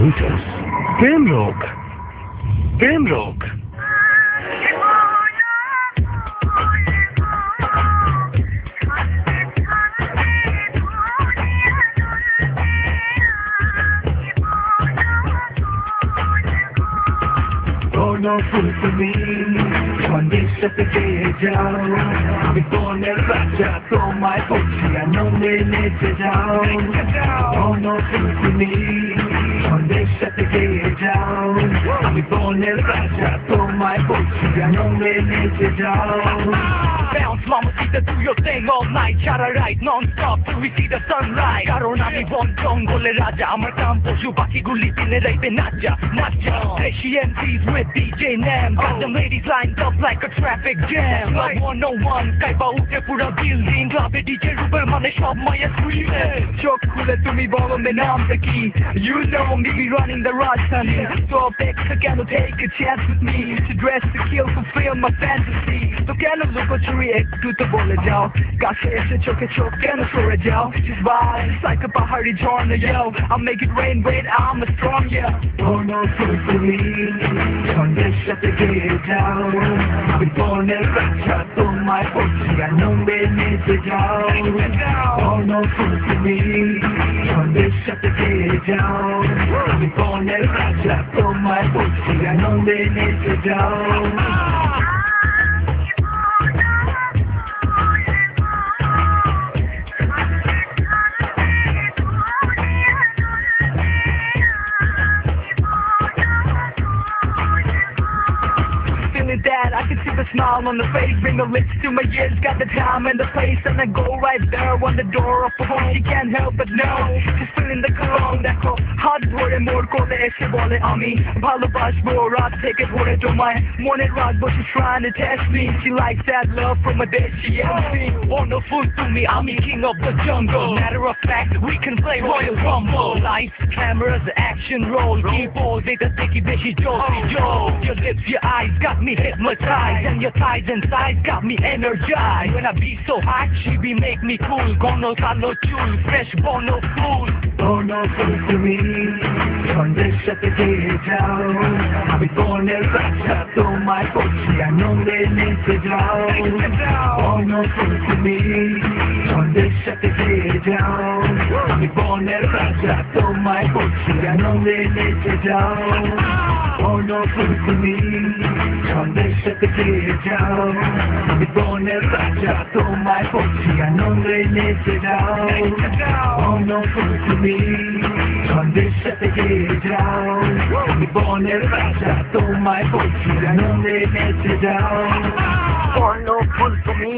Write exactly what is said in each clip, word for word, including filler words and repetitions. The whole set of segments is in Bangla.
Buitos. Prem Rog. Prem Rog. No food for me, quando sapete già, mi pone faccia con my bocci, I non me ne down. Oh no food for me, quando sapete già, mi pone faccia con my bocci, I non me ne down. Bounce, mama, see the do your thing all night. Chara right, non-stop till we see the sunrise. Karon ami bon jongole raja, amar kaam poshu baki guli dine raibe nacha, nacha. Freshy M Cs with D J Nam, got them ladies lined up like a traffic jam. Club one oh one, kaipa ute pura building. Club D J Ruber mane shob maya screaming. Chok khule tumi bolo me naam se ki. You know me be running the Rajdhani. So Bex can take a chance with me to dress to kill, fulfill my fantasy. So can I look at you একটু তো বলে যাও কাছে এসে চোখে চোখ কেন সরে যাও Just vibe, like a পাহাড়ি ঝর্ণা yo I'll make it rain, wait, I'm a strong yeah Oh no food for me, quando sapete già, mi pone faccia con my bocci, I non me ne down. Oh no food for me, quando sapete già, mi pone faccia con my bocci, I non me ne down. That I can see the smile on the face, bring the lips to my ears, got the time and the place, and I go right there on the door of the home. She can't help but know, just feeling the cologne that go hot ধরে মোর কোলে এসে বলে আমি ভালোবাসবো রাত থেকে ভোরে তোমায় মনের রাখবো. She's trying to test me, she likes that love from a day she M C. Wonderful to me, I'm the king of the jungle. Matter of fact, we can play Royal Rumble. Lights, cameras, action roll, people, they the sticky bitchy Josie Joe. Your lips, your eyes got me hypnotized, and your thighs and sides got me energized. When I be so hot, she be make me cool. Gono salo chul, fresh bono fool. Oh no food for me, quando sapete già, mi pone faccia con my bocci, I non me ne down. Oh no food for me, quando sapete già, mi pone faccia con my bocci, I non me ne down. Oh no food for me, quando sapete già, mi pone faccia con my bocci, I non me ne down. Oh no food for me, quando sapete già, mi pone faccia con my bocci, I non me ne down. Oh no food for me,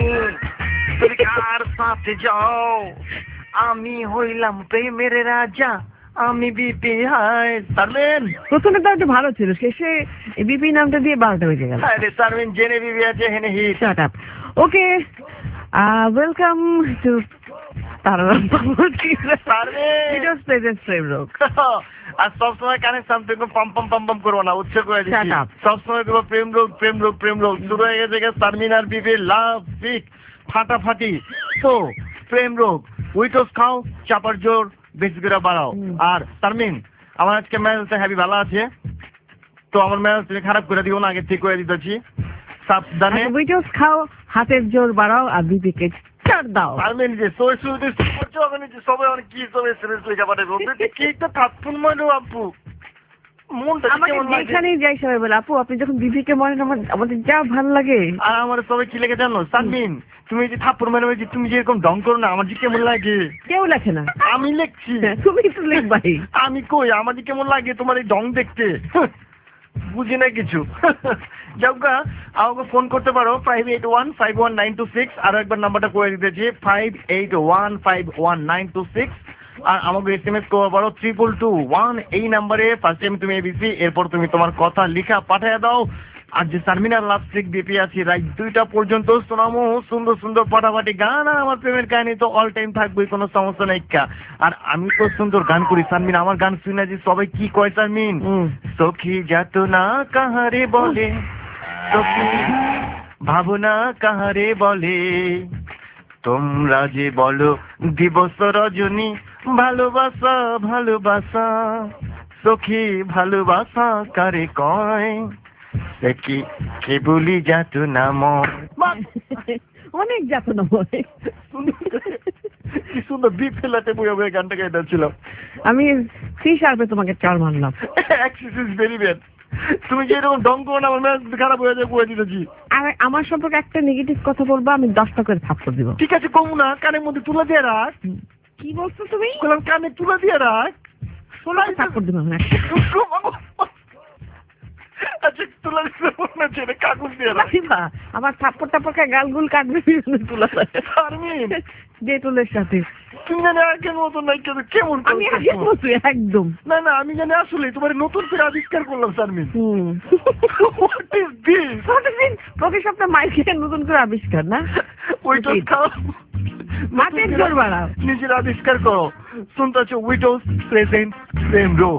কার সাথে যাও আমি হইলাম প্রেমের রাজা আমি বিপি হাই সারবেন প্রথমে তো একটু ভালো ছিল শেষে বিপি নামটা দিয়ে বারোটা বেজে গেল আরে সারবেন জেনে বিবি আছে হেনে হি shut up okay welcome to তারারাম পামুটি সারবেন প্রেম রোগ আর সবসময় কানে সামথিং পাম পাম পাম পাম করবো না উচ্চ করে দিচ্ছি সবসময় করবো প্রেম রোগ প্রেম রোগ প্রেম রোগ শুরু হয়ে গেছে সারমিন আর বিবির লাভ পিক ফাটাফাটি তো প্রেম রোগ উইটোস খাও চাপার জোর বেশি করে বাড়াও আর তারমিন আমার আজকে মেজাজটা হ্যাপি ভালো আছে তো আমার মেজাজ তুমি খারাপ করে দিও না আগে ঠিক করে দিতেছি সাবধানে উইটোস খাও হাতের জোর বাড়াও আর বিপিকে চার দাও তারমিন যে সোই সুদি করছো আমি যে সবাই অনেক কি সব এসএমএস লেখা পাঠাবো কি একটা থাপ্পন মারো আপু মনটা কেমন লাগে এখানেই যাই সবাই বলে আপু আপনি যখন বিপিকে মরেন আমার আমাদের যা ভালো লাগে আর আমার সবাই কি লেগে জানো তারমিন তুমি যে থাপ্পড় মেরে যে তুমি যে এরকম ঢং করো না আমার যে কেমন লাগে কেউ লেখে না আমি লিখছি তুমি তো লিখবাই আমি কই আমার যে কেমন লাগে তোমার এই ঢং দেখতে বুঝি না কিছু যাওগা আমাকে ফোন করতে পারো five eight one five one nine two six আরো একবার নাম্বারটা করে দিতেছি five eight one five one nine two six আর আমাকে এস এম এস করতে পারো ট্রিপল টু ওয়ান এই নাম্বারে ফার্স্ট টাইম তুমি এবিসি এরপর তুমি তোমার কথা লিখা পাঠিয়ে দাও আর যে টার্মিনাল লাভস্টিক বিপি আছি রাত দুইটা পর্যন্ত শোনামো সুন্দর সুন্দর ফাটাফাটি গান আর আমার প্রেমের কাহিনী তো অল টাইম থাকবে কোনো সমস্যা নাই কা আর আমি তো সুন্দর গান করি শারমিন আমার গান শুনে যে সবাই কি কয় শারমিন সখী যাত না কাহারে বলে সখী ভাবনা কাহারে বলে তোমরা যে বলো দিবস রজনী ভালোবাসা ভালোবাসা সখী ভালোবাসা কারে কয় কি কেবলি যাত নাম অনেক যাতনা হয়। কি সুন্দর বি ফেলাতে বইয়া বইয়া গানটা গাইতেছিলাম। আমি সি শার্পে তোমাকে চার মারলাম। Axis is very bad. তুমি যে এরকম ডং করো না, আমার ম্যাচ খারাপ হয়ে যায়, বয়ে দিতেছি। আর আমার সম্পর্কে একটা নেগেটিভ কথা বলবো, আমি দশটা করে থাপ্পড় দিব। ঠিক আছে, কমু না, কানের মধ্যে তুলা দিয়ে রাখ। কি বলছো তুমি? বললাম কানে তুলা দিয়ে রাখ। সোনায় থাপ্পড় দিব না। আচ্ছা, তুলা দিয়ে না, ছেড়ে কাগজ দিয়ে রাখ। আমার থাপ্পড় টাপ্পড় গালগুল কাটবে তুলা শারমিন ডেটলের সাথে। তুমি জানি আগের মতো নাই, কেন কেমন আমি আগের মতো একদম। না না, আমি জানি আসলে তোমার নতুন করে আবিষ্কার করলাম শারমিন। হুম, হোয়াট ইজ দিস? প্রতিদিন প্রতি সপ্তাহে মাইকে নতুন করে আবিষ্কার না। উইটোস খাও, মাটির জোর বাড়াও, নিজের আবিষ্কার করো। শুনতে হচ্ছে উইটোস প্রেজেন্ট ফ্রেম রো।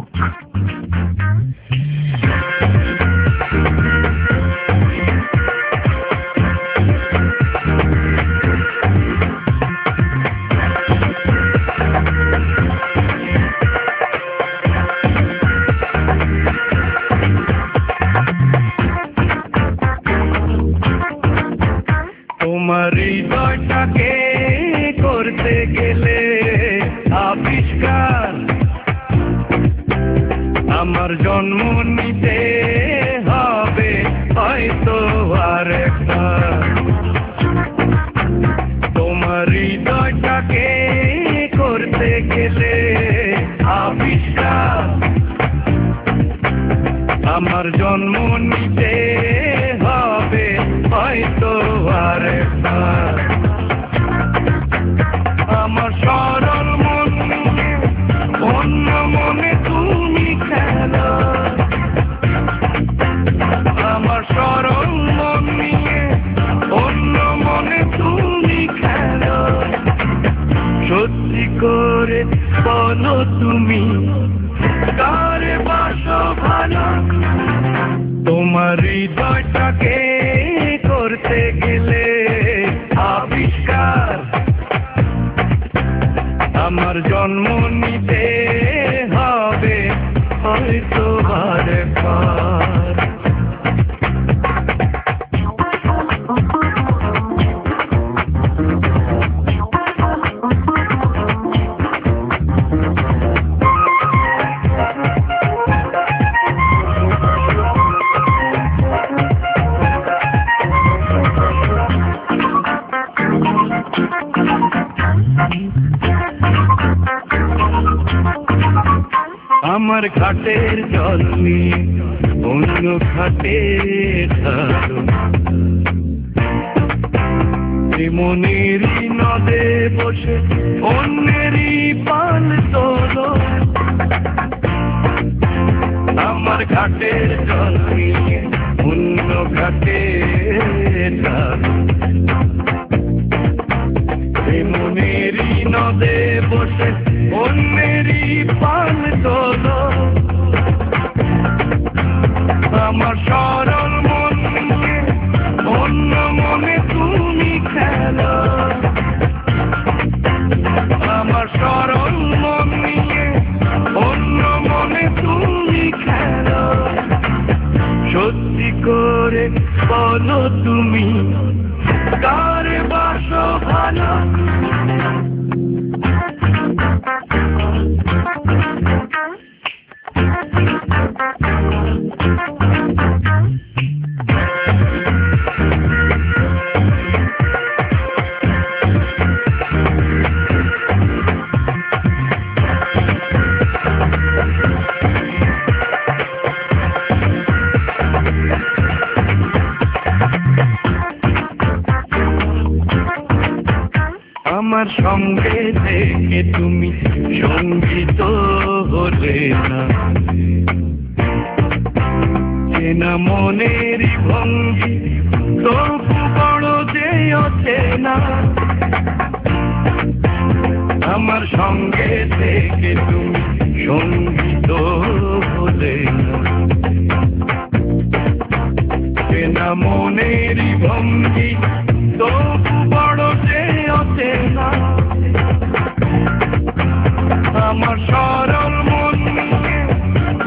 তোমার হৃদয়টাকে করতে গেলে আবিষ্কার, আমার জন্ম নিতে হবে হয়তো আরেকবার। তোমার হৃদয়টাকে করতে গেলে আবিষ্কার, আমার জন্ম নিতে হবে হয়তো আরেকবার। আমার সরল মন অন্য মনে তুমি খেলো, আমার সরল মন নিয়ে অন্য মনে তুমি খেলো। সত্যি করে বলো তুমি কারে বাসো ভালো, তোমার হৃদয়টাকে করতে গেলে আবিষ্কার, আমার জন্ম নিতে হবে হয়তো আরেকবার। আমার ঘাটের জল নিয়ে অন্য ঘাটে ঢালো, মনেরই নদে বসে অন্যেরই পাল তোলো। আমার ঘাটের জল নিয়ে অন্য ঘাটে ঢালো, মনেরই নদে বসে অন্যেরই পাল তোলো। আমার সরল মন নিয়ে অন্য মনে তুমি খেলো, আমার সরল মন নিয়ে অন্য মনে তুমি খেলো। সত্যি করে বলো তুমি কারে বাসো ভালো, আমার সঙ্গে থেকে তুমি সঙ্গীত হলে না, চেনা মনেরই ভঙ্গি তবু বড় যে অচেনা। আমার সঙ্গে থেকে তুমি সঙ্গীত হলে না, চেনা মনেরই ভঙ্গি তবু বড় যে অচেনা। আমার সরল মন নিয়ে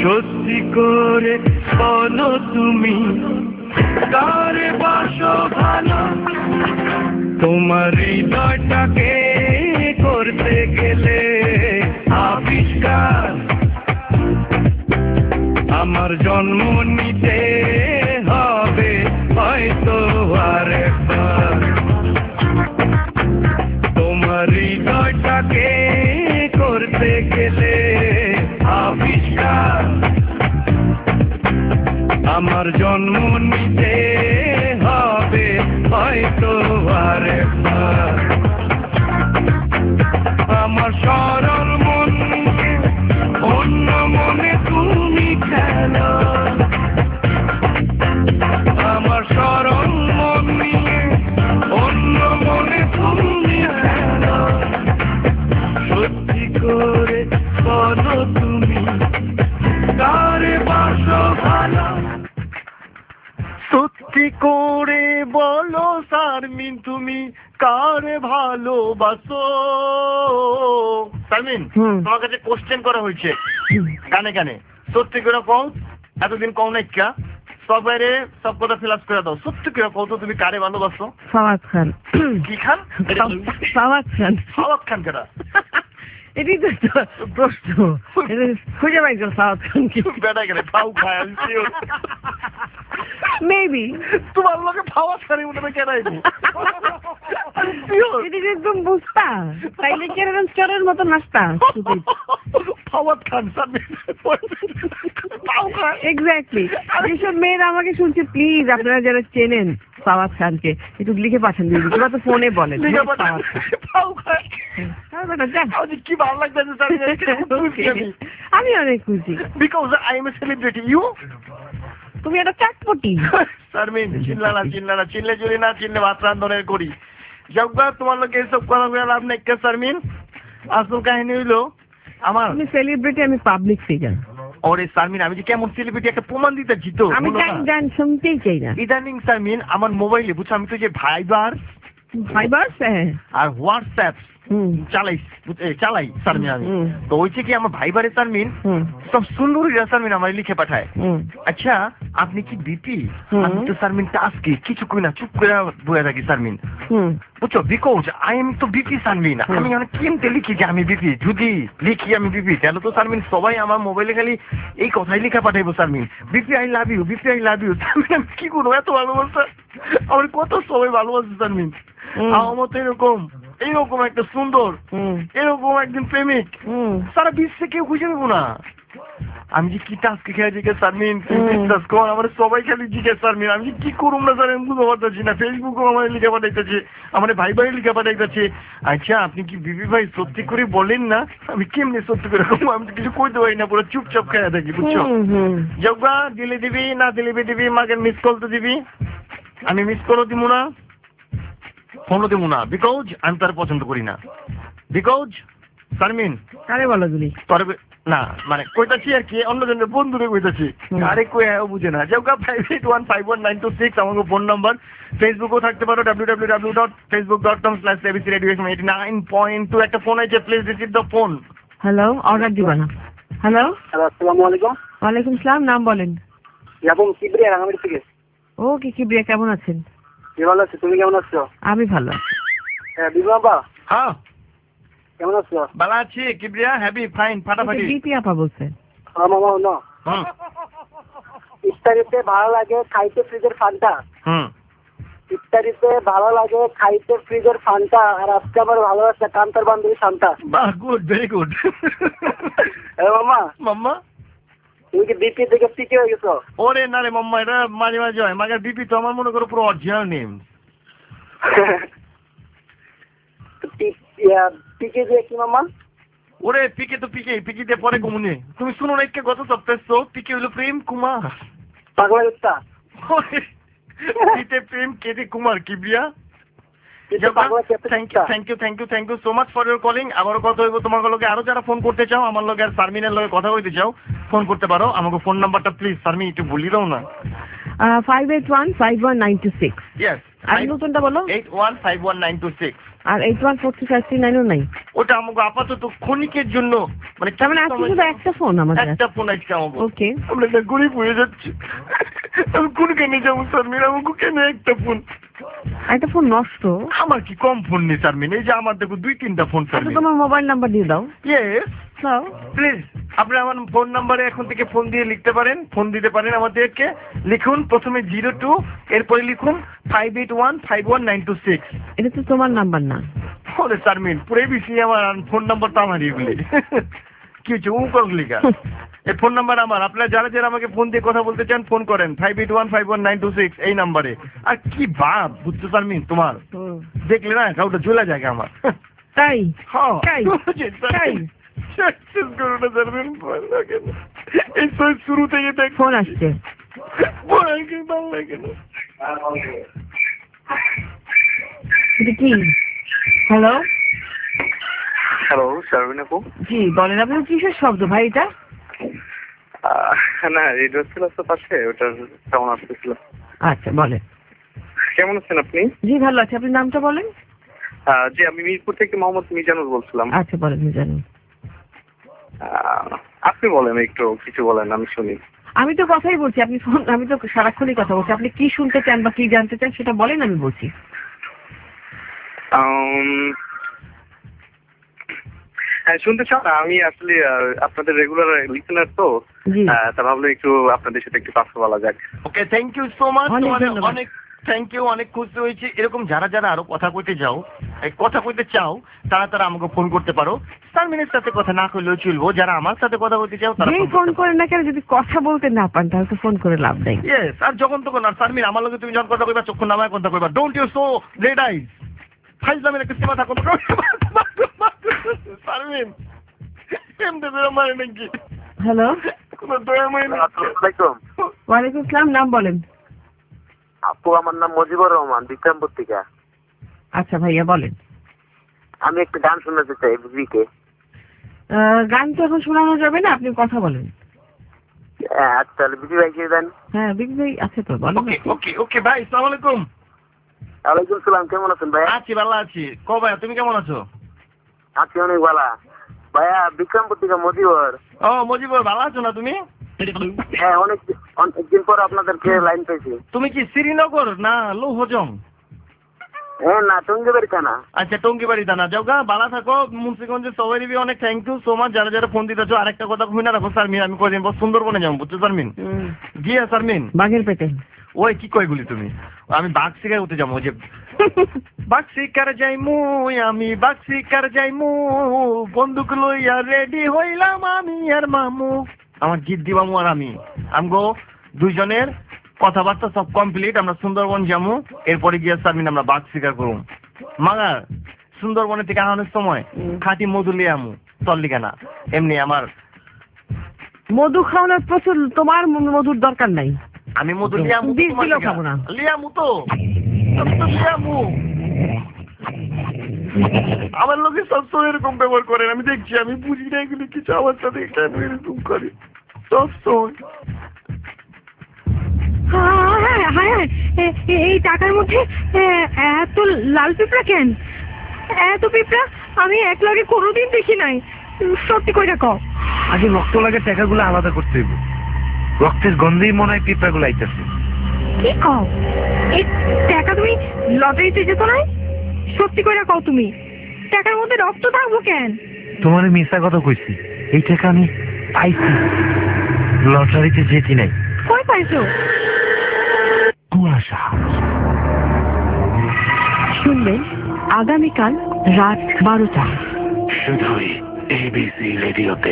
সত্যি করে বলো তুমি কারে বাসো ভালো, তোমার হৃদয়টাকে করতে গেলে আবিষ্কার আমার জন্ম নিতে হবে হয়তো আরেকবার। তোমার হৃদয়টাকে করতে গেলে আবিষ্কার আমার জন্ম নিতে হবে হয়তো আরেকবার। আমার সরল মন অন্য মনে তুমি খেলো, আমার সরল মন নিয়ে অন্য মনে তুমি খেলো, সত্যি করে বলো তুমি কারে বাসো ভালো। সত্যি করে বলো শারমিন তুমি কারে ভালোবাসো। শারমিন তোমার কাছে কোশ্চেন করা হয়েছে গানে গানে, সত্যি করে কও, এতদিন কও না কা সব বাইরে সব কথা ফিল আপ করে দাও। সত্যি করে কও তো তুমি কারে ভালোবাসো? ফাওয়াদ খান। কি খান? ফাওয়াদ খান। ফাওয়াদ খান কেডা? এটাই তো প্রশ্ন, খুঁজে পাইছো ফাওয়াদ খান কি? বেটা গেলে ফাউ খায় আমি শিওর। মেবি তোমার লোকে ফাওয়াদ খানি মনে কেনাই এটা একদম বুঝতা, তাইলে কেরান স্টারের মতো নাস্তা। ফাওয়াদ খান এক্স্যাক্টলি। যেসব মেয়েরা আমাকে শুনছে, প্লিজ আপনারা যারা চেনেন ফাওয়াদ খানকে একটু লিখে পাঠান দিন, তোরা তো ফোনে বলেন কি ভালো লাগছে। আমি অনেক খুশি because I am a celebrity. You তুমি একটা চাটপটি। শারমিন চিনলা না চিনলা না, চিনলে যদি না চিনলে ভাত রান্ধনের করি জগবা তোমার লোক এইসব করা লাভ নেই। শারমিন আসল কাহিনী হইলো আমার, আমি সেলিব্রিটি, আমি পাবলিক ফিগার। ওরে শারমিন আমি যে কেমন সেলিব্রিটি একটা প্রমাণ দিতে জিতো। আমি গান শুনতেই চাই না ইদানিং শারমিন আমার মোবাইলে বুঝছো, আমি তো যে ভাইবার ফাইবার আর হোয়াটসঅ্যাপ চালাই চালাই শারমিন আমি, তো ওইছে কি আমার ভাইবারে শারমিন সব সুন্দরীরা শারমিন আমার লিখে পাঠায়, আচ্ছা আপনি কি বিপি? আমি তো শারমিন টাস্কি কিছু কই না, চুপ করে বয়ে থাকি শারমিন, বুঝছো, বিকজ আই এম তো বিপি শারমিন। আমি অনেক কেমতে লিখি যে আমি বিপি, যদি লিখি আমি বিপি তাহলে তো শারমিন সবাই আমার মোবাইলে খালি এই কথাই লিখা পাঠাইবো Sharmin, BP I love you, BP I love you. Sharmin আমি কি করবো, এত ভালোবাসা আমার কত সবাই ভালোবাসে শারমিন। আমার মতো এরকম এরকম একটা সুন্দর এরকম একদিন প্রেমিক সারা বিশ্বে কেউ খুঁজে নেবো না। আমি যে কি টাস্ক খেয়ে জিজ্ঞেস শারমিন বিশ্বাস কর, আমার সবাই খালি জিজ্ঞেস শারমিন আমি কি করুম না স্যার, আমি বুঝতে পারতেছি না। ফেসবুকও আমার লিখে পাঠাইতেছে, আমার ভাই ভাই লিখে পাঠাইতেছে, আচ্ছা আপনি কি বিবি ভাই সত্যি করে বলেন না? আমি কেমনি সত্যি করে কম, আমি তো কিছু কইতে পারি না, পুরো চুপচাপ খেয়ে থাকি, বুঝছো। যোগা দিলে দিবি না দিলে দিবি, মাকে মিস কল তো দিবি, আমি মিস কলও দিব না, ফোনও দেবো না, বিকজ আমি তার পছন্দ করি না। বিকজ শারমিন কারে বলো তুমি? তোর না মানে কইতাছি আর কি, অন্যজনের বন্ধুরে কইতাছি, আরে কই বুঝে না। যাও five eight one five one nine two six আমাকে ফোন নাম্বার। ফেসবুকও থাকতে পারো W W W dot facebook dot com slash ABC radio eighty nine point two. একটা ফোন আছে, please receive the phone. Hello, order দিবা না? হ্যালো, আসসালামু আলাইকুম। ওয়ালাইকুম সালাম, নাম বলেন? ইয়াবুম কিবরিয়া, রাঙামাটি থেকে। ও কি কিবরিয়া, কেমন আছেন? ভালো আছি, তুমি কেমন আছো? আমি ভালো আছি। হ্যাঁ বিবু বাবা, হ্যাঁ কেমন আছো? ভালো আছি কিবরিয়া, হ্যাপি ফাইন ফাটাফাটি। বিপি আপা বলছে। হ্যাঁ মামা না, হুম ইফতারিতে ভালো লাগে খাইতে ফ্রিজের ফান্টা। হুম ইফতারিতে ভালো লাগে খাইতে ফ্রিজের ফান্টা, আর আজকে আমার ভালো আছে কান্তার বান্ধবী শান্তা। বাহ, গুড, ভেরি গুড। হ্যাঁ মামা, মাম্মা তুমি কি বিপি থেকে পিকে হয়ে গেছো? ওরে না রে মাম্মা, এটা মাঝে মাঝে হয়, মাগার বিপি তো আমার মনে করো পুরো অরিজিনাল নেম। পিকে দিয়ে কি মামা? ওরে পিকে তো পিকে, পিকে দিয়ে পরে কমুনে। তুমি শুনো না কে গত সপ্তাহে পিকে হলো প্রেম কুমার। পাগলা কুত্তা। পিতে প্রেম কেটে Kumar Kibria. Thank you thank you thank you so much for your calling. আবারও কথা হইব তোমার লগে, আরো যারা ফোন করতে চাও আমার লগে আর শারমিনের লগে কথা কইতে চাও ফোন করতে পারো। আমাকে ফোন নাম্বারটা প্লিজ শারমিন একটু বলি দাও না। Five eight one five one nine two six. Yes, আর নতুনটা বলো? Eight one five one nine two six. আর eight one four three five three নাইনও নাই? ওটা আমাকে আপাতত ক্ষণিকের জন্য মানে তার মানে আজকে শুধু একটা ফোন আমাদের? একটা ফোন আজকে আমাকে। ওকে, আমরা একটা গরিব হয়ে যাচ্ছি, আমি কোন কেনে যাবো শারমিন? আমাকে কেন একটা ফোন? একটা ফোন নষ্ট? আমার কি কম ফোন নেই শারমিন? এই যে আমার দেখো দুই তিনটা ফোন আচ্ছা, শারমিন। তোমার মোবাইল নাম্বার দিয়ে দাও। ইয়েস দাও প্লিজ, আপনি আমার ফোন নাম্বারে এখন থেকে ফোন দিয়ে লিখতে পারেন, ফোন দিতে পারেন আমাদেরকে। লিখুন প্রথমে জিরো টু, এরপরে লিখুন five eight one five one nine two six. এটা তো তোমার নাম্বার না। ওরে শারমিন, পুরো বেশি আমার ফোন নাম্বার তো আমার এগুলি। কি হচ্ছে উ করলিকা? এই ফোন নাম্বার আমার। আপনারা যারা যারা আমাকে ফোন দিয়ে কথা বলতে চান ফোন করেন five eight one five one nine two six এই নাম্বারে। আর কি ভাব বুঝছো শারমিন তোমার? দেখলে না কাউটা চলে যায় আমার। তাই? হ্যাঁ তাই? তাই? এই শুরু থেকে দেখ ফোন আসছে। এটা কি? হ্যালো হ্যালো শারমিন আপু। জি বলেন, আপনার কিসের শব্দ ভাই এটা? না রেডিও ছিল তো পাশে, ওটার সাউন্ড আসতেছিল। আচ্ছা বলেন। কেমন আছেন আপনি? জি ভালো আছে, আপনি নামটা বলেন। জি আমি মিরপুর থেকে মোহাম্মদ মিজানুর বলছিলাম। আচ্ছা বলেন মিজানুর। আপনি বলেন, একটু কিছু বলেন, আমি শুনি। আমি তো কথাই বলছি, আপনি ফোন, আমি তো সারাক্ষণই কথা বলছি। আপনি কি শুনতে চান বা কি জানতে চান সেটা বলেন, আমি বলছি। হ্যাঁ শুনতে চান? আমি আসলে আপনাদের রেগুলার লিসেনার তো, তা ভাবলাম একটু আপনাদের সাথে একটু কথা বলা যাক। Okay, thank you so much. অনেক তোমাদের ধন্যবাদ। অনেক থ্যাংক ইউ, অনেক খুশি হয়েছি। এরকম যারা যারা আরো কথা কইতে যাও, এই কথা কইতে চাও, তারা তারা আমাকে ফোন করতে পারো। শারমিনের সাথে কথা না করলেও চলবো। যারা আমার সাথে কথা বলতে চাও তারা যেই ফোন করেন না কেন, যদি কথা বলতে না পান তাহলে তো ফোন করে লাভ নেই। ইয়েস, আর যখন তখন। আর শারমিন আমার লগে তুমি যখন কথা কইবা চক্ষু নামায় কথা কইবা। Don't you so red eyes. ফাইজলামের একটা সীমা থাকো। শারমিন এমনি বেরো মারে নাকি? হ্যালো কোনো দয়া মারে না? ওয়ালাইকুম আসসালাম, নাম বলেন। আপু আমার নাম মজিবুর রহমান, বিক্রমপুর থেকে। আচ্ছা ভাইয়া বলেন। আমি একটা গান শুনতে চাই বিবিকে। গান তো এখন শোনানো যাবে না, আপনি কথা বলেন। আচ্ছা তাহলে বিবি ভাই কে দেন? হ্যাঁ বিবি ভাই আছে তো, বলেন। ওকে ওকে ওকে ভাই, আসসালামু আলাইকুম। ওয়ালাইকুম সালাম, কেমন আছেন ভাই? আছি ভালো আছি। ক ভাই তুমি কেমন আছো? আছি অনেক ভালো ভাইয়া। বিক্রমপুর থেকে মজিবর। ও মজিবর, ভালো আছো না তুমি? হ্যাঁ অনেক অনেকদিন পর আপনাদেরকে লাইন পেয়েছি। তুমি কি শ্রীনগর না লৌহজং? হ্যাঁ না টঙ্গিবাড়ি থানা। আচ্ছা টঙ্গিবাড়ি থানা। যাও গা, ভালো থাকো। মুন্সিগঞ্জের সবাই অনেক থ্যাংক ইউ সো মাচ যারা যারা ফোন দিতেছো। আরেকটা কথা শুনে রাখো শারমিন, আমি কদিন পর সুন্দরবনে যাবো বুঝছো শারমিন? জি হ্যাঁ শারমিন। বাঘের পেটে? ওই কি কয় গুলি তুমি? আমি বাঘ শিকার হতে যাবো। যে বাঘ শিকার যাইমু, আমি বাঘ শিকার যাইমু, বন্দুক লইয়া রেডি হইলাম আমি আর মামু। আমার জিদ্দি মামু আর আমি, আমগো দুইজনের কথাবার্তা সব কমপ্লিট। আমরা সুন্দরবন যাবো, এরপরে গিয়ে শারমিন আমরা বাঘ শিকার করবো। মাগার সুন্দরবনের থেকে আনানোর সময় খাঁটি মধু লিয়ে আমু, চল লিখে না এমনি। আমার মধু খাওয়ানোর প্রচুর, তোমার মধুর দরকার নাই। আমি মধু লিয়ামু, বিষ দিলেও খাবো না। লিয়ামু তো আমি তো লিয়ামু। আমার লোকে সবসময় এরকম ব্যবহার করেন, আমি দেখছি। আমি বুঝি না এগুলি কিছু, আমার সাথে কেন এরকম করে সবসময়। এই টাকার মধ্যে এত লাল পিঁপড়া কেন? এত পিঁপড়া আমি এক লগে কোনোদিন দেখি নাই। সত্যি কইরা কও। আগে রক্ত লাগে টাকাগুলো আলাদা করতে হইব। রক্তের গন্ধেই মনে হয় পিঁপড়াগুলো আইতেছে। কি কও? এই টাকা তুমি লটারিতে যেত নাই? সত্যি কইরা কও তুমি, টাকার মধ্যে রক্ত থাকবো কেন? তোমার মিশা কথা কইছি, এই টাকা আমি পাইছি, লটারিতে যেতি নাই। কই পাইছো? কুয়াশা। শুনবেন আগামীকাল রাত বারোটা শুধুই এবিসি রেডিওতে।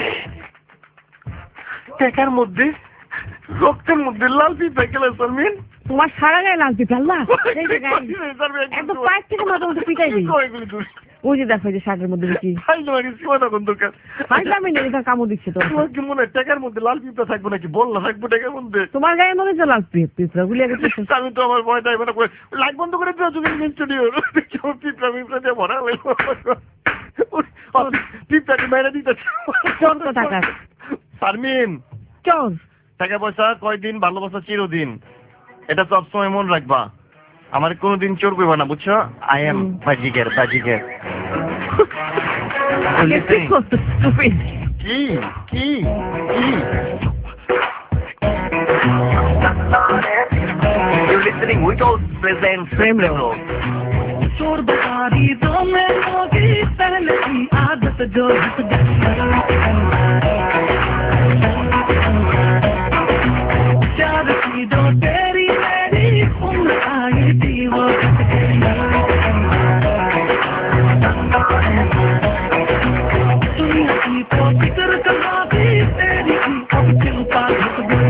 টাকার মধ্যে রক্তের মধ্যে লাল পিঁপড়া গেল শারমিন। তোমার সারা গায়ে লাল পিঁপড়া। আল্লাহ, একদম পায়ের থেকে মাথা মতো পিটাই দিই। ওই যে দেখো যে শার্টের মধ্যে কি কামড় দিচ্ছে। তো তোমার কি মনে হয় টাকার মধ্যে লাল পিঁপড়া থাকবো নাকি? বল না থাকবো টাকার মধ্যে। তোমার গায়ে মনে হচ্ছে লাল পিঁপড়া গুলি। আমি তো আমার ভয় যাইব না, লাইট বন্ধ করে দিও যদি স্টুডিও পিঁপড়া পিঁপড়া দিয়ে ভরা পিঁপড়াকে মেরে দিতেছে। চোর তো টাকা শারমিন, চোর। টাকা পয়সা কয়দিন, ভালোবাসা চিরদিন। এটা সবসময় মনে রাখবা। আমার কোনোদিন চোর কইবা না বুঝছো আই এম বাজিকের বাজিকের কি কি কি You're listening with all present Frame Rock चोर बकारी तो मैं होगी पहले की आदत जो हट गई चार चीजों तेरी मेरी उम्र आई थी वो हट गई दुनिया की तो फिक्र कहाँ भी तेरी की अब चिंता हट गई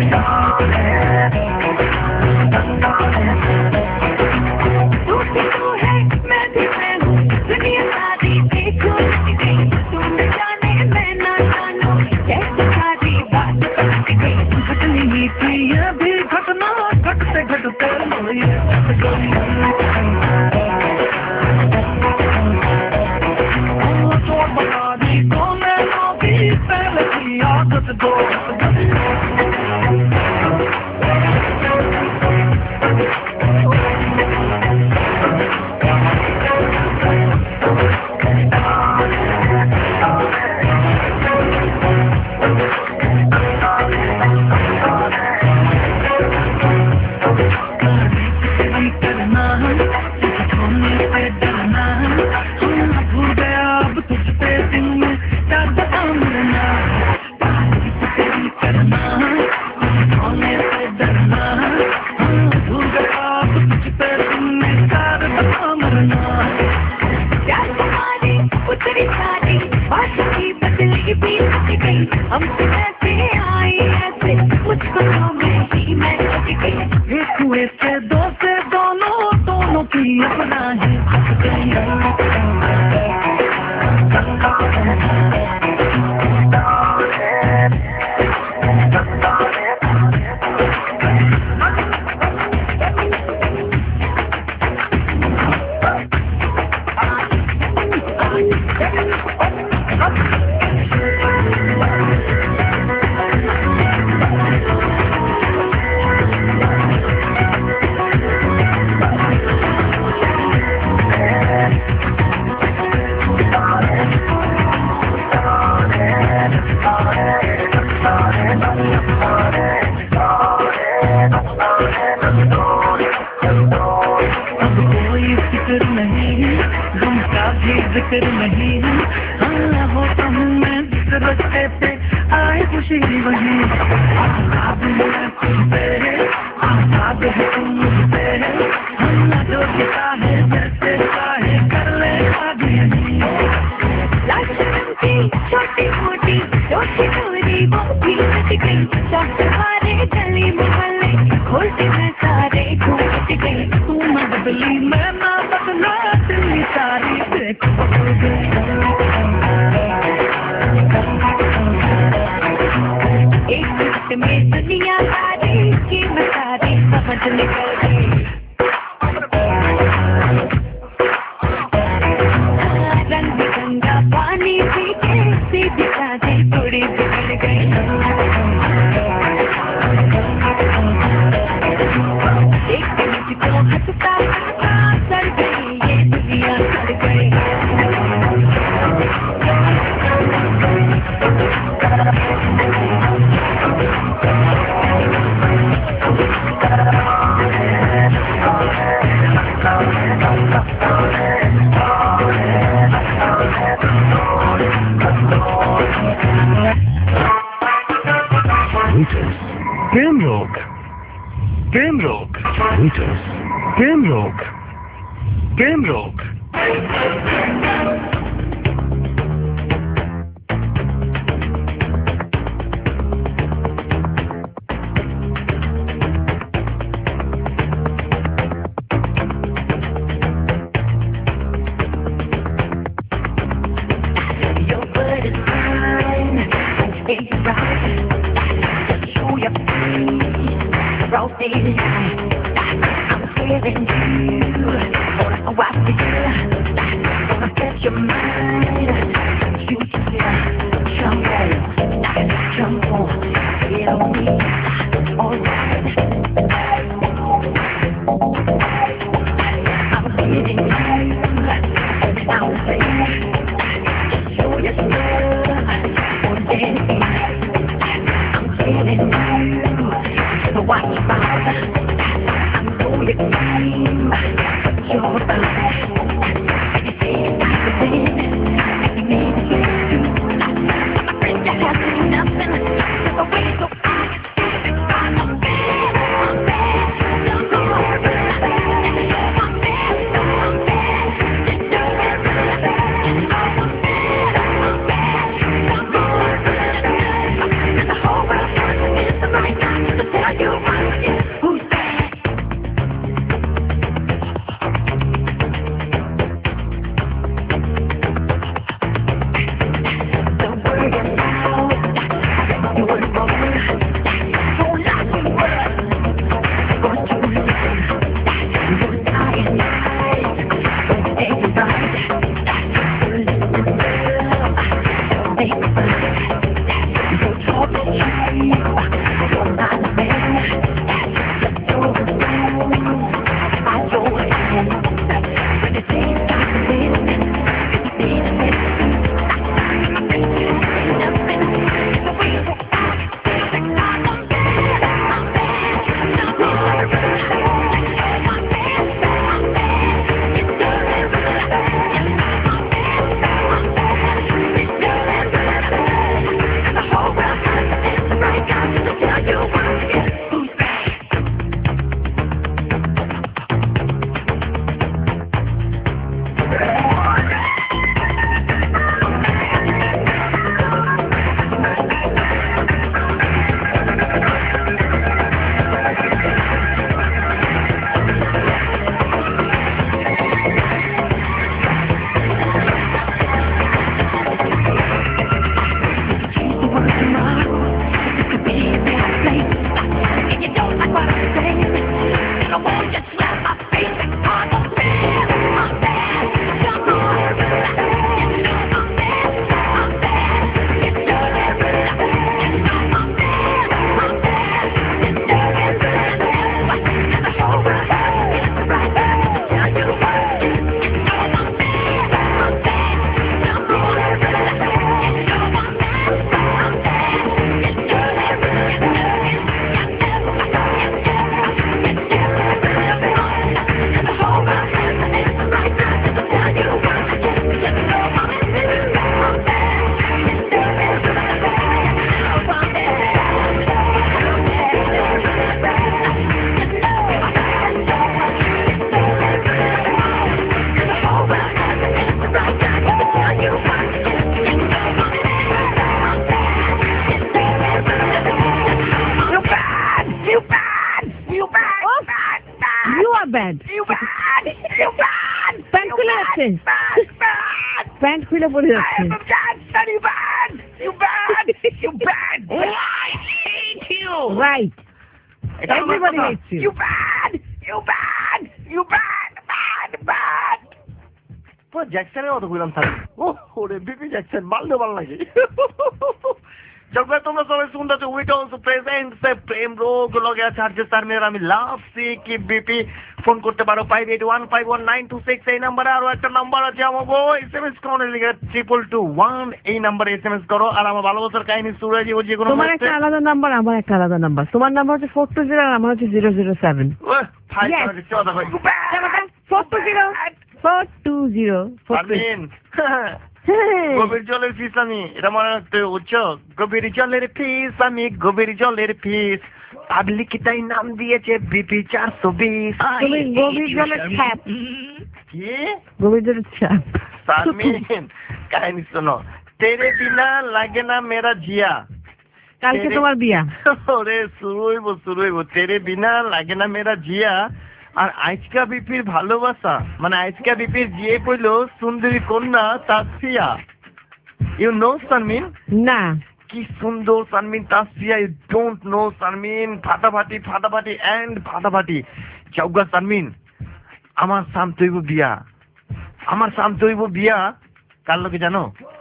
bad You bad! You bad! Pant খুলে যাচ্ছে Bad! Bad! প্যান্ট খুলে পড়ে I যাচ্ছে am a gangster, you bad! You bad! You bad! I hate you! Right এটা আমার Everybody কথা। hates you. You bad! You bad! You bad! Bad! Bad! পুরো জ্যাকসনের মতো বললাম স্যার ও ওরে বিপি জ্যাকসন মারলে ভালো লাগে যখন তোমরা সবাই শুনতে উইট অলসো প্রেজেন্ট সে প্রেম রোগ লগে আছে আর যে স্যার মেয়ের আমি লাভ সি কি বিপি ফোন করতে পারো five eight one five one nine two six এই নাম্বারে আরো একটা নাম্বার আছে আমাকে এস এম এস করো লিখে ট্রিপল টু ওয়ান এই নাম্বারে এস এম এস করো আর আমার ভালোবাসার কাহিনী শুরু হয়ে যাবে যে কোনো তোমার একটা আলাদা নাম্বার আমার একটা আলাদা নাম্বার তোমার নাম্বার হচ্ছে ফোর টু জিরো আর আমার হচ্ছে zero zero seven five Yes. চৌদা ভাই four two zero four two zero four two পারবেন গভীর জলের ফিস আমি এটা মনে রাখতে উচ্চ গভীর জলের ফিস আমি গভীর জলের ফিস পাবলিক তাই নাম দিয়েছে বিপি চারশো বিশ তুমি গভীর জলের ছ্যাপ কি গভীর জলের ছ্যাপ সারমিন কাহিনী শোনো তেরে বিনা লাগে না মেরা জিয়া কালকে তোমার বিয়া ওরে শুরু হইব শুরু হইব তেরে বিনা লাগে না মেরা জিয়া আর আজকা বিপির ভালোবাসা মানে আজকা বিপির জিয়ে পড়লো সুন্দরী কন্যা তাসফিয়া ইউ নো সানমিন না কি সুন্দর Sanmin Tasfia you don't know Sanmin ফাটাফাটি ফাটাফাটি এন্ড ফাটাফাটি চৌগা সানমিন আমার সাম তৈব বিয়া আমার সাম তৈব বিয়া কার লোকে জানো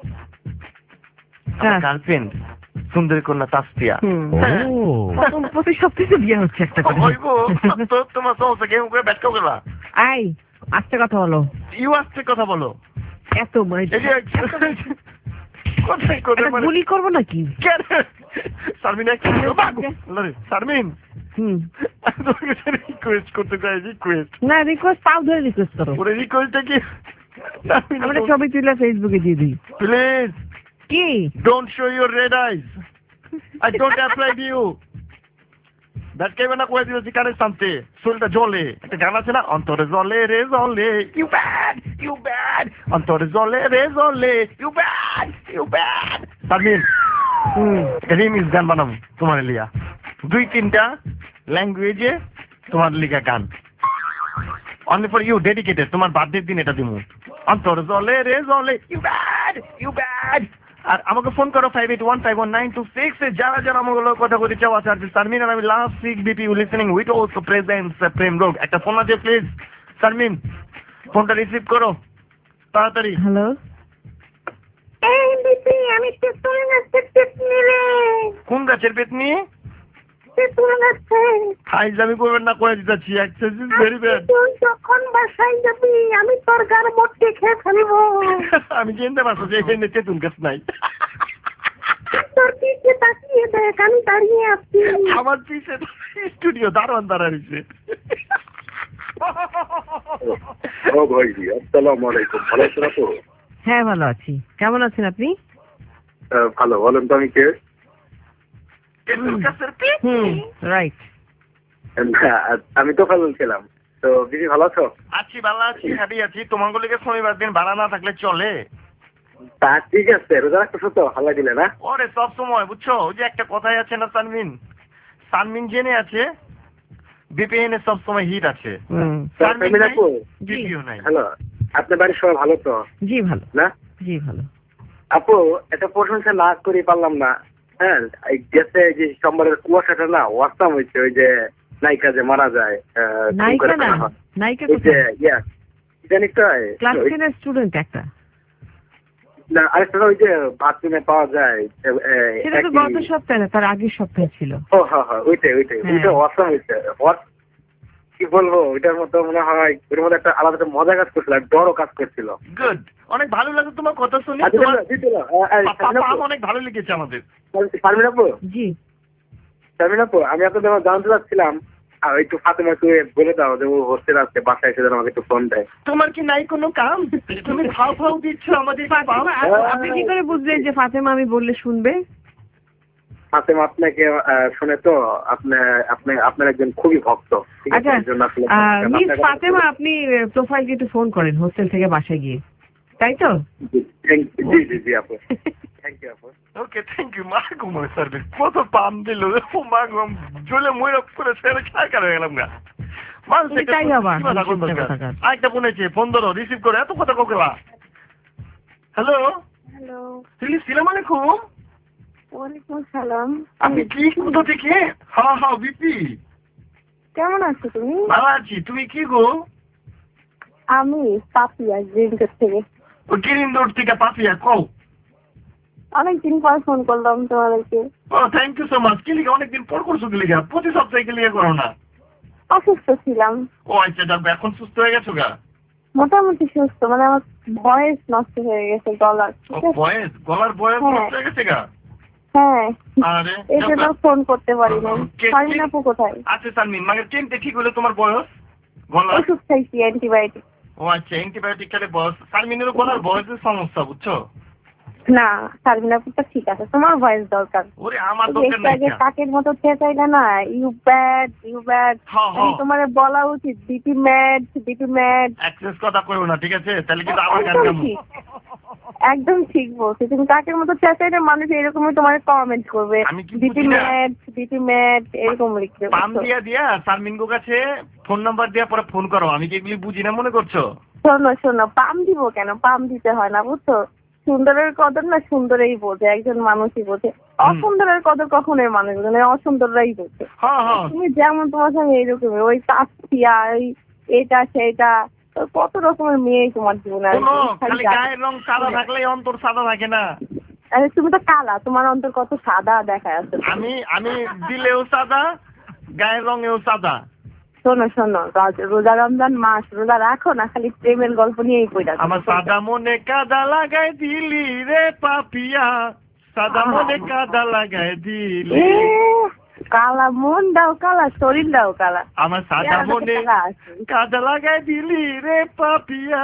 আমার গার্লফ্রেন্ড সুন্দরী কন্যা তাসফিয়া প্রতি সপ্তাহে বিয়ে হচ্ছে একটা করে হইব তো তোমার সমস্যা কেমন করে ব্যাট গেলা আই আস্তে কথা বলো ইউ আস্তে কথা বলো এত মানে এই যে কোথায় কোথায় মানে গুলি করবো নাকি কেন শারমিন এক শারমিন হুম রিকোয়েস্ট করতে চাই রিকোয়েস্ট না রিকোয়েস্ট পাও ধরে রিকোয়েস্ট করো ওরে রিকোয়েস্টটা কি আমরা ছবি তুলে ফেসবুকে দিয়ে দিই প্লিজ কি don't show your red eyes I don't apply you bat কেবে না কয়ে দিয়েছি কানে শান্তি শরীরটা জলে একটা গান আছে না অন্তরে জলে রে জলে ইউ ব্যাড ইউ ব্যাড অন্তরে জলে রে জলে you bad you bad Sharmin remix গান বানাবো তোমার লিয়া দুই তিনটা ল্যাঙ্গুয়েজে তোমার লিখা গান অনলি ফর ইউ ডেডিকেটেড তোমার বার্থডের দিন এটা দিমু অন্তর জলে রে জলে ইউ ব্যাড ইউ ব্যাড আর আমাকে ফোন করো five eight one five one nine two six যারা যারা আমাকে কথা বলতে চাও আছে আর শারমিন আর আমি last six BP you listening with also presents Prem Rog একটা ফোন আছে প্লিজ শারমিন ফোনটা রিসিভ করো তাড়াতাড়ি হ্যালো এই বিপি আমি তেঁতুল গাছের পেতনি রে কোন গাছের পেতনি তেঁতুল গাছে ফাইজলামি করবেন না করে দিতেছি অ্যাক্সেস ইজ ভেরি ব্যাড তুই যখন বাসায় যাবি আমি তোর গার মোটে খেয়ে ফেলবো আমি জানতে পারছো যে এখানে তেঁতুল গাছ নাই তোর পিঠে তাকিয়ে দেখ আমি দাঁড়িয়ে আছি আমার পিছে স্টুডিও দারোয়ান দাঁড়া রয়েছে ও ভাই আসসালামু আলাইকুম ভালো আছেন আপু হ্যাঁ ভালো আছি কেমন আছেন আপনি আহ, ভালো বলেন তো আমি কে তেঁতুল গাছের পেতনি হুম রাইট আমি তো ভালো ছিলাম তো দিদি ভালো আছো আছি ভালো আছি হ্যাপি আছি তোমার গুলিকে শনিবার দিন ভাড়া না থাকলে চলে তা ঠিক আছে রোজা রাখতেছো তো হাল্লা দিলে না ওরে সব সময় বুঝছো ওই যে একটা কথাই আছে না সানমিন সানমিন জেনে আছে বিপিএন এ সব সময় হিট আছে হুম সানমিন শারমিন নাই, আপু বিপিও নাই হ্যালো আপনার বাড়ির সবাই ভালো তো জি ভালো না জি ভালো আপু একটা প্রশংসা না করে পারলাম না হ্যাঁ এই গেছে যে সোমবারের কুয়াশাটা না ওয়াসাম হয়েছে ওই যে নায়িকা যে মারা যায় আহ, খুন নায়িকা করে না ফেলা হয়। নায়িকা ওই যে কোথায় ইয়া জানিস তো ক্লাস ওই- টেনের স্টুডেন্ট একটা না আরেকটা ওই যে বাথরুমে পাওয়া যায় এ, এ, সেটা তো একই- গত সপ্তাহে না তার আগের সপ্তাহে ছিল ও হ্যাঁ হ্যাঁ ওইটাই ওইটাই হ্যাঁ। ওইটা ওয়াসাম হয়েছে What? কি বলবো ওইটার মতো মনে হয় ওইটার মধ্যে একটা আলাদা একটা মজা কাজ করছিল আর ডরও কাজ করছিল গুড অনেক ভালো লাগে তোমার কথা শুনে আচ্ছা, তোমার দিতে দাও, আহ, আহ, পা- শারমিন পা- আপু, অনেক ভালো লেগেছে আমাদের শারমিন আপু জি শারমিন আপু আমি আপনাদের আমার জানতে চাচ্ছিলাম আর একটু ফাতেমাকে বলে দাও যে ও হোস্টেল আছে বাসায় এসে যেন আমাকে একটু ফোন দেয় তোমার কি নাই কোনো কাম তুমি ফাও ফাও দিচ্ছ আমাদের ফাতেমা, আপ- আপনি কি করে বুঝলেন যে ফাতেমা আমি বললে শুনবে ফাতেমা আপনাকে আহ, শুনে তো আপনি আপনি আপনার একজন খুবই ভক্ত ঠিক আছে? আচ্ছা এর জন্য আসলে মিস আপনার- ফাতেমা আপনি প্রোফাইলকে একটু ফোন করেন হোস্টেল থেকে বাসায় গিয়ে তাই তো জি জি জি জি আপু থ্যাংক ইউ আপু ওকে থ্যাংক ইউ মা গো মনে সার্ভিস কত পাম দিল ও মা গো জ্বলে ময়ূর করে ছেড়ে খায় কার হয়ে গেলাম গা মানুষ তুমি তাই হবা, মিথ্যা কথা কার। আরেকটা ফোন আছে, ফোন ধরো, রিসিভ করো, এত কথা কোকেলা। হ্যালো হ্যালো, সালাম আলাইকুম। ওয়ালাইকুম সালাম। আপনি কি কোথা থেকে? হ্যাঁ হ্যাঁ বিপি, কেমন আছো তুমি? ভালো আছি। তুমি কি গো? আমি পাপিয়া জিঙ্কের থেকে। ও গিরিন্দর থেকে পাপিয়া কও। অনেকদিন পর ফোন করলাম তোমাদেরকে। ও থ্যাংক ইউ সো মাচ। কি লিখে অনেকদিন পর করছো? কি লিখে প্রতি সপ্তাহে কি লিখে করো না? অসুস্থ ছিলাম। ও আচ্ছা, যাক এখন সুস্থ হয়ে গেছো গা? মোটামুটি সুস্থ, মানে আমার ভয়েস নষ্ট হয়ে গেছে, গলার। ও বয়েস, গলার বয়েস হ্যাঁ। নষ্ট হয়ে গেছে গা? হ্যাঁ, আরে এই জন্য ফোন করতে পারি না। কে- শারমিন আপু কোথায়? আচ্ছা সালমিন, মানে কেনতে ঠিক হলো তোমার বয়স? গলা? ওষুধ খাইছি, অ্যান্টিবায়োটিক। ও আচ্ছা, অ্যান্টিবায়োটিক খেলে বয়স। সালমিনেরও গলার বয়সের সমস্যা, বুঝছো? না, শারমিন আপুটা ঠিক আছে, তোমার ভয়েস দরকার। ওরে আমার এই যে দরকার একটু নাই। আগে কাকের মতো চেঁচাইলে না, ইউ ব্যাড ইউ ব্যাড, হ্যাঁ, হ্যাঁ। তোমার বলা উচিত BP mad BP mad. Excess কথা কইও না, ঠিক আছে? তাহলে কিন্তু আবার গান একদম গামু। ঠিক, একদম ঠিক বলছি। তুমি কাকের মতো চেঁচাইলে মানুষ এরকমই তোমার কমেন্ট করবে, আমি কি বিপি বুঝি না? ম্যাড বিপি ম্যাড এরকম লিখবে। পাম দিয়া দিয়া সালমিনগো কাছে ফোন নাম্বার দিয়া পরে ফোন করো। আমি কি এগুলি বুঝি না মনে করছো? শোনো শোনো, পাম দিব কেন? পাম দিতে হয় না, বুঝছো? সুন্দরের কদর না সুন্দরেই বোঝে, একজন মানুষই বোঝে। অসুন্দরের কদর কখনোই মানুষ বোঝে না, অসুন্দররাই বোঝে। হ্যাঁ হ্যাঁ। তুমি যেমন তোমার সঙ্গে এইরকমই, ওই কাছিয়া, ওই এটা সেটা, কত রকমের মেয়ে তোমার জীবনে আছে। শোনো, খালি খালি যা- গায়ের রং সাদা থাকলেই অন্তর সাদা থাকে না। আরে তুমি তো কালা, তোমার অন্তর কত সাদা দেখা যাচ্ছে। আমি আমি দিলেও সাদা, গায়ের রঙেও সাদা। শোনো শোনো, রোজ- রোজা রমজান মাস, রোজা রাখো না, খালি প্রেমের গল্প নিয়েই পড়ে থাকো। আমার সাদা মনে কাদা লাগাই দিলি রে পাপিয়া, সাদা মনে কাদা লাগাই দিলি। এ, কালা মন দাও কালা, শরীর দাও কালা। আমার সাদা মনে কাদা লাগাই দিলি রে পাপিয়া।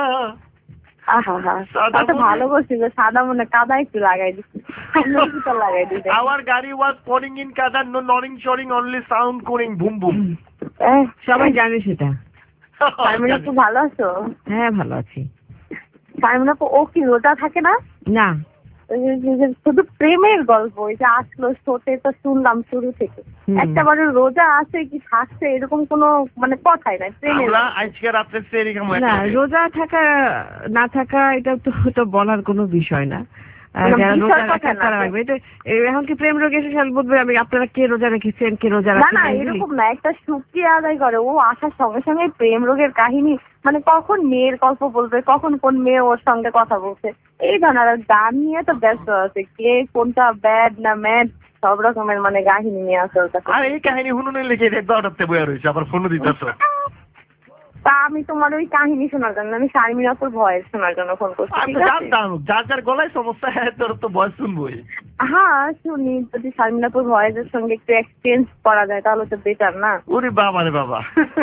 আহা হা, সাদা কত মনে- ভালো করছি যে সাদা মনে কাদা একটু লাগাই দিচ্ছি, লাগাই দিতে। Our গাড়ি was pouring in কাদা, no nodding, shoring, only sound going boom boom. সবাই জানে সেটা। শারমিন আপু ভালো আছো? হ্যাঁ ভালো আছি। শারমিন আপু, ও কি রোজা থাকে না? না, ওই যে- যে- যে শুধু প্রেমের গল্প, ওই যে আসলো শোতে তো শুনলাম শুরু থেকে। হুম। একটা বারে রোজা আছে কি থাকছে এরকম কোনো মানে কথাই নাই, প্রেমের আমরা গল্প। আজকে রাত্রে সেরি খামু না একসাথে। রোজা থাকা না থাকা এটা তো তো বলার কোনো বিষয় না। আহ, না, যারা বিষয় রোজা কথা রাখা না। তারা রাখবে। এটা এ, এখন কি প্রেম রোগ এসে সাল বলবে আমি আপনারা কে রোজা রেখেছেন কে রোজা না রাখেন না, এরকম না, একটা শুকরিয়া আদায় করে। ও আসার সঙ্গে সঙ্গে প্রেম রোগের কাহিনী, মানে কখন মেয়ের গল্প বলবে, কখন কোন মেয়ে ওর সঙ্গে কথা বলছে, এই ধরনের। আর গান নিয়ে তো ব্যস্ত আছে, কে কোনটা ব্যাড না ম্যাড, সব রকমের মানে কাহিনী নিয়ে আসে ওর কাছে। আর এই কাহিনী হুনুনে লিখে দেখবা ওটাতে বইয়া রয়েছে, আবার ফোন দিতেছ। তা আমি তোমার ওই কাহিনী শোনার জন্য, আমি শারমিন আপুর ভয়েস শোনার জন্য ফোন করছি, ঠিক আছে? জানতাম যার যার গলায় সমস্যা, হ্যাঁ তোর তো বয়স শুনবই। হ্যাঁ শুনি, যদি শারমিন আপুর ভয়েসের সঙ্গে একটু এক্সচেঞ্জ করা যায় তাহলে তো বেটার না? ওরে বাবা রে বাবা।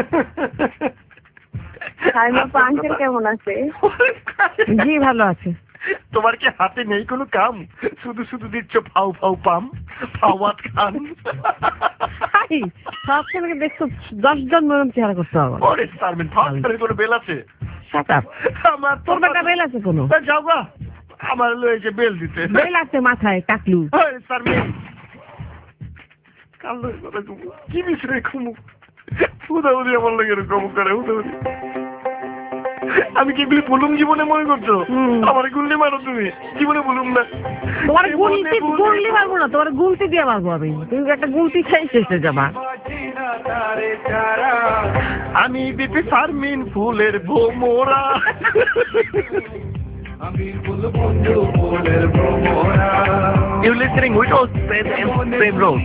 শারমিন আপু আঙ্কেল কেমন আছে? জি ভালো আছে। তোমার কি হাতে নেই কোনো কাম? শুধু শুধু দিচ্ছ ফাউ ফাউ পাম, ফাওয়াত খান। হাই, সব ছেলেকে দেখছো দশ জন মরম চেহারা করতে হবে। ওরে সারমিন, ফাওয়াত খানের কোনো বেল আছে? Shut up. আমার তোর বেটা বেল আছে কোনো? তা যাও গা, আমার লয়েছে বেল দিতে। বেল আছে মাথায় টাকলু। ওরে সারমিন, কাল লয়ে কথা কমু। কি বিষয়ে কমু? উদাউদি আমার লাগে এরকম করে, উদাউদি। আমি কি এগুলি বলুম জীবনে মনে করছো? আমার গুল্লি মারো তুমি, জীবনে বলুম না। তোমার গুলতি গুললি মারবো না, তোমার গুলতি দিয়ে মারবো আমি। তুমি একটা গুলতি খাই শেষে যাবা। আমি বিপি শারমিন ফুলের ভোমরা। You listening with us, Prem and Prem Rose.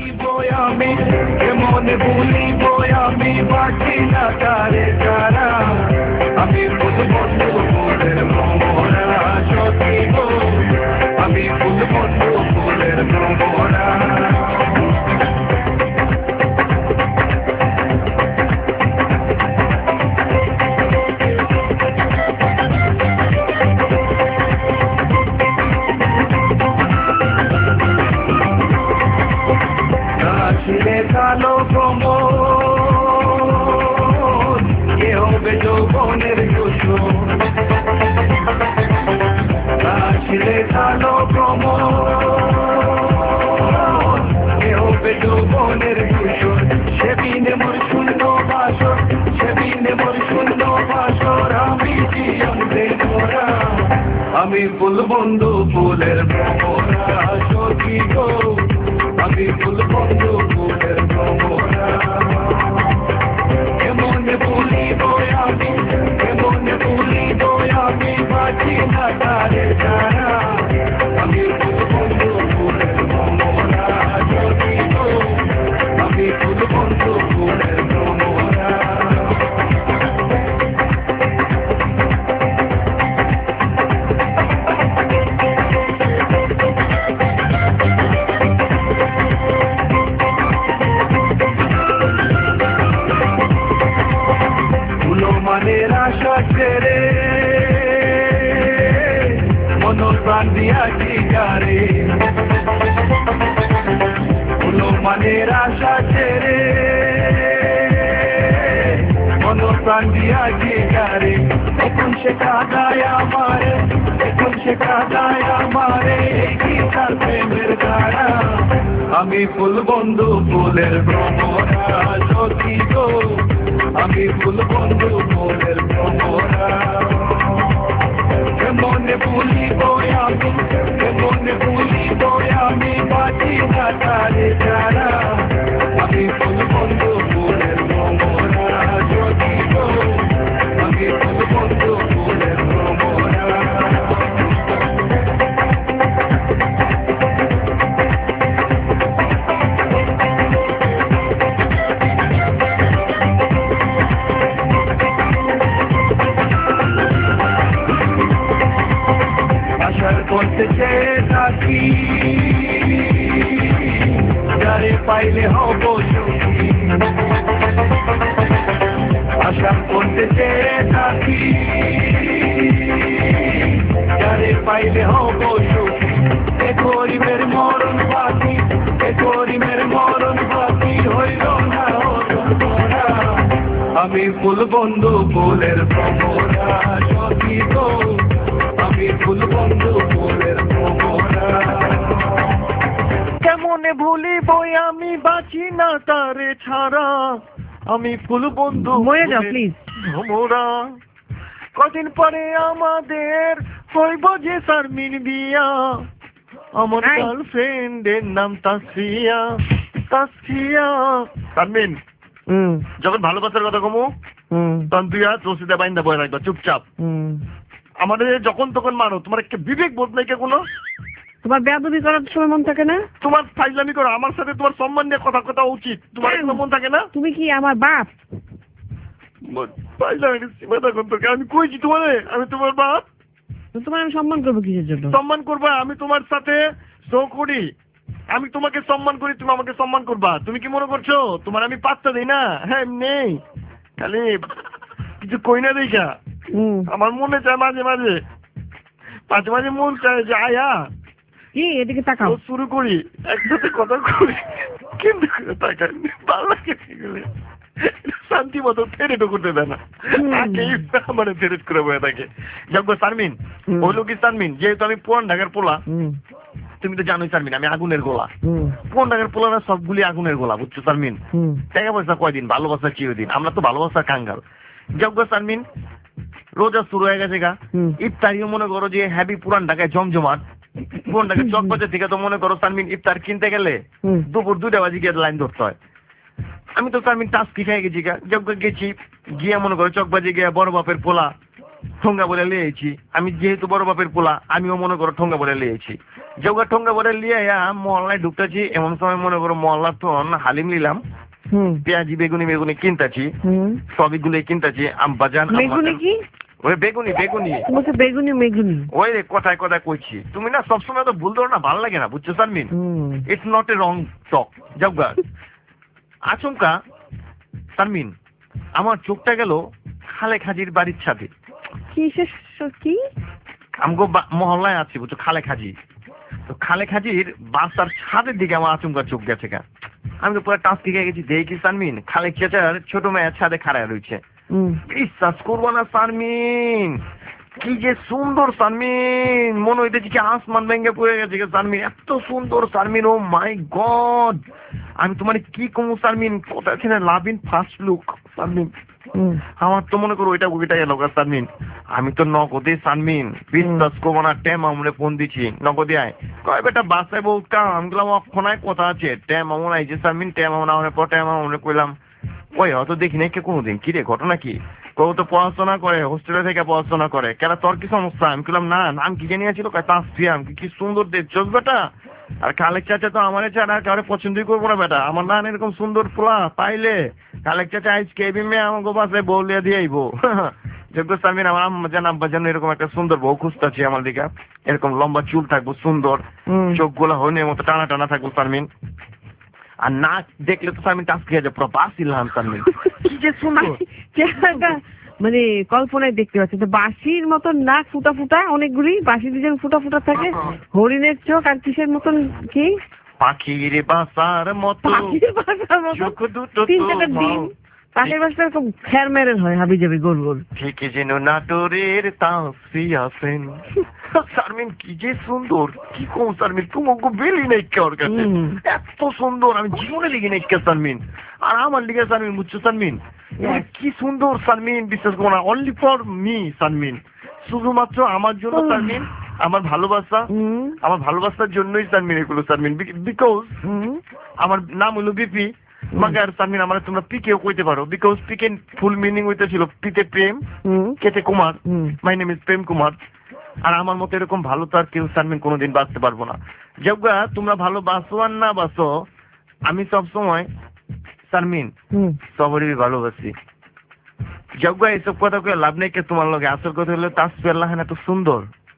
কালো ভ্রমণ কে হবে যৌবনের কুসুম, ছিলে কালো ভ্রমণ কে হবে যৌবনের কুসুম, সেদিন মোর শূন্য বাসর, সেদিন মনে মোর শূন্য বাসর আমি জিয়ন্তে মোরা আমি ফুল বন্ধু ফুলের ভ্রমরা সখী গো আমি ফুল বন্ধু ফুলের ভ্রমরা মনে ভুলিব আমি মনে ভুলিব আমি বাঁচি না তারে ছাড়া আমি ফুল বন্ধু ফুলের ভ্রমরা সখী গো আমি ফুল বন্ধু ফুলের ভ্রমরা মনের আশা ছেড়ে মনোপ্রাণ দিয়াছি গারে হলো মনের আশা ছেড়ে মনোপ্রাণ দিয়াছি গারে এখন সে কাঁদায় আমারে এখন সে কাঁদায় আমারে কি তার প্রেমের ধারা আমি ফুল বন্ধু ফুলের ভ্রমরা সখী গো আমি ফুল বন্ধু ফুলের ভ্রমরা মনে ভুলিব আমি মনে ভুলিব আমি বাঁচি না তারে ছাড়া আমি ফুল বন্ধু ফুলের ভ্রমরা সখী গো আমি ফুল বন্ধু ফুলের ভ্রমরা করতে চেয়ে থাকি যারে পাইলে হব সুখী আশা করতে চেয়ে থাকি যারে পাইলে হব সুখী এ গরিবের মরণ বাকি এ গরিবের মরণ বাকি হইল না হরা আমি ফুল বন্ধু ফুলের ভ্রমরা সখী গো আমি ফুল বন্ধু ফুলের ভ্রমরা কেমনে ভুলিব আমি বাঁচি না তারে ছাড়া আমি ফুল বন্ধু মরে যাও প্লিজ ভ্রমরা কদিন পরে আমাদের হইব যে শারমিন বিয়া আমার আই। গার্লফ্রেন্ডের নাম তাসফিয়া তাসফিয়া শারমিন হুম যখন ভালোবাসার কথা কমু হুম তখন তুই আর রসিদা বাইন্দা বয়ে রাখবা চুপচাপ হুম আমাদের যখন তখন মানো তোমার একটা বিবেক বোধ নাই কে কোনো তোমার বেয়াদবি করার সময় মন থাকে না তোমার ফাইজলামি করো আমার সাথে তোমার সম্মান নিয়ে কথা কথা উচিত তোমার কেন? কোনো মন থাকে না তুমি কি আমার বাপ ফাইজলামি সীমা থাকুন তোকে আমি কইছি তোমারে আমি তোমার বাপ তো তোমার আমি সম্মান করবো কিসের জন্য সম্মান করবা আমি তোমার সাথে শো করি আমি তোমাকে সম্মান করি তুমি আমাকে সম্মান করবা তুমি কি মনে করছো তোমার আমি পাত্তা দিই না হ্যাঁ নেই খালি কিছু কই না দেখা হুম আমার মনে চায় মাঝে মাঝে মাঝে মাঝে মন চায় যে আয়া কি এদিকে তাকাও ও শুরু করি একসাথে কথা করি কিন্তু তাকাই ভালো লাগে এগুলো। শান্তি মতো থেরেটও করতে দেয় না তাকেই মানে থেরেট করে বয়ে থাকে যাক গো শারমিন হুম। ওই লোকই শারমিন যেহেতু আমি পুরান ঢাকার পোলা হুম তুমি তো জানোই শারমিন আমি আগুনের গোলা হুম পুরান ঢাকার পোলারা সবগুলি আগুনের গোলা বুঝছো শারমিন হুম টাকা পয়সা কয়দিন ভালোবাসা চিরদিন আমরা তো ভালোবাসার কাঙ্গাল যাক গো শারমিন রোজা শুরু হয়ে গেছে গা হুম। ইফতারিও মনে করো যে হ্যাভি পুরান ঢাকায় জমজমাট পুরান ঢাকায় চক বাজার থেকে তো মনে করো শারমিন ইফতার কিনতে গেলে হুম। দুপুর দুটা বাজে গিয়ে লাইন ধরতে হয় আমি তো শারমিন টাস্কি খেয়ে গেছি গা যোগ্য গেছি গিয়ে মনে করো চক বাজে গিয়ে বড় বাপের পোলা ঠোঙ্গা বলে লিয়েছি আমি যেহেতু বড় বাপের পোলা আমিও মনে করো ঠোঙ্গা বলে লিয়েছি যোগা ঠোঙ্গা বলে লিয়ে মহল্লায় ঢুকতেছি এমন সময় মনে করো মহল্লা তো হালিম নিলাম হুম পেঁয়াজি বেগুনি বেগুনি কিনতেছি হুম সবগুলোই কিনতেছি আম বাজান আম বেগুনি বাজান। কি ওই বেগুনি বেগুনি তোমাকে বেগুনি মেগুনি ওই রে কথায় কথায় কইছি তুমি না সবসময় তো ভুল ধরো না ভালো লাগে না বুঝছো Sharmin hmm it's not a wrong talk জবগা আচমকা শারমিন আমার চোখটা গেল খালে খাজির বাড়ির ছাদে কিসের স- কি আমগো বা- মহল্লায় আছি বুঝছো খালে খাজি তো খালে খাজির বাসার ছাদের দিকে আমার আচমকা চোখ গেছে গা আমি তো পুরো টাচ দিকে গেছি দেখি শারমিন খালে চেচার ছোট মেয়ের ছাদে খাড়ায় রয়েছে হুম বিশ্বাস করবো না শারমিন কি যে সুন্দর শারমিন মনে হইতেছে কি আসমান ভেঙে পড়ে গেছে গে শারমিন এত সুন্দর শারমিন ও মাই গড আমি তোমার কি কমু শারমিন কোথায় ছিল love in first look Sharmin আমার তো মনে করো ওইটা ওইটা গেল সানমিন, আমি তো নগদে সানমিন বিশ্বাস করবো না, ট্যাম আমলে ফোন দিচ্ছি নগদে আয়, কয় বেটা বাসায় বউ কাম, আমি গেলাম অক্ষণায় কথা আছে, ট্যাম আমন আইছে সানমিন, ট্যাম আমন আমার পর ট্যাম আমলে কইলাম ওই অত দেখি নাই কে কোনোদিন, কি রে ঘটনা কি, কেউ তো পড়াশোনা করে হোস্টেলে থেকে পড়াশোনা করে, কেন তোর কি সমস্যা, আমি বললাম না নাম কি জানিয়েছিল, তাসফিয়া, কি সুন্দর দেখছস বেটা, আর কালেক চাচা তো আমার ছাড়া কারো পছন্দই করবো না বেটা, আমার না এরকম সুন্দর পোলা পাইলে কালেক চাচা আইজ কেবি মেয়ে আমাকে বাসায় বলিয়া দিয়ে আইবো। যোগ্য সামিন আমার আম্মা জান আব্বা জান এরকম একটা সুন্দর বউ খুঁজতেছি আমার দিকে, এরকম লম্বা চুল থাকবো সুন্দর, চোখ গুলা হইনের মতো টানা টানা থাকবো সারমিন, আর নাক দেখলে তো সারমিন টাচ খেয়ে যায় পুরো বাসিলাম সারমিন, কি যে সুন্দর চেহারাটা মানে কল্পনায় দেখতে পাচ্ছি, তো বাঁশির মতন নাক ফুটা ফুটা অনেকগুলি, বাঁশি দুজন ফুটা ফুটা থাকে, হরিণের চোখ আর কিসের মতন কি পাখির বাসার মতো, পাখির বাসার মতো চোখ দুটো তিন চারটা ডিম, পাখির বাসা এরকম খ্যার মেরের হয় হাবি যাবে গোল গোল, ঠিক যেন নাটোরের তাসফিয়া সেন। সারমিন কি যে সুন্দর, কি কম সারমিন, তোমাকে বেলি নাই ওর কাছে, এত সুন্দর আমি জীবনে লিখি নাই সারমিন, আর আমার লিখে সারমিন বুঝছো সারমিন কি সুন্দর সারমিন, বিশ্বাস করো না, অনলি ফর মি সারমিন, শুধুমাত্র আমার জন্য সারমিন, আমার ভালোবাসা, আমার ভালোবাসার জন্যই সারমিন এগুলো সারমিন, বিকজ আমার নাম হলো বিপি, মাগার সারমিন আমার তোমরা পিকেও কইতে পারো, বিকজ পিকে ফুল মিনিং হইতেছিল পিতে প্রেম, কেতে Kumar, my name is Prem Kumar, আর আমার মতো এরকম ভালো তো আর কেউ সারমিন কোনোদিন বাঁচতে পারবো না, যজ্ঞা তোমরা ভালো বাঁচো আর না বাঁচো, আমি সবসময় সারমিন সবারই ভালোবাসি, যজ্ঞা এইসব কথা কয়ে লাভ নেই, কে তোমার লগে আসল কথা হলো তাসফিয়া লাহান এত সুন্দর,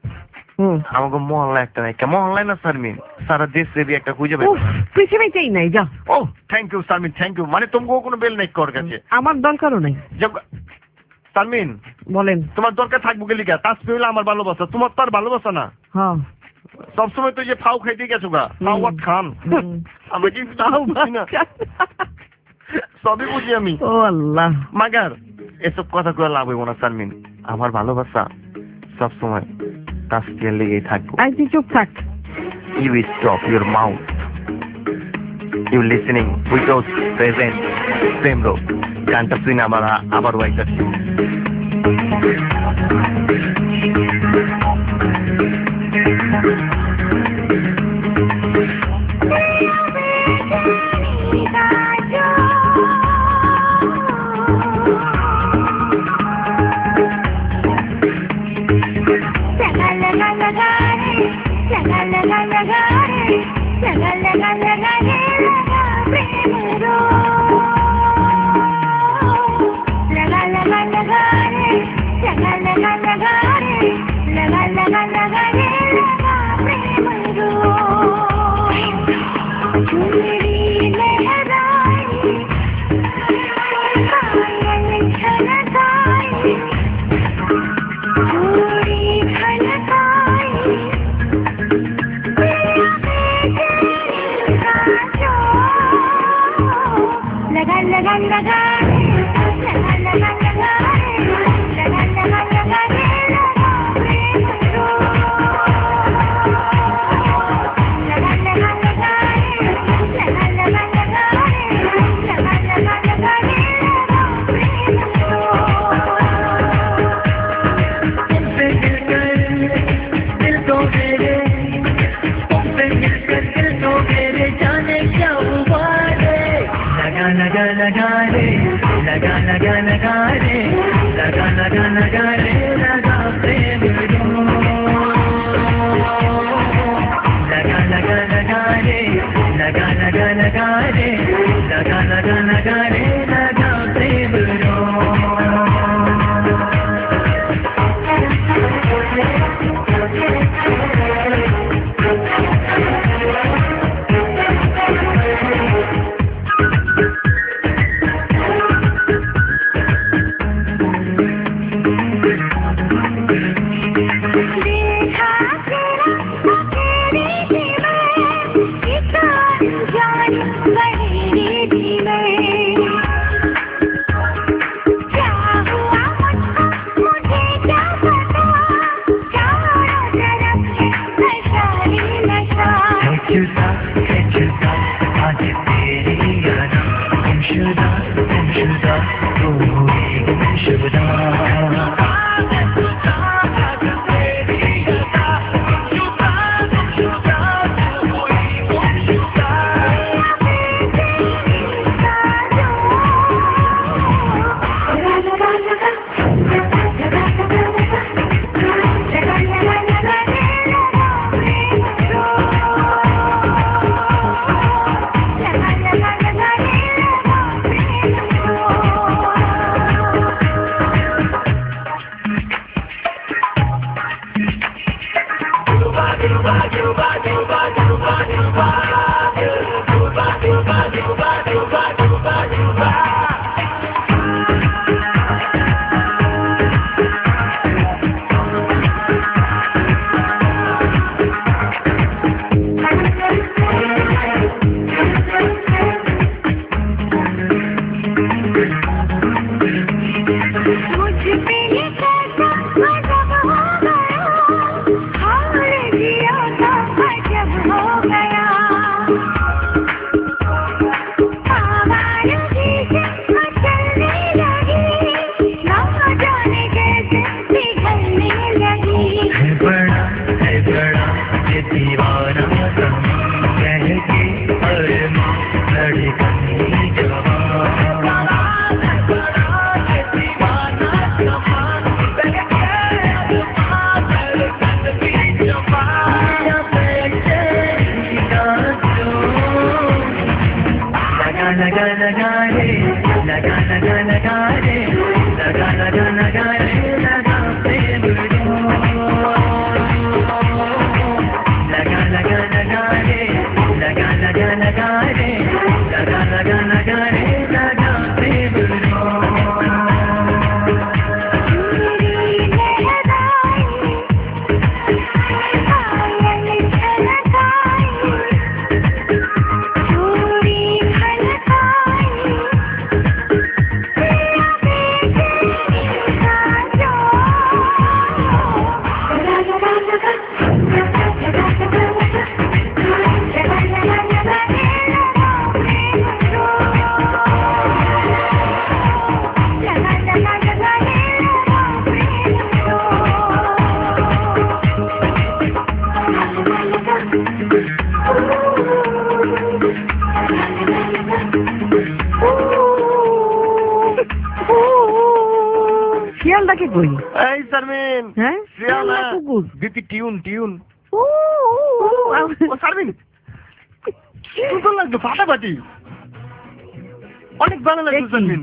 আমাকে মহল্লা একটা নাই, মহল্লায় না সারমিন সারা দেশ রেবি একটা খুঁজে পাই, পৃথিবীতেই নাই যা, ও thank you Sharmin thank you, মানে তোমাকেও কোনো বেল নাই কর কাছে, আমার দরকারও নাই, যজ্ঞা সারমিন বলেন তোমার দরকার থাকবো গেলি গা, তাসফিয়া হলো আমার ভালোবাসা, তোমার তো আর ভালোবাসা না, হ্যাঁ সবসময় তো যে ফাউ খাইতে গেছো গা, ফাউ আর খান, আমরা কি ফাউ বুঝি না, সবই বুঝি আমি, ও আল্লাহ, মাগার এসব কথা করে লাভ হইব না সারমিন, আমার ভালোবাসা সবসময় তাসফিয়ার লেগেই থাকবো, আই তুই চুপ থাক, you stop your mouth, you listening without present, Prem Rog গানটা শুনে আবার আবার ওয়াইটাছি, जान बड़ी थी मैं শিয়ালটাকে কই? এই শারমিন, হ্যাঁ শিয়াল না, কুকুর। BP tune tune. ও, ও, ও, ও শারমিন, কি সুন্দর লাগলো, ফাটাফাটি, অনেক ভালো লাগলো শারমিন।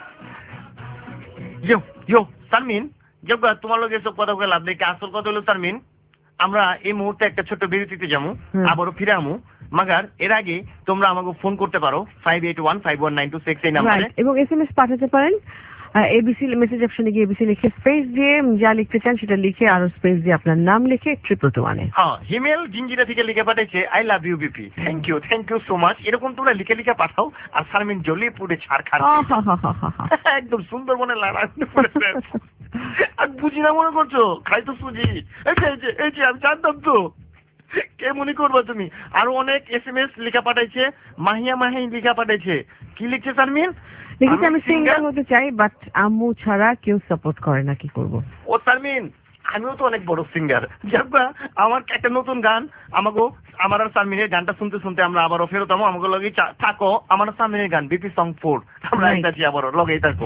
ইয়ো ইয়ো শারমিন, যোগ্য তোমার লোক এসব কথা বলে লাভ নেই। আসল কথা হলো শারমিন, আমরা এই মুহূর্তে একটা ছোট্ট বিরতিতে যাবো, আবারও ফিরে আমু। মাগার এর আগে তোমরা আমাকে ফোন করতে পারো five eight one five one nine two six এই নাম্বারে, এবং এস এম এস পাঠাতে পারেন এবিসি মেসেজ অপশনে গিয়ে এবিসি লিখে স্পেস দিয়ে যা লিখতে চান সেটা লিখে আরো স্পেস দিয়ে আপনার নাম লিখে ট্রিপল টু ওয়ানে। হ্যাঁ, হিমেল জিঞ্জিরা থেকে লিখে পাঠাইছে I love you BP, thank you thank you so much. এরকম তোমরা লিখে লিখে পাঠাও। আর শারমিন জ্বলিয়ে পুড়ে ছাড় খাচ্ছে, একদম সুন্দরবনে লাগাতে পড়েছে। আর বুঝি না মনে করছো, খাই তো সুজি। এই যে এই যে এই যে আমি জানতাম তো, কে মনে করবা তুমি? আরো অনেক এস এম এস লিখা পাঠাইছে, মাহিয়া মাহি লিখা পাঠাইছে। কি লিখছে শারমিন? লিখেছে আমি সিঙ্গার হতে চাই, বাট আম্মু ছাড়া কেউ সাপোর্ট করে না, কি করবো? ও শারমিন, আমিও তো অনেক বড় সিঙ্গার। যাবা আমার একটা নতুন গান, আমাকে আমার আর শারমিনের গানটা শুনতে শুনতে আমরা আবারও ফেরত আমো। আমাকে লগে থাকো, আমার আর শারমিনের গান বিপি সং ফোর, আমরা একটা জি আবারও লগেই থাকো।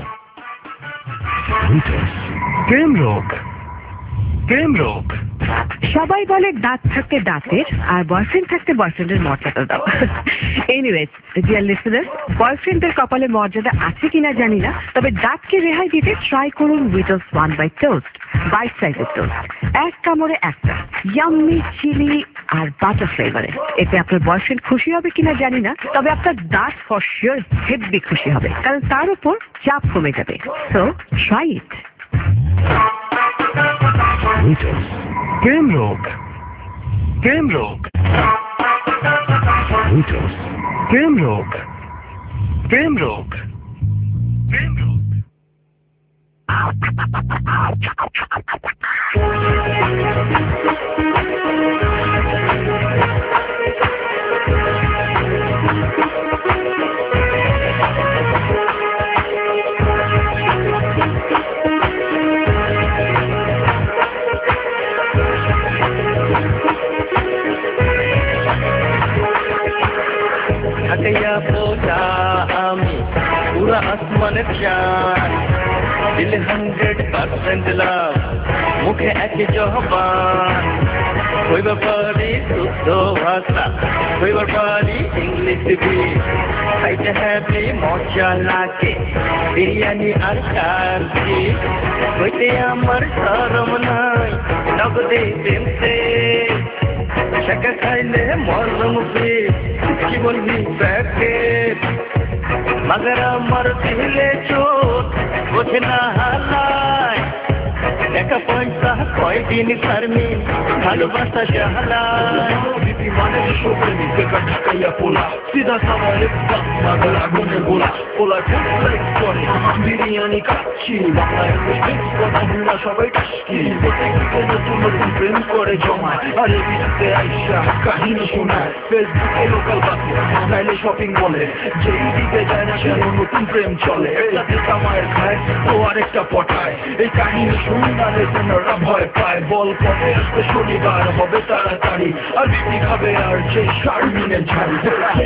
Game rock, game rock. সবাই বলে দাঁত থাকতে দাঁতের আর বয়ফ্রেন্ড থাকতে বয়ফ্রেন্ডের মর্যাদা দাও। এনিওয়েজ ডিয়ার লিসেনার্স, বয়ফ্রেন্ডের কপালে মর্যাদা আছে কিনা জানি না, তবে দাঁতকে রেহাই দিতে ট্রাই করুন উইটলস ওয়ান বাই টোস্ট, বাইট সাইজের টোস্ট। এক কামড়ে একটা, ইয়াম্মি চিলি আর বাটার ফ্লেভারে। এতে আপনার বয়ফ্রেন্ড খুশি হবে কিনা জানি না, তবে আপনার দাঁত ফর শিওর হেব্বি খুশি হবে, কারণ তার উপর চাপ কমে যাবে। So try it. Game Rock, Game Rock, Game Rock, Game Rock, Game Rock. ঢাকাইয়া পোষা আমি পুরা আসমানের চাঁদ, দিলে হান্ড্রেড পার্সেন্ট লাভ, মুখে একে জহবান। কইবার পারি শুদ্ধ ভাষা, কইবার পারি ইংলিশ বি, খাইতে হ্যাপি মজা লাগে বিরিয়ানি আর কারজি। কইতে আমার শরম নাই, নগদে প্রেমতে টাকা খাইলে মরম ফ্রি, জীবন হি প্যাকেট। মগর আমার দিলে চোট বোঝে না হালায়, টাকা পয়সা কয়দিন শারমিন ভালোবাসা শাহলাল বিপি মানে শোভেনি বেকার ঢাকাইয়া পোলা সিধা সাদা লেপটা মাগল আগুনে গোলা পোলা ফুল লাইক করে বিরিয়ানি খাচ্ছি বাংলায় মিক্স কথা ভুলা সবাই টাস্কি প্রত্যেক দিকে নতুন নতুন প্রেম করে জমায় আর এই বিচিতে আইসা কাহিনী শোনায় ফেসবুকে লোকাল বাসে নাইলে শপিং মলে যেই দিকে যায় না সেন নতুন প্রেম চলে একটাতে কামায়ের খায় তো আরেকটা পটায় এই কাহিনী শুনলে তোমরা ভয় পায় বল কবে আসবে শনিবার হবে তাড়াতাড়ি আর বিপি খাবে আর যে শারমিনের ঝাড়ি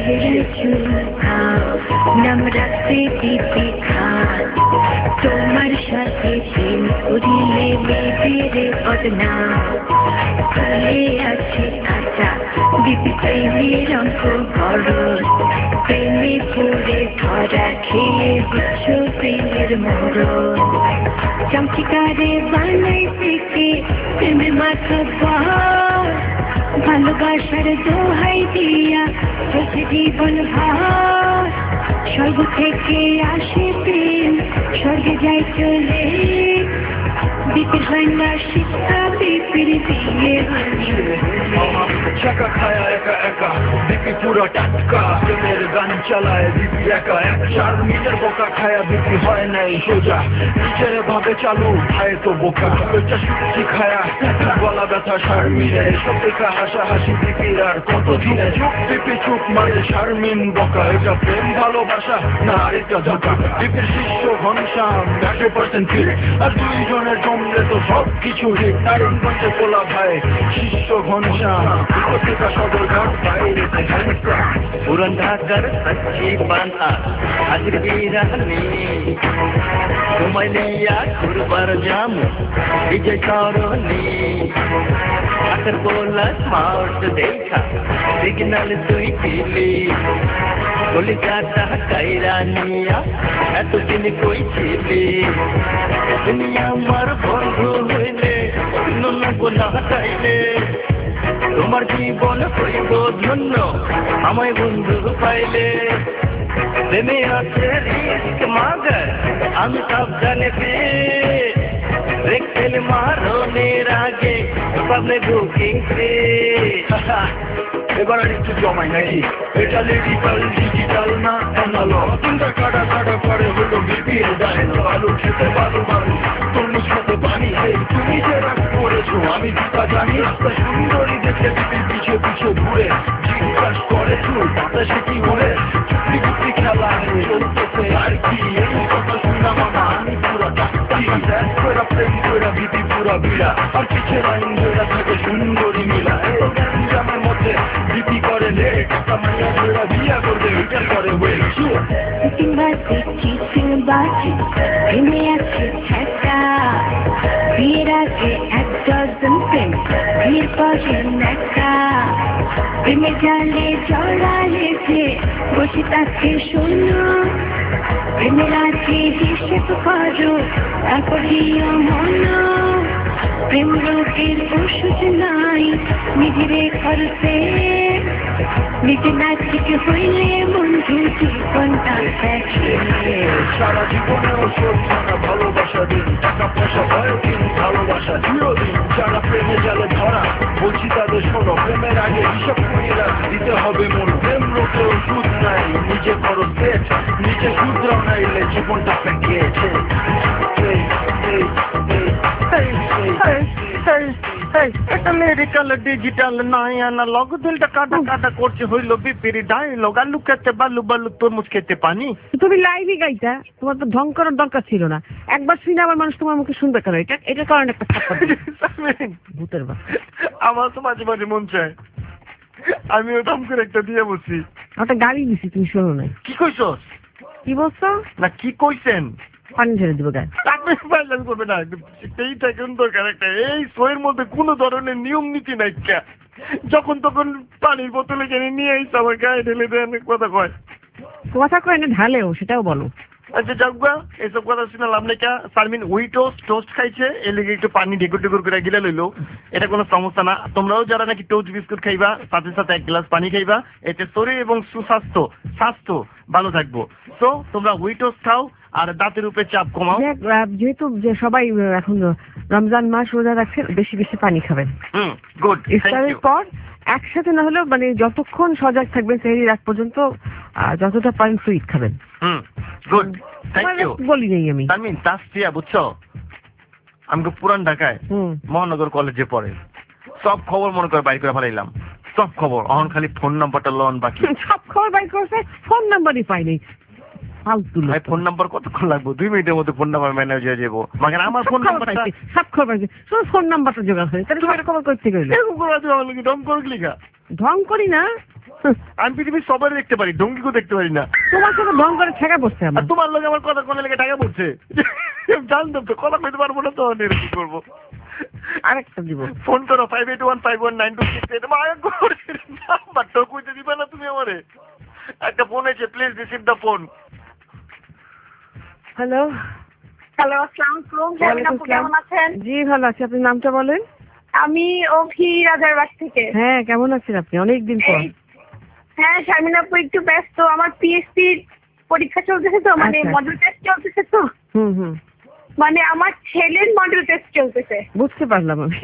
নামরাতে দিদি খান তোমার সাথে প্রেম করিলে মেয়েদের বদনাম চলে আছে কাঁচা দিদি প্রেমের অঙ্ক গরম প্রেমে পড়ে ধরা খেয়ে বিচ্ছ প্রেমের মরণ চমচিকারে বানাই থেকে প্রেমে মাথা পার ভালোবাসার দোহাই দিয়া চলছে জীবন ভার স্বর্গ থেকে আসে প্রেম স্বর্গে যাই চলে বিপির হয় না শিক্ষা বিপির বিয়ে চাকা খায়া একা একা বিপি পুরো টাটকা প্রেমের গান চালায় বিপি একা এক চার মিটার বোকা খায়া বিপি হয় নাই সোজা নিজের ভাবে চালু খায় তো বোকা ওইটা সুখি খায়া গলা ব্যথা শারমিনে সব দেখা হাসা হাসি বিপির আর কত দিনে চুপ বিপি চুপ মারে শারমিন বোকা এটা প্রেম ভালোবাসা না আরেকটা ধোকা বিপির শিষ্য ঘনশ্যাম একশো পার্সেন্ট ফিট আর দুইজনের জমলে তো সব কিছু হিট নারায়ণগঞ্জে পোলা ভাই শিষ্য ঘনশ্যাম বিকশিকা সদরঘাট বাইরে পুরান ঢাকার সচ্চি বাংলা হাজির বিরানি তোমায় লিয়া ঘুরবার যাম বিজয় সরণি আকার বলা স্মার্ট দেখা সিগনাল তুই দিলি কলিকাতা কাইরা নিয়া এতদিন কই ছিলি তুমি আমার বন্ধু হইলে ননব না চাইলে তোমার জীবন হইব ধন্য আমায় বন্ধু পাইলে প্রেমে আছে রিস্ক মাগার আমি সব জানে রেখেল মারণের আগে পাবলে বুকিং এবার আর একটু জমাই নাকি এটা লিডিক্যাল ডিজিটাল না অ্যানালগ চিন্তা কাটা কাটা করে হলো বিপির ডায়লগ আলু খেতে বালু বালু তরমুজ খেতে পানি এই তুমি যে রাগ করেছো আমি তা জানি রাস্তা সুন্দরী দেখে বিপির পিছে পিছে ঘুরে জিজ্ঞাস করে চুল বাতাসে কি ঘুরে চুপড়ি চুপড়ি খেলা চলতেছে আর কি এই কথা শুনলাম মামা আমি পুরো টাকি দেখ করে প্রেম করে বিপি পুরা বিড়া আর পিছে লাইন ধরে থাকে সুন্দরী মিলা এই গ্যাঞ্জামের মধ্যে বিপি করে লে টাকা মাইয়া ধরে বিয়া করবে ওইটা করে ওয়েল চিটিং বাজে চিটিং বাজে প্রেমে আছে ছ্যাঁকা বিয়ের আগে এক ডজন প্রেম বিয়ের পরে নেকা প্রেমে জালে জড়ালেছে বসে তাকে শোনো প্রেমের আগে হিসেব করো তারপর দিও মনো প্রেম রোগের ওষুধ নাই নিজেরে করতে নিজে না ঠিক হইলে বন্ধু জীবনটা দেখে সারা জীবনে ওষুধ ছাড়া ভালোবাসা দিন টাকা পয়সা ভয় দিন ভালোবাসা দিও দিন যারা প্রেমে জালে ধরা বলছি তাদের শোনো প্রেমের আগে হিসাব করে রাখ দিতে হবে মন প্রেম রোগের ওষুধ নাই নিজে করো সেট নিজে শুধরাও নাইলে জীবনটা প্যাকেছে এটা লিরিক্যাল ডিজিটাল নাই অ্যানালগ দিলটা কাটা কাটা করছে হইলো বিপির ডায়লগ আলু খেতে বালু বালু তরমুজ খেতে পানি তুমি লাইভই গাইতা তোমার তো ঢং করার দরকার ছিল না একবার শুনে আবার মানুষ তোমার মুখে শুনবে কেন এটা এটার কারণে একটা ভূতের বা আমার তো মাঝে মাঝে মন চায় আমিও দাম করে একটা দিয়ে বসি ওটা গাড়ি দিছি তুমি শোনো নাই কি কইছস কি বলছো না কি কইছেন পানি ছেড়ে দেবো গায়ে আপনি পাইলেন করবে না এইটা কিন্তু দরকার একটা এই শোয়ের মধ্যে কোনো ধরনের নিয়ম নীতি নাই কে যখন তখন পানির বোতলে কিনে নিয়ে আইসে আমার গায়ে ঢেলে দেন কথা কয় কথা কয় না ঢালেও সেটাও বলো আচ্ছা যাকবা এইসব কথা শুনে লাভ নেই কা শারমিন ওই টোস্ট টোস্ট খাইছে এর লেগে একটু পানি ঢেকুর ঢেকুর করে গিলে লইলো এটা কোনো সমস্যা না তোমরাও যারা নাকি টোস্ট বিস্কুট খাইবা সাথে সাথে এক গ্লাস পানি খাইবা এতে শরীর এবং সুস্বাস্থ্য স্বাস্থ্য ভালো থাকবো তো তোমরা ওই টোস্ট খাও আর দাঁতের উপরে চাপ কমাও যেহেতু যে সবাই এখন রমজান মাস রোজা রাখছেন, বেশি বেশি পানি খাবেন। হুম, গুড, থ্যাংক ইফতারের ইউ। পর একসাথে না হলেও মানে যতক্ষণ সজাগ থাকবেন সেহরির রাত পর্যন্ত আহ, যতটা পারেন ফ্রুইট খাবেন। হুম, গুড, থ্যাংক তোমার ইউ। বলি নেই আমি। তামিন তাসফিয়া বুঝছো, আমাকে পুরান ঢাকায় হুম মহানগর কলেজে পড়ে, সব খবর মনে করে বাইর করে ফেলাইলাম, সব খবর। অহন খালি ফোন নাম্বারটা লন বাকি। সব খবর বাই করছে, ফোন নাম্বারই পাইনি। ফালতু লোক। ভাই ফোন নাম্বার কতক্ষণ লাগবে? দুই মিনিটের মধ্যে ফোন নাম্বার ম্যানেজ হয়ে যাবো। মানে আমার সব ফোন খবর নাম্বারটা পাইছি, সব খবর পাইছি, শুধু ফোন নাম্বারটা জোগাড় হয়েছে। তাহলে তোমার খবর করতে গেলে এরকম করে আছে আমার লোকে, ডম করে লিখা। ঢং করি না, আমি পৃথিবীর সবাই দেখতে পারি, ডঙ্গিকেও দেখতে পারি না। তোমার সাথে ঢং করে ঠেকা বসছে আর আমার। তোমার লোক আমার কথা কোনে লেগে টাকা পড়ছে, জানতাম তো কথা কইতে পারবো না, তো এরকম কি করবো? আরেকটা দিব। ফোন করো five eight one five one nine two six eight. নাম্বারটা কইতে দিবা না তুমি আমারে? একটা ফোন আছে, please receive the phone. Hello, hello, আসসালামু আলাইকুম। শারমিন আপু কেমন আছেন? জি ভালো আছি, আপনি নামটা বলেন। আমি অভি রাজারবাগ থেকে। হ্যাঁ কেমন আছেন আপনি? অনেকদিন পর। এই- হ্যাঁ শারমিন আপু একটু ব্যস্ত, আমার পিএইচডি পরীক্ষা চলতেছে তো, মানে আচ্ছা। মডেল টেস্ট চলতেছে তো, হুম হুম মানে আমার ছেলের মডেল টেস্ট চলতেছে। বুঝতে পারলাম আমি।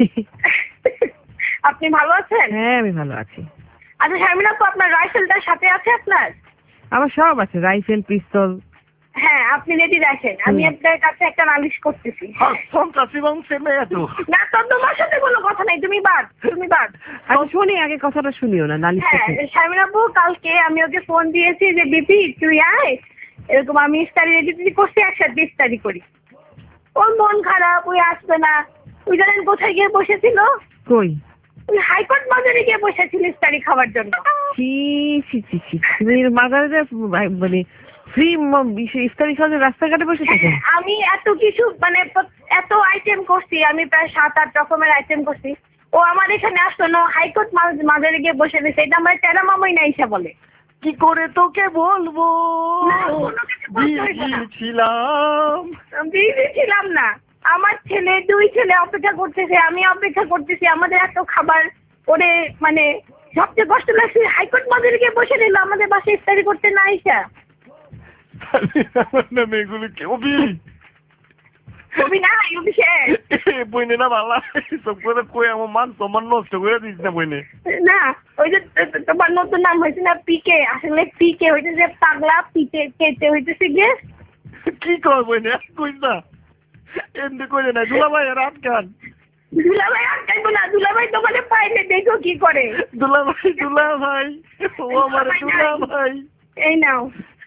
আপনি ভালো আছেন? হ্যাঁ আমি ভালো আছি। আচ্ছা শারমিন আপু, আপনার রাইফেলটার সাথে আছে আপনার? আমার সব আছে, রাইফেল, পিস্তল। হ্যাঁ আপনি রেডি রাখেন, আমি আপনার কাছে একটা নালিশ করতেছি। সন্ত্রাসী বংশে মেয়ে তো। না তোর তোমার সাথে কোনো কথা নাই, তুমি বাদ, তুমি বাদ। আচ্ছা শুনি, আগে কথাটা শুনিও না, নালিশ হ্যাঁ করতে। শারমিন আপু, কালকে আমি ওকে ফোন দিয়েছি যে বিপি তুই আয়, এরকম আমি ইফতারি রেডি করছি, একসাথে ইফতারি করি। ওর মন খারাপ, ওই আসবে না। ওই জানেন কোথায় গিয়ে বসেছিল? কই? ওই হাইকোর্ট বাজারে গিয়ে বসেছিল ইফতারি খাওয়ার জন্য। ছি ছি ছি ছি, তুমি মাজারে যে মানে ফ্রি ইফতারি খাওয়া রাস্তাঘাটে বসে থাকেন? হ্যাঁ, আমি এত কিছু মানে প- এত আইটেম করছি, আমি প্রায় সাত আট রকমের আইটেম করছি। ও আমার এখানে আসতো না, হাইকোর্ট মাজারে গিয়ে বসে রয়েছে। এটা আমার টেরা মামাই না ইসা বলে। কি করে তোকে বলবো না, কোনো কিছু বলতে হইবে না। ছিলাম। বিজি ছিলাম না, আমার ছেলে দুই ছেলে অপেক্ষা করতেছে, আমি অপেক্ষা করতেছি। আমাদের এত খাবার ওরে মানে সবচেয়ে কষ্ট লাগছে, হাইকোর্ট বাজারে গিয়ে বসে রইলো আমাদের বাসায় ইফতারি করতে না আইসা। আমার নামে এগুলো কেউ বি কবি না অভিষেক বইনে না বালা সব করে কই আমার মান সম্মান নষ্ট করে দিস না বইনে। না, ওই যে তো- তো- তোমার নতুন নাম হয়েছে না পিকে, আসলে পিকে হইতেছে পাগলা, পিকে কেটে হইতেছে গিয়ে। কি কর বইনে কইস না এমনি করে না দুলা ভাই রাত কান দুলাভাই আটকাইবো না, দুলাভাই তোমাকে পাইলে দেখো কি করে। দুলা ভাই দুলা ভাই ও আমার দুলা ভাই। এই নাও।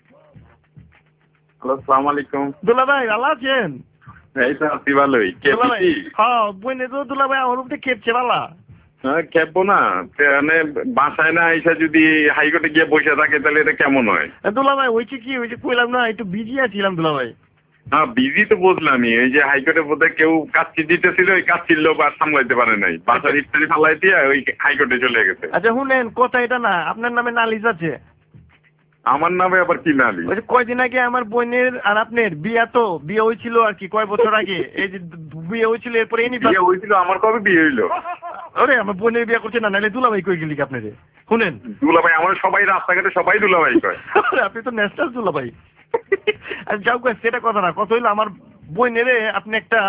হ্যালো, সালাম আলাইকুম। দুলা ভাই ভালো আছেন? এই তো আছি ভালোই। কে দুলা ভাই বুঝি? হ্যাঁ বইনে তো দুলা ভাই আমার উপরে খেপছে বালা। হ্যাঁ, খেপবো না। মানে বাসায় না এসে যদি হাইকোর্টে গিয়ে বসে থাকে তাহলে এটা কেমন হয়? দুলা ভাই ওইছে কি ওই যে কইলাম না একটু বিজি আছিলাম দুলা ভাই। হ্যাঁ বিজি তো বুঝলামই। ওই যে হাইকোর্টে বোধহয় কেউ কাচ্চি দিতেছিল, ওই কাচ্চির লোক আর সামলাইতে পারে নাই, বাসার ইফতারি ফালাই দিয়ে ওই হাইকোর্টে চলে গেছে। আচ্ছা শুনেন কথা এটা না, আপনার নামে নালিশ আছে। আমার নামে আবার কি নালি? ওই যে কয়দিন আগে আমার বোনের আর আপনার বিয়া তো বিয়ে হয়েছিল আর কি কয় বছর আগে, এই যে বিয়ে হয়েছিল এরপরে এনি বিয়ে হয়েছিল আমার, কবে বিয়ে হইলো? আরে আমার বোনের বিয়ে করছে না, নাহলে দুলাভাই কই গেলি আপনারে। শুনেন দুলাভাই আমার সবাই রাস্তাঘাটে সবাই দুলাভাই কয়। আপনি তো ন্যাশনাল দুলাভাই। আর যাও কয় সেটা কথা না, কথা হইলো আমার বোনেরে আপনি একটা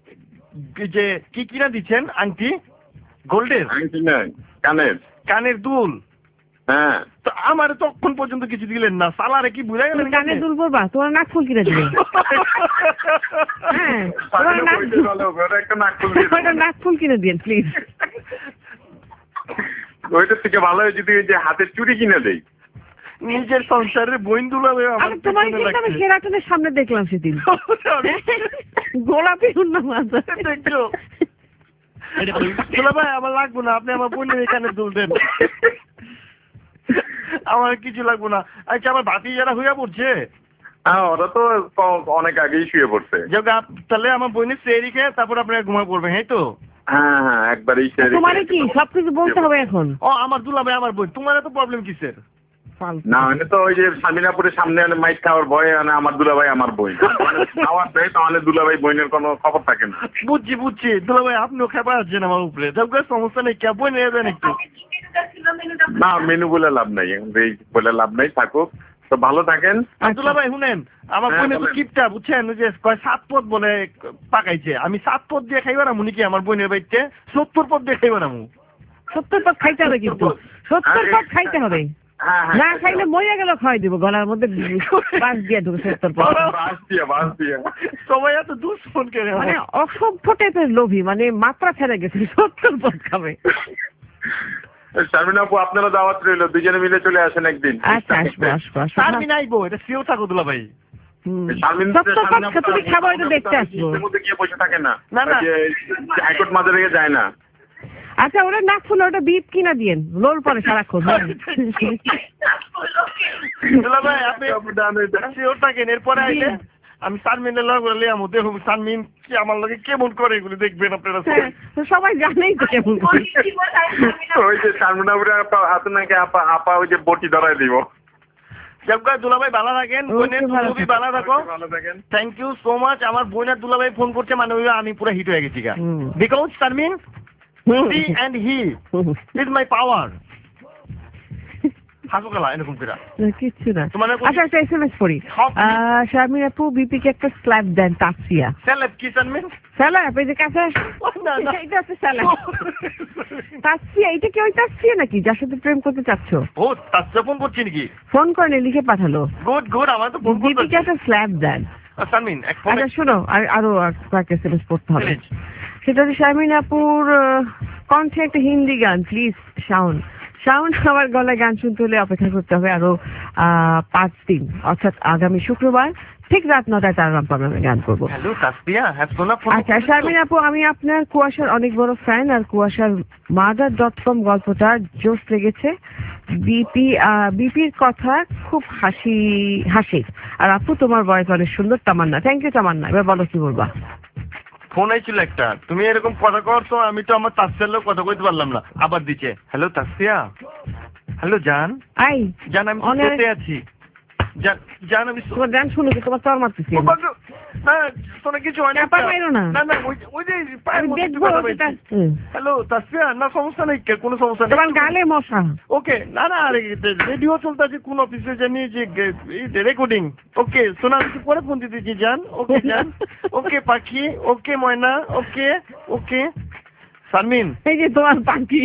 যে কি কিনা দিচ্ছেন আংটি, গোল্ডের আংটি নাই, কানের কানের দুল। হ্যাঁ, তো আমার তখন পর্যন্ত কিছু দিলেন না, সালারে কি বুঝা গেলেন? কানে দুল পরবা, তোমার নাক ফুল কিনে দিবে। হ্যাঁ তোমার নাক ওটা একটা নাক ফুল দিয়ে ওটা নাক ফুল কিনে দিন প্লিজ। ওইটার থেকে ভালো হয় যদি ওই যে হাতের চুড়ি কিনে দেই। নিজের সংসারের বইন দুলাবে আমি তোমার কিন্তু আমি সেরাটনের সামনে দেখলাম সেদিন, গোলাপি উন্না মাথা দেখছো দুলাভাই আমার লাগবো না, আপনি আমার বোনের এখানে দুল দেন, আমার কিছু লাগবো না। আচ্ছা আমার ভাতি যারা হইয়া পড়ছে, হ্যাঁ ওরা তো অনেক আগেই শুয়ে পড়ছে। তাহলে আমার বোনের সেরি খেয়ে তারপর আপনারা ঘুমা পড়বেন, হ্যাঁ তো? হ্যাঁ হ্যাঁ একবারই। তোমারে কি সবকিছু বলতে হবে এখন? ও আমার দুলাভাই আমার বোন, তোমার এত প্রবলেম কিসের? না মানে তো ওই যে স্বামীনাপুরের সামনে মাইক খাওয়ার ভয়ে মানে আমার দুলাভাই আমার বই খাওয়ার দেয়, তাহলে দুলাভাই বইনের কোনো খবর থাকে না। বুঝছি বুঝছি দুলাভাই আপনিও খেপা আছেন আমার উপরে, সমস্যা নেই, কে বই নিয়ে যান একটু। না মেনু বলে লাভ নাই, বলে লাভ নাই, থাকুক। তো ভালো থাকেন। আব্দুল্লাহ ভাই শুনেন, আমার হ্যাঁ, বোনের বলেন। কিপটা বুঝছেন, ওই যে কয় সাত পদ বলে পাকাইছে, আমি সাত পদ দিয়ে খাইবার আমু নাকি আমার বোনের বাড়িতে সত্তর পদ দিয়ে খাইবার আমু। সত্তর পদ খাইতে হবে কিন্তু, সত্তর পদ খাইতে হবে, হ্যাঁ হ্যাঁ না খাইলে মরিয়া গেল খাওয়াই দিব, গলার মধ্যে বাস দিয়ে দেবো সত্তর পদ। বাস দিয়া বাস দিয়া সবাই এত দুশ্মন করে মানে অসভ্য টাইপের লোভী, মানে মাত্রা ছেড়ে গেছে, সত্তর পদ খাবে। শারমিন আপু আপনারা দাওয়াত রইল, দুজনে মিলে চলে আসেন একদিন। আচ্ছা আসবো আসবো আসবো। শারমিন আইবো, এটা সিও থাকো দুলা ভাই। হুম। শারমিন সত্তর পদ তুমি খাবো, এটা দেখতে আসবো। এর মধ্যে গিয়ে বসে থাকে না, না, না। ওই যে হাইকোর্ট মাঝে রেখে যায় না। আচ্ছা ওরা নাক ফুলে ওটা বিপ কিনা দিয়েন, লোল পরে সারাক্ষণ। দুলা ভাই আপনি সিও থাকেন, এরপরে আইলে আমি শারমিনের লগে লিয়ামু, দেখুন শারমিন কি আমার লগে কেমন করে, এগুলো দেখবেন আপনারা। হ্যাঁ, সবাই জানেই তো কেমন করে। ওই যে শারমিন আপুরে আপা হাতে নাকি আপা আপা ওই যে বটি ধরাই দিব। জবকা দুলা ভাই ভালো থাকেন, বোনের ভালো তুমি ভালো থাকো। ভালো থাকেন। Thank you so much. আমার বোনের দুলা ভাই ফোন করছে, মানে ওই আমি পুরো হিট হয়ে গেছি গা, হুম। Because Sharmin she and he is my power. হাসো গেলা এরকম করে না, কিচ্ছু না। তোমার আচ্ছা একটা এস এম এস পড়ি। সব- আহ, শারমিন আপু বিপি কে একটা স্ল্যাব দেন, তাসফিয়া। সেলেব কি শারমিন? স্যালাব এই যে কাছে, না, না। এটা হচ্ছে স্যালাব। তাসফিয়া, এটা কি ওই তাসফিয়া নাকি যার সাথে প্রেম করতে চাচ্ছ? ও তার ফোন করছি নাকি? ফোন করেন, লিখে পাঠালো। গুড গুড, আমার তো ফোন বিপি কে করতে। একটা স্ল্যাব দেন। শারমিন এক ফোন। আচ্ছা শোনো, আর আরো কয়েকটা এস এম এস পড়তে হবে। Please. সেটা হচ্ছে শারমিন আপুর আহ, কণ্ঠে একটা হিন্দি গান, প্লিজ শাওন। শাওন আমার গলায় গান শুনতে হলে অপেক্ষা করতে হবে আরো আহ, পাঁচ দিন, অর্থাৎ আগামী শুক্রবার ঠিক রাত নটায় তার প্রোগ্রামে গান করবো। হ্যালো তাসফিয়া, হ্যাঁ শোনা ফোন। আচ্ছা শারমিন আপু, আমি আপনার কুয়াশার অনেক বড় ফ্যান, আর কুয়াশার মাদার ডট কম গল্পটা জোস লেগেছে। বিপি বিপির কথা খুব হাসি হাসি, আর আপু তোমার ভয়েস অনেক সুন্দর। Tamanna, thank you Tamanna. এবার বলো কি বলবা। ফোন আইছিল একটা, তুমি এরকম কথা করছো, আমি তো আমার তাসফিয়ার লোক কথা কইতে পারলাম না, আবার দিচ্ছে। হ্যালো তাসফিয়া, হ্যালো জান, আই জান আমি অনেক- শুনতে আছি, জান জান আমি শু- তোমার গান শুনুকে তোমার চর মারতেছি আমি। না শোনা কিছু হয় না। চাপা মাইরো না। না না ওই ওই যে পায়ের আমি মধ্যে একটু দেখবো ব্যথা সেটা। পেয়েছি। হুম। হ্যালো তাসফিয়া, না সমস্যা নেই, কে- কোনো সমস্যা নেই। তোমার গালে মশা। ওকে, না না আরে রেডিও চলতে আছে কোন অফিসে জানি যে রেকর্ডিং। ওকে শোনা, আমি একটু পরে ফোন দিতেছি জান। ওকে জান, ওকে পাখি, ওকে ময়না, ওকে ওকে। শারমিন, এই যে তোমার পাখি।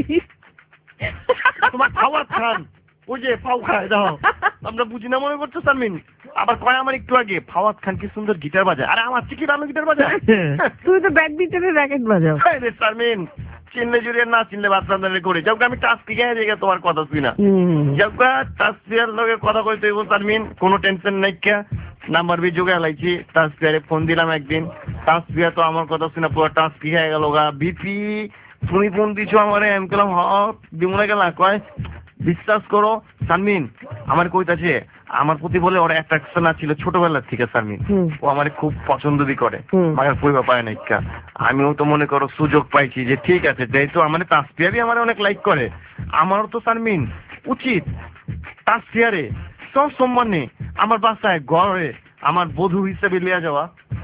তোমার ফাওয়াদ খান, ওই যে ফাও খায় দাও, আমরা বুঝি না মনে করছো শারমিন? আবার কয় আমার একটু আগে ফাওয়াদ খান কি সুন্দর গিটার বাজায়, আরে আমার থেকে ভালো গিটার বাজায়। তুমি তো ব্যাডমিন্টনের র্যাকেট বাজাও। রে শারমিন, চিনলে জুড়ে না চিনলে বাচ্চাদের করে যাও, আমি টাস্ক শিখে দিয়ে তোমার কথা শুই না। হুম। যাওগা তাসফিয়ার লগে কথা কইতে হইব শারমিন, কোনো টেনশন নাই কে। নাম্বার বি যোগে লাইছি, তাসফিয়ারে ফোন দিলাম একদিন, তাসফিয়া তো আমার কথা শুনে পুরো টাস্ক কি হয়ে গেল গা। বিপি তুমি ফোন দিছো আমারে, আমি কলাম হ দিমুনা গেলা, কয় বিশ্বাস করো শারমিন আমার কইতাছে আমার প্রতি বলে ওর অ্যাট্রাকশন ছিল ছোটবেলার থেকে শারমিন, হুম। ও আমারে খুব পছন্দ বি করে, হুম। মায়ের কইবা পায় না ইচ্ছা। আমিও তো মনে করো সুযোগ পাইছি যে ঠিক আছে, যেহেতু আমার তাসফিয়া বি আমার অনেক লাইক করে, আমারও তো শারমিন উচিত তাসফিয়ারে সব সম্মানে আমার বাসায় ঘরে আমার বধূ হিসেবে লিয়া যাওয়া।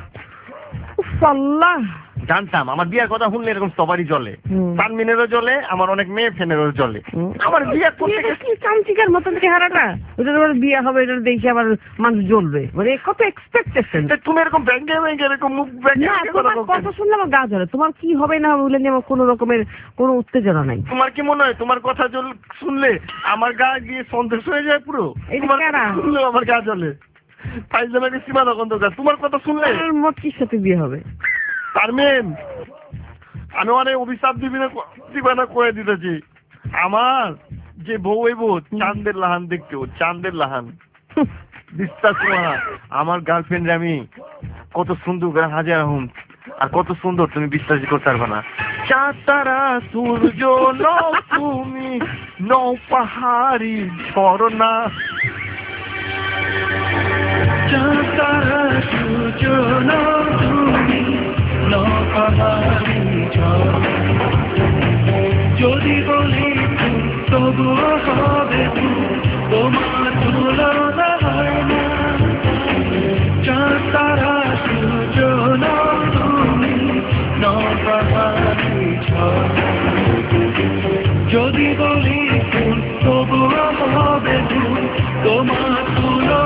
উফ, আল্লাহ। জানতাম আমার বিয়ার কথা শুনলে এরকম সবারই জলে, হুম। শারমিনেরও জলে, আমার অনেক মেয়ে ফ্যানেরও জলে। হুম। আমার বিয়ে করতে এটা কি চামচিকার মতন চেহারাটা, ওটা তোমার বিয়ে হবে, এটা দেখে আবার মানুষ জ্বলবে, মানে কত এক্সপেকটেশন। গেছে, তুমি এরকম ব্যাঙ্গে ব্যাঙ্গে এরকম মুখ ব্যাঙ্গে না ব্যাঙ্গে তোমার কথা বলছো। কথা শুনলে আমার গা জ্বলে, তোমার কি হবে না হবে বলে নিয়ে আমার কোনো রকমের কোনো উত্তেজনা নাই। তোমার কি মনে হয় তোমার কথা জল শুনলে আমার গা গিয়ে সন্দেশ হয়ে যায় পুরো? এই যে তোমার কারা? কথা শুনলেও আমার গা জ্বলে। ফাইজলামাকে সীমা দখল দরকার, তোমার কথা শুনলে। আমার মতকির সাথে বিয়ে হবে। শারমিন, আমি অনেক অভিশাপ দিবি না দিবা না করে দিতেছি। আমার যে বউ এই বউ চাঁদের লাহান দেখতে, ও চাঁদের লাহান, বিশ্বাস করো না আমার গার্লফ্রেন্ড আমি কত সুন্দর করে হাজার হুম, আর কত সুন্দর তুমি বিশ্বাসই করতে পারবে না। চাঁদ তারা সূর্য নও তুমি, নও পাহাড়ি ঝরনা। চাঁদ তারা সূর্য নও তুমি, নও পাহাড়ি ঝরনা। যদি বলি তবুও হবে তোমার তুলনা হয় না। চাঁদ তারা সূর্য নও তুমি, নও পাহাড়ি ঝরনা। যদি বলি তবুও হবে তোমার তুলনা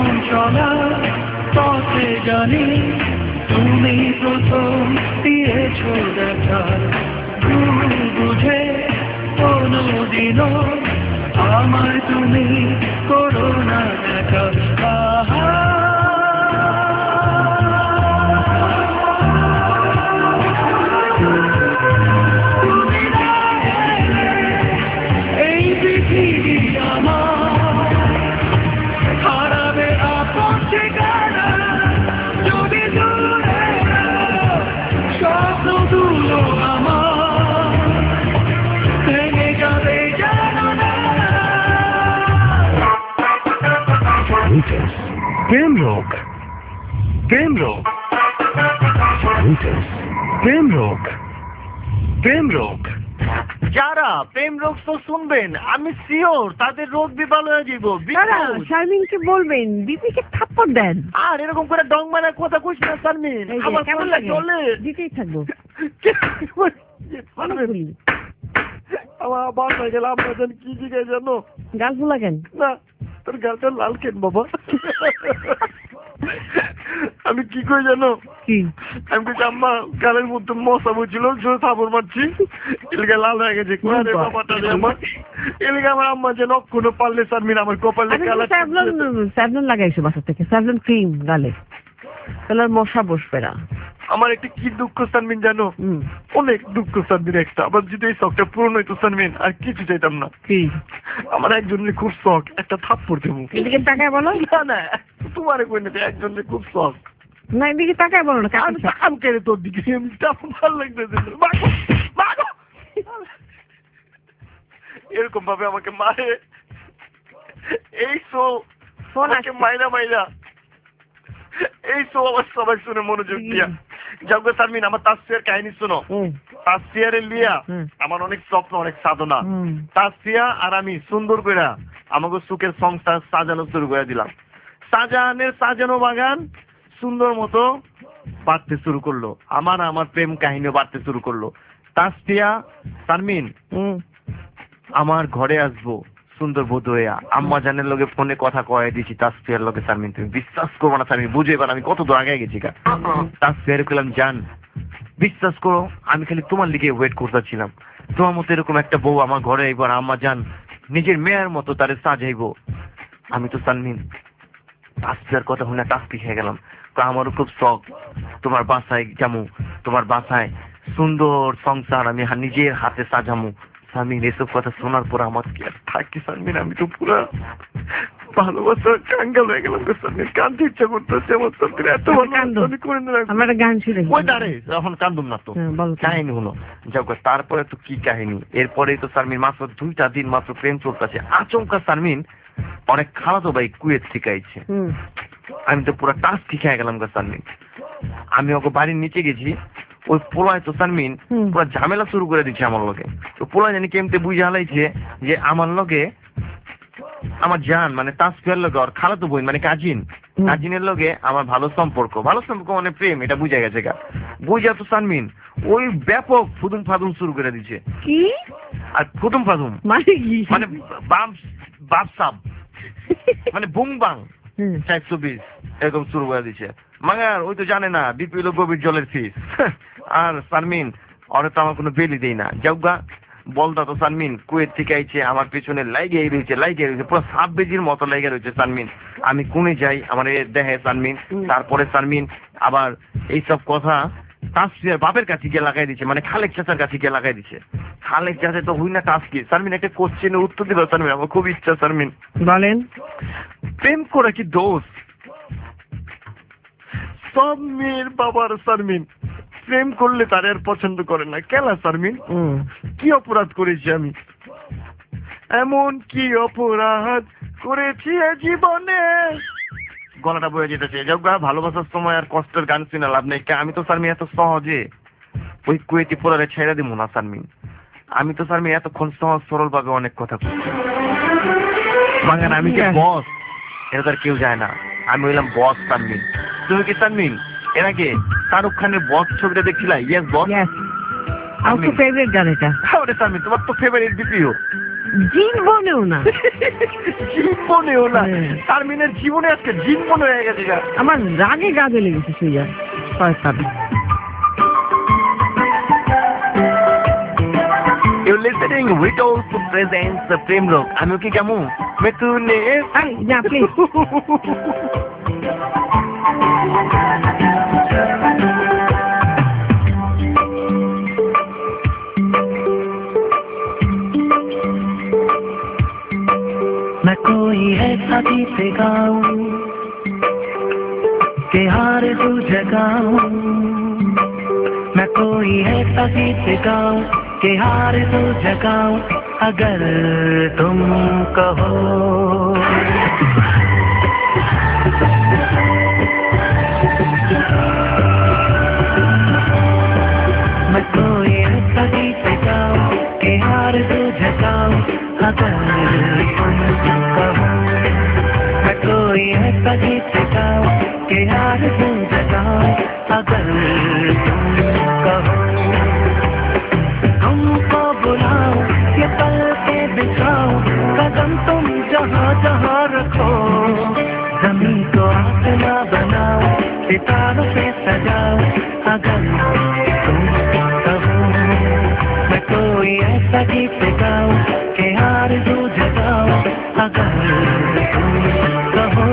জীবন চলা পথে জানি তুমি প্রথম দিয়েছ দেখা ভুল বুঝে কোনদিনও আমার তুমি করো না দেখা আহা এই পৃথিবী আমার হারাবে আপন ঠিকানা যদি দূরে স্বপ্নগুলো আমার ভেঙে যাবে জানো না প্রেম রোগ প্রেম রোগ প্রেম রোগ প্রেম রোগ যারা প্রেম রোগ তো শুনবেন আমি শিওর তাদের রোগ বিপাল হয়ে যাব দাদা শারমিনকে বলবেন বিপিকে থাপ্পড় দেন। আর এরকম করে ডং মানে কথা কইস না শারমিন এই যে, আমার কেমন কেমন লাগে? চলে দিতেই থাকবো। শারমিন, আমার বাসায় গেলে আপনাদের কি জিজ্ঞাসা জানো? গাল ফুলা কেন? না তোর গালটা লাল কেন বাবা? আমি কি কই জানো? কি? আমি বলছি আম্মা গালের মধ্যে মশা বলছিল জোরে থাপড় মারছি এলাকা লাল হয়ে গেছে কোয়ারে বাবাটা রে আমার এলাকা আমার আম্মা যে নক্ষণ পারলে শারমিন আমার কপালে কালা স্যাভলন স্যাভলন লাগাইছো বাসা থেকে, স্যাভলন ক্রিম গালে, তাহলে আর মশা বসবে না। আমার একটা কি দুঃখ শারমিন জানো? অনেক দুঃখ শারমিন একটা, আবার যদি এই শখটা পূরণ হইতো শারমিন আর কিছু চাইতাম না। কি? আমার একজনের খুব শখ একটা থাপ্পড় দেবো। এদিকে তাকায় বলো। না না তোমার কই না, একজনের খুব শখ। না এদিকে তাকায় বলো না। আমি কাম করে তোর দিকে আমি ভালো লাগতেছে মাগো মাগো এরকম ভাবে আমাকে মারে এই শো আমাকে মাইনা মাইনা এই শো আমার সবাই শুনে মনোযোগ দিয়া যাও গো শারমিন আমার তাসফিয়ার কাহিনী শোনো। তাসফিয়ারের লিয়া আমার অনেক স্বপ্ন অনেক সাধনা। তাসফিয়া আর আমি সুন্দর করে আমাকে সুখের সংসার সাজানো শুরু করে দিলাম। সাজানের সাজানো বাগান সুন্দর মতো বাড়তে শুরু করলো, আমার আমার প্রেম কাহিনী বাড়তে শুরু করলো। তাসফিয়া শারমিন আমার ঘরে আসবো সুন্দর বোধ হইয়া আম্মা জানের লগে ফোনে কথা কয়ে দিয়েছি তাসফিয়ার লগে। শারমিন তুমি বিশ্বাস করবো না শারমিন, বুঝে এবার আমি কত দূর আগে গেছি গা। তাসফিয়ার কইলাম জান বিশ্বাস করো আমি খালি তোমার লিগে ওয়েট করতেছিলাম, তোমার মতো এরকম একটা বউ আমার ঘরে এবার আম্মা জান নিজের মেয়ের মতো তারে সাজাইবো। আমি তো শারমিন তাসফিয়ার কথা শুনে টাস্কি খেয়ে গেলাম। আমারও খুব শখ তোমার বাসায় যামু, তোমার বাসায় সুন্দর সংসার আমি নিজের হাতে সাজামু। শারমিন এসব কথা শোনার পর আমার কি আর থাকি শারমিন, আমি তো পুরো ভালোবাসা কাঙ্গাল হয়ে গেলাম। শারমিন কান্দতে ইচ্ছা করতেছে আমার শারমিন, এত ভালো করে না আমার গান ছিল ওই দাঁড়ে এখন কান্দুম না তো কাহিনী হলো যাও। তারপরে তো কি কাহিনী, এরপরেই তো শারমিন মাত্র দুইটা দিন মাত্র প্রেম চলতেছে। আচমকা শারমিন অনেক খালাতো ভাই কুয়েত শিখাইছে, আমি তো পুরো টাচ শিখাই গেলাম গো শারমিন। আমি ওকে বাড়ির নিচে গেছি, ওই পোলায় তো শারমিন পুরো ঝামেলা শুরু করে দিচ্ছে আমার লগে। তো পোলায় জানি কেমতে বুঝে হালাইছে যে আমার লগে আমার জান মানে তাসফিয়ার লগে আর খালাতো বোন মানে কাজিন কাজিনের লগে আমার ভালো সম্পর্ক, ভালো সম্পর্ক মানে প্রেম, এটা বুঝা গেছে গা। বুঝা তো শারমিন ওই ব্যাপক ফুদুম ফাদুম শুরু করে দিচ্ছে। কি আর ফুদুম ফাদুম মানে কি? মানে বাম বাপ সাব মানে বুং বাং চারশো বিশ এরকম শুরু করে দিচ্ছে। মাগার ওই তো জানে না বিপি হলো গভীর জলের ফিস। আর শারমিন ওরা তো আমার কোনো বেলি দেই না। যাওগা বলতা তো শারমিন কুয়েত থেকে আইছে আমার পেছনে লাইগে রয়েছে লাইগে রয়েছে পুরো সাপ বেজির মতো লেগে রয়েছে শারমিন। আমি কোনে যাই আমার দেহে শারমিন। তারপরে শারমিন আবার এইসব কথা তাসফিয়ার বাপের কাছে গিয়ে লাগাই দিচ্ছে, মানে খালেক চাচার কাছে গিয়ে লাগাই দিচ্ছে। খালেক চাচা তো হই না টাস্কি। শারমিন একটা কোশ্চেনের উত্তর দিল শারমিন, আমার খুব ইচ্ছা শারমিন বলেন প্রেম করা কি দোষ? সব মেয়ের বাবার শারমিন প্রেম করলে তার আর পছন্দ করে না কেলা শারমিন? কি অপরাধ করেছি আমি, এমন কি অপরাধ করেছি জীবনে? গলাটা বয়ে যেতেছে। যাও গা ভালোবাসার সময় আর কষ্টের গান শুনে লাভ নেই। আমি তো শারমিন এত সহজে ওই কুয়েতি পোলারে ছেড়ে দিব না শারমিন। আমি তো শারমিন এতক্ষণ সহজ সরল ভাবে অনেক কথা বলছি। বাঙান আমি যে বস এটা তার কেউ যায় না, আমি হইলাম বস শারমিন। তুমি কি শারমিন এর আগে শাহরুখ খানের বস ছবিটা দেখছিলা? ইয়েস বস, আমার ফেভারিট গান এটা। আরে শারমিন তোমার তো ফেভারিট বিপিও। জীবনেও না। জীবনেও না? শারমিনের জীবনে আজকে জীবন হয়ে গেছে। আমার রাগে গা জ্বলে গেছে শুইয়া। You're listening with also presents the Prem Rock. আমি কি কেমন? मैं तूने যা প্লিজ। मैं कोई ऐसा गीत गाऊं के हार तू जगाऊं, मैं कोई ऐसा गीत गाऊं के हार तू जगाऊं, अगर तुम कहो। मैं कोई ऐसा गीत गाऊं के हार तू जगाऊं, अगर तुम कहो। मैं कोई ऐसा गीत गाऊं के हार तू जगाऊं, अगर तुम कहो। तुमको बुलाऊं ये पल के बिछाऊं, कदम तुम जहाँ जहाँ रखो, जमीन को आसमां बनाऊं, सितारों से सजाऊं, अगर तुम कहो। मैं कोई ऐसा गीत गाऊं के हार तू जगाऊं, अगर तुम कहो।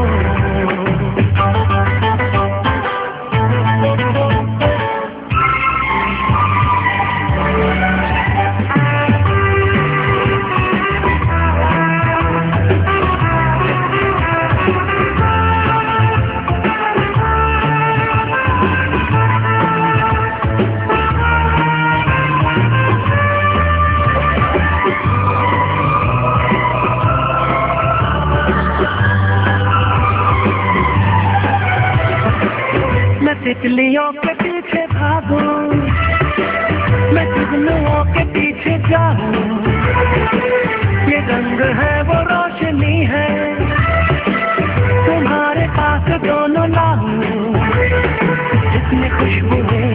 तितलियों के पीछे भागूं, मैं जुगनुओं के पीछे जाऊं, ये रंग है वो रोशनी है, तुम्हारे पास दोनों लाऊं, जितने खुशबुएं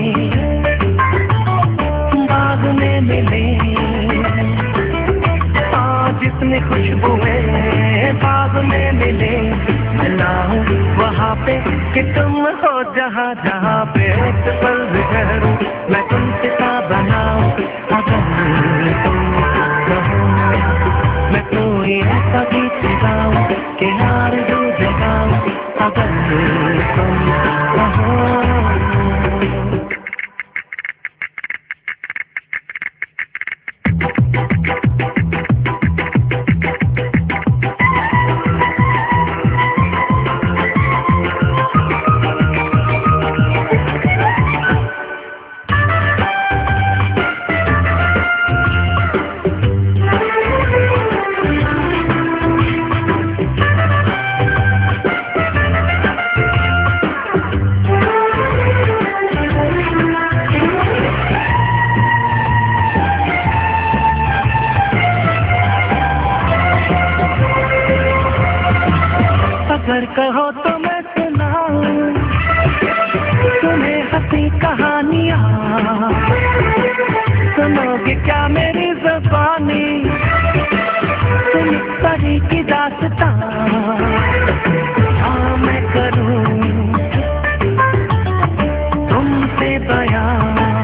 बाग में मिले, जितने खुशबुएं बाग में मिले, मिलाऊं वहाँ पे कि तुम हो जहाँ जहाँ पे एक पल बिखरूं, मैं तुमसे सा बनाऊं, अगर तुम कहो। मैं कोई ऐसा गीत गाऊं कि हार तू जगाऊं, अगर तुम कहो। अगर कहो तो मैं सुनाऊं तुम्हें हंसी कहानियाँ, सुनोगे क्या मेरी ज़बानी, तुम परी की दास्तां, हाँ मैं करूं तुमसे बयां,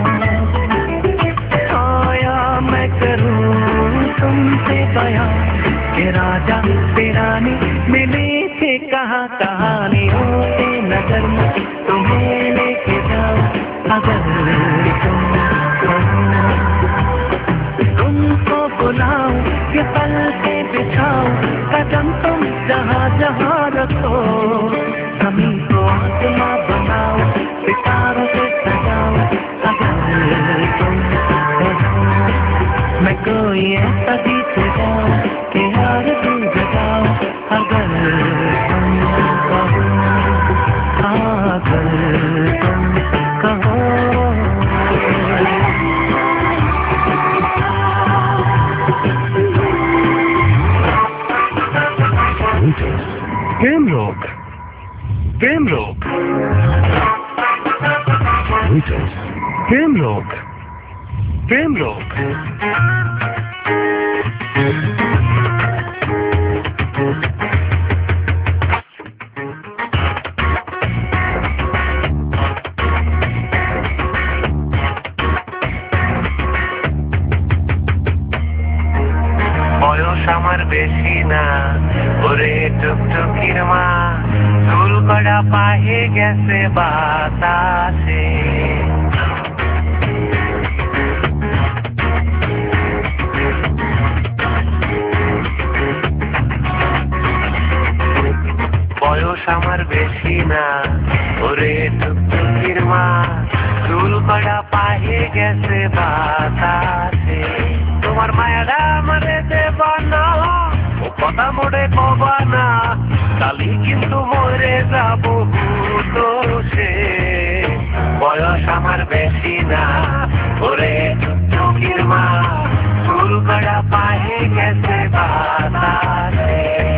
आया मैं करूं तुमसे बयां, के राजा तेरानी मिली थी कहाँ कहानियों से नजर में तुम्हें लेके जाऊं, अगर तुम तुमको बुलाऊं ये पल के बिछाऊं, कदम तुम जहाँ जहाँ रखो, जमीन को आसमां बनाऊं, सितारों से सजाऊं, अगर तुम कहो। मैं कोई ऐसा गीत गाऊं कि हार तू जगाऊं, अगर तुम कहो, अगर तुम कहो। Prem Rock. Prem Rock. Prem Rock. Prem Rock. বয়স আমার বেশি না ওরে টুকটুকির মা চুল কড়া পাহে গেছে বাতাসে বয়স আমার বেশি না ওরে টুকটুকির মা চুল কড়া পাহে গেছে বাতাসে তোমার মায়াডা আমারে দেবা না ও কথা মোড়ে কবা না কালি কিন্তু মরে যাব দোষে বয়স আমার বেশি না ওরে টুকটুকির মা চুল কড়া পাহে গেছে বাতাসে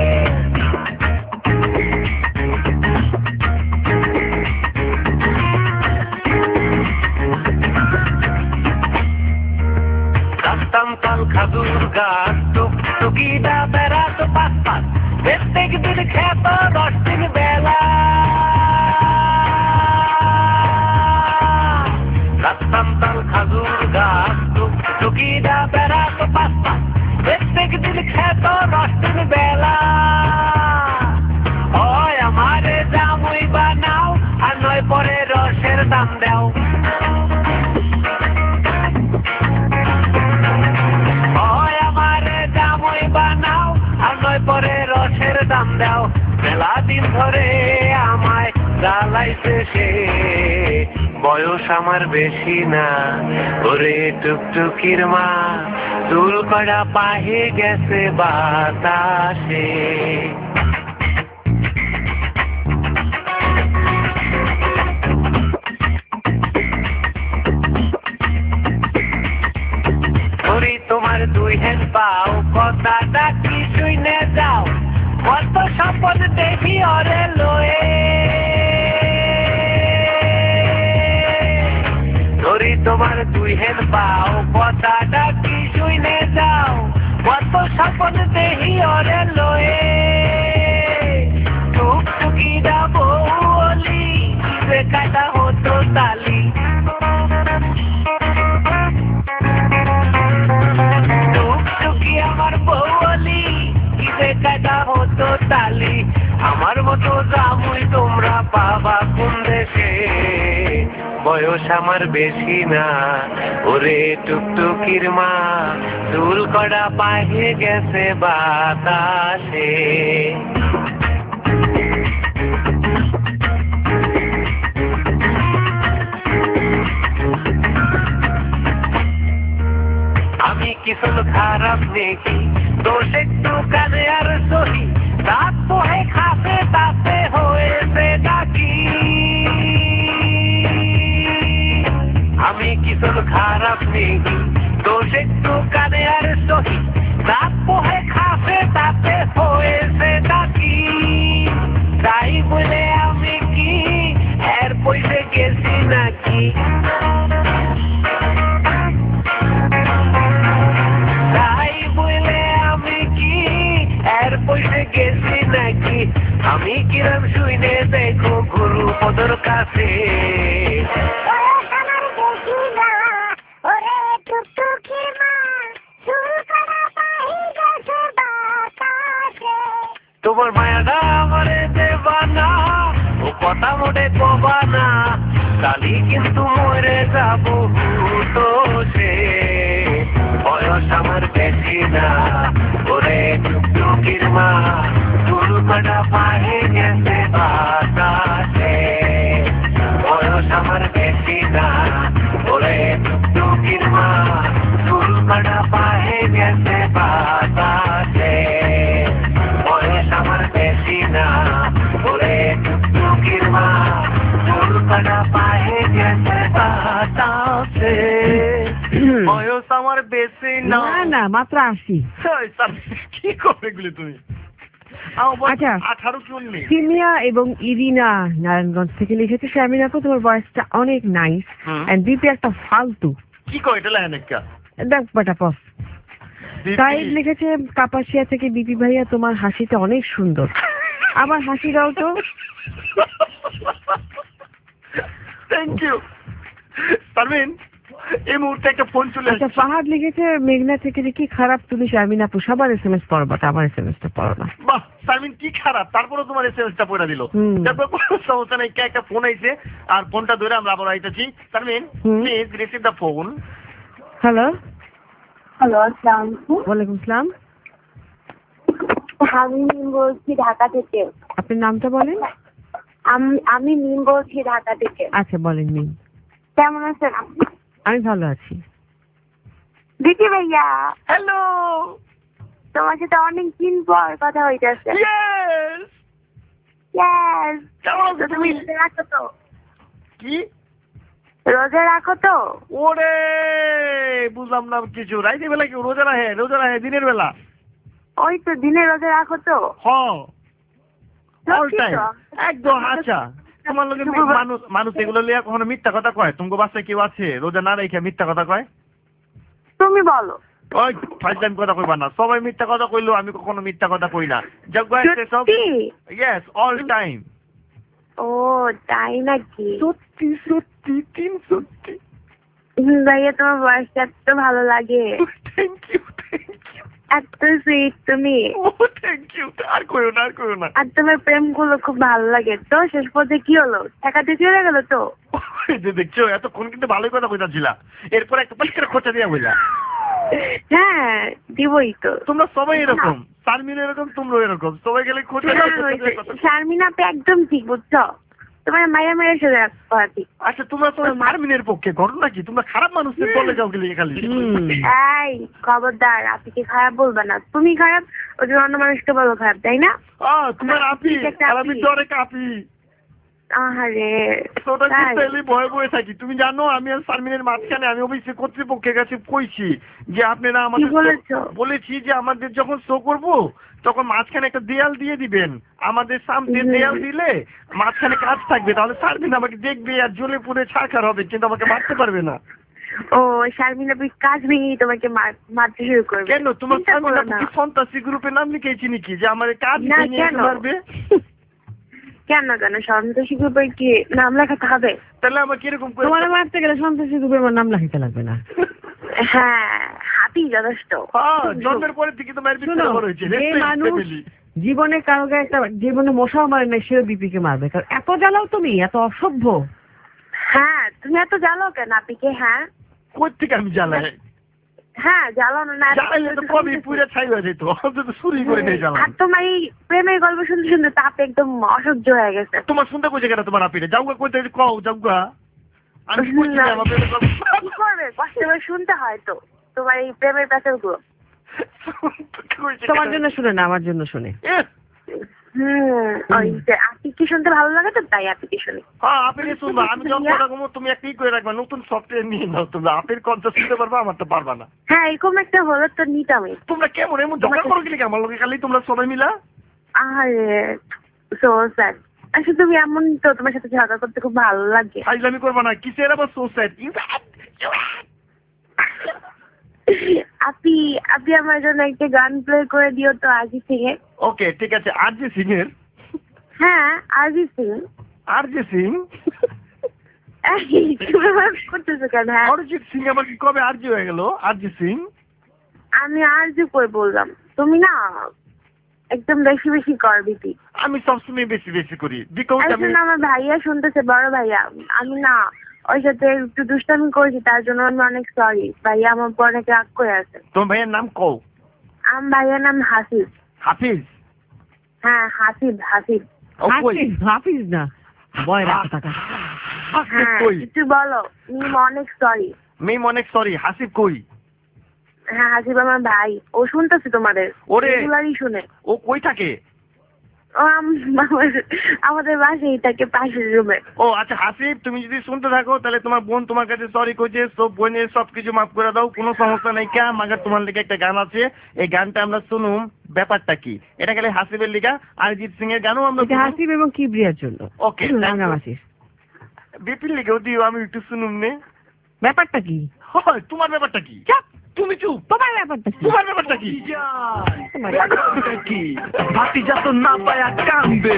কাল খাদুর গাছ টুকটুকিটা বেড়াত পাঁচ পাঁচ প্রত্যেক দিন খেত দশ দিন বেলা রাস্তাম তাল খাদুর গাছ টুকটুকিটা বেড়াত পাঁচ পাঁচ প্রত্যেক দিন খেত দশ দিন বেলা হয় আমারে জামুই বানাও আর নয় পরে রসের দাম দাও পরে রসের দাম দাও মেলা দিন ধরে আমায় জ্বালাইছে সে বয়স আমার বেশি না ওরে টুকটুকির মা চুল কড়া পাহে গেছে বাতাসে তোমার দুই হেন পাও কথাটা কি শুনে যাও কত শপথ দেখি অরে লয়ে ধরি তোমার দুই হেন পাও কথাটা কি শুনে যাও কত শপথ দেখি অরে লয়ে টুকটুকি যাবো বলি যে কাটা হতো তালি আমার বউলি কিসে কাটা হতো তালি আমার মতো জামুই তোমরা পাবা কোন দেশে বয়স আমার বেশি না ওরে টুকটুকির মা চুল কড়া পাহে গেছে বাতাসে আমি কিছু খারাপ নেকি দোষ একটু কানে আর সহি রাত পোহে খাতে তাতে হয়েছে ডাকি আমি কিছু খারাপ নেকি দোষ একটু কানে আর সহি রাত পোহে খাতে তাতে হয়েছে ডাকি তাই বলে আমি কি এর পয়সে গেছি নাকি গেছি নাকি আমি কিরম শুনে দেখো গুরু পদর কাছে তোমার মায়াটা আমারে দেবা না ও কথা মোটে কবা না কালি কিন্তু মরে যাব দোষে বয়স আমার বেশি না ওরে টুকটুকির মা চুল কড়া পাহে গেছে বাতাসে বয়স আমার বেশি না ওরে টুকটুকির মা চুল কড়া পাহে গেছে বাতাসে বয়স আমার বেশি না ওরে টুকটুকির মা চুল কড়া পাহে গেছে বাতাসে বয়স আমার বেশি না না মাত্র আশি কি করবে এগুলি তুমি আচ্ছা আঠারো কি উনিশ সিমিয়া এবং ইরিনা নারায়ণগঞ্জ থেকে লিখেছে স্বামী আপু তোমার বয়সটা অনেক নাইস এন্ড বিপি একটা ফালতু কি কয় এটা লেখা দেখ বাটা পস সাইড লিখেছে কাপাসিয়া থেকে বিপি ভাইয়া তোমার হাসিটা অনেক সুন্দর, আবার হাসি দাও তো। থ্যাংক ইউ পারবেন। এই মুহূর্তে একটা ফোন চলে আচ্ছা আসছে। ফাহাদ লিখেছে মেঘনা থেকে যে কি খারাপ তুমি শারমিন আপু সবার এস এম এস পড়ো, বাট আমার এস এম এস টা পড়ো না। বাহ শারমিন কি খারাপ, তারপরে তোমার এস এম এস টা পড়ে দিল। হুম। তারপর কোনো সমস্যা নেই, একটা ফোন আইছে আর ফোনটা ধরে আমরা আবার আইতেছি। শারমিন হুম। Please receive the phone. Hello hello, আসসালামু আলাইকুম। ওয়ালাইকুম আসসালাম। আমি মিম বলছি ঢাকা থেকে। আপনার নামটা বলেন। আমি আমি মিম বলছি ঢাকা থেকে। আচ্ছা বলেন মিম। কেমন আছেন আপনি? আমি ভালো আছি। দিদি ভাইয়া, হ্যালো। তোমার সাথে অনেক দিন পর কথা হইতেছে। ইয়েস। ইয়েস। কেমন আছো তুমি তুমি? রোজা রাখো তো? কি রোজা রাখো তো? ওরে বুঝলাম না কিছু। রাইতে বেলা কি রোজা রাখে? রোজা রাখে দিনের বেলা? ওই তো দিনে রোজা রাখো তো? হ্যাঁ অল সত্যি টাইম তো? একদম। আচ্ছা তোমার লোকের মানুষ মানুষ এগুলো লিয়া কখনো মিথ্যা কথা কয়? তোমাকে বাসায় কেউ আছে রোজা না রেখে মিথ্যা কথা কয়? তুমি বলো। ওই ফার্স্ট টাইম কথা কইবা না, সবাই মিথ্যা কথা কইলো, আমি কখনো মিথ্যা কথা কই না। যাক আছে সব। সত্যি? Yes all time. ও তাই নাকি? সত্যি সত্যি তিন সত্যি। হুম, ভাইয়া তোমার ভয়েসটা এত ভালো লাগে, থ্যাংক ইউ থ্যাংক ইউ। এত সুইট তুমি। ও থ্যাংক ইউ। আর কইও না আর কইও না। আর তোমার প্রেম গুলো খুব ভালো লাগে। তো শেষ পর্যন্ত কি হলো? টাকাতে চলে গেল তো? এই যে দেখছো এতক্ষণ কিন্তু ভালোই কথা কইতাছিলা, এরপর একটা পাশ করে খোঁচা দিয়া বইলা। হ্যাঁ দিবই তো। তোমরা সবাই এরকম, শারমিন এরকম, তোমরাও এরকম, সবাই গেলে খোঁচা দাও, হ্যাঁ, খোঁচা হয়েছে। দিয়ে কথা। শারমিন আপনি একদম ঠিক বুঝছো, তোমার মায়া মেয়ের সাথে রাখতে ঠিক। আচ্ছা তোমরা সবাই শারমিনের পক্ষে, ঘটনা কি? তোমরা খারাপ মানুষের দলে যাও গেলে খালি। এই খবরদার, আপনি কি খারাপ বলবে না। তুমি খারাপ, ওই জন্য অন্য মানুষকে বলো খারাপ, তাই না? আহ তোমার আপি আর আমি ডরে কাঁপি। আহারে ওটা তাই? করতে এলে ভয়ে ভয়ে থাকি। তুমি জানো আমি আর শারমিনের মাঝখানে আমি অবশ্যই কর্তৃপক্ষের কাছে কইছি যে আপনারা কি আমাদের বলেছো? বলেছি যে আমাদের যখন শো করব তখন মাঝখানে একটা দেয়াল দিয়ে দিবেন। আমাদের সামনে হুম। দেয়াল দিলে মাঝখানে কাজ থাকবে, তাহলে শারমিন আমাকে দেখবে আর জ্বলে পুড়ে ছাড়খার হবে, কিন্তু আমাকে মারতে পারবে না। ও শারমিন আপনি কাজ ভেঙেই তোমাকে মার- মারতে শুরু করবে। কেন তোমার চিন্তা শারমিন করো আপু না। কি সন্ত্রাসী গ্রুপে নাম লিখেছি নাকি যে আমার কাজ না, ভেঙে কেন? মারবে? কেন কেন সন্ত্রাসী গ্রুপের কি নাম লেখাতে হবে? তাহলে আমাকে এরকম করে তোমার মারতে গেলে সন্ত্রাসী গ্রুপে আমার নাম লাগাইতে লাগবে না। হ্যাঁ হাতি যথেষ্ট। হ্যাঁ জন্মের পরে থেকে তো মায়ের শোনো, বিপদ বড় হয়েছে। যে মানুষ জীবনে কাউকে একটা জীবনে মশাও মারে না, সেও বিপিকে মারবে। কারণ এত জ্বালাও তুমি, এত অসভ্য। হ্যাঁ তুমি এত জ্বালো কেন আপিকে? হ্যাঁ কোথ থেকে আমি জ্বালাই? হ্যাঁ জ্বালানো না। জ্বালাইলে তো কবি পুরে ছাই হয়ে যেত, অন্তত চুরি করে নিয়ে আর জ্বালাম। তোমার এই প্রেমের গল্প শুনতে শুনতে তাপ একদম অসহ্য হয়ে গেছে। তোমার শুনতে কইছে কেন তোমার আপিরে? যাওগা কইতে কও যাওগা। আমি কইছি যে আমার প্রেমের গল্প কি করবে? কষ্ট করে শুনতে হয় তো তোমার এই প্রেমের প্যাসেজ গুলো। তোমার জন্য শুনে না, আমার জন্য শুনে। হম ওই যে আপিকে শুনতে ভালো লাগে তো, তাই আপিকে শুনি। হ্যাঁ আপিরে শুনবা। আমি যখন কথা কমো তুমি একটা ই করে রাখবা, নতুন সফটওয়্যার নিয়ে নাও। তোমরা আপের কণ্ঠ শুনতে পারবা, আমার তো পারবা না। হ্যাঁ এরকম একটা হলো তো নিতামই। তোমরা কেমন এমন ঝগড়া করো কি আমার লোকে খালি তোমরা সবাই মিলা? আরে সো স্যাড। আচ্ছা তুমি এমন তো, তোমার সাথে ঝগড়া করতে খুব ভালো লাগে। ফাইজলামি করবা না। কিসের আবার সো স্যাড? আপনি আপনি আমার জন্য একটা গান প্লে করে দিও তো আজি থেকে। ওকে ঠিক আছে। আরজি সিং এর? হ্যাঁ আজি সিং। আরজি সিং করতেছো কেন? হ্যাঁ অরিজিৎ সিং আবার কি কবে আরজি হয়ে গেল? আরজি সিং আমি আরজি করে বললাম, তুমি না একদম বেশি বেশি করবি। আমি সবসময় বেশি বেশি করি। বিকজ আমি আমার ভাইয়া শুনতেছে, বড় ভাইয়া। আমি না ওই সাথে একটু দুষ্টামি করেছি, তার জন্য আমি অনেক সরি। ভাইয়া আমার পর অনেক রাগ করে আছে। তোমার ভাইয়ের নাম কও? আমার ভাইয়ার নাম হাসিব। হাফিজ? হ্যাঁ হাসিব হাসিব। হাফিজ হাফিজ না, বয় রাখো টাকা। হ্যাঁ কিছু বলো। মিম অনেক সরি। মিম অনেক সরি। হাসিব কই? হ্যাঁ হাসিব আমার ভাই, ও শুনতেছে তোমাদের। ওরে রেগুলারই শুনে। ও কই থাকে? ও আমাদের বাসায় থাকে, পাশের রুমে। ও আচ্ছা হাসিব, তুমি যদি শুনতে থাকো তাহলে তোমার বোন তোমার কাছে সরি কইছে। সব বোনের সবকিছু মাফ করে দাও, কোনো সমস্যা নাই। কা মাগার তোমার লিগে একটা গান আছে, এই গানটা আমরা শুনুম। ব্যাপারটা কি? এটা গেলে হাসিবের লিগা। অরিজিৎ সিং এর গানও আমরা এটা হাসিব এবং কিবরিয়ার জন্য। ওকে রাঙামাটির বিপির লিগেও দিও, আমি একটু শুনুম নে। ব্যাপারটা কি? হয় তোমার ব্যাপারটা কি? চাপ তুমি চুপ। তোমার ব্যাপারটা কি? তোমার ব্যাপারটা কি? ব্যাপারটা কি? ভাতিজা তো না পায়া কান্দে।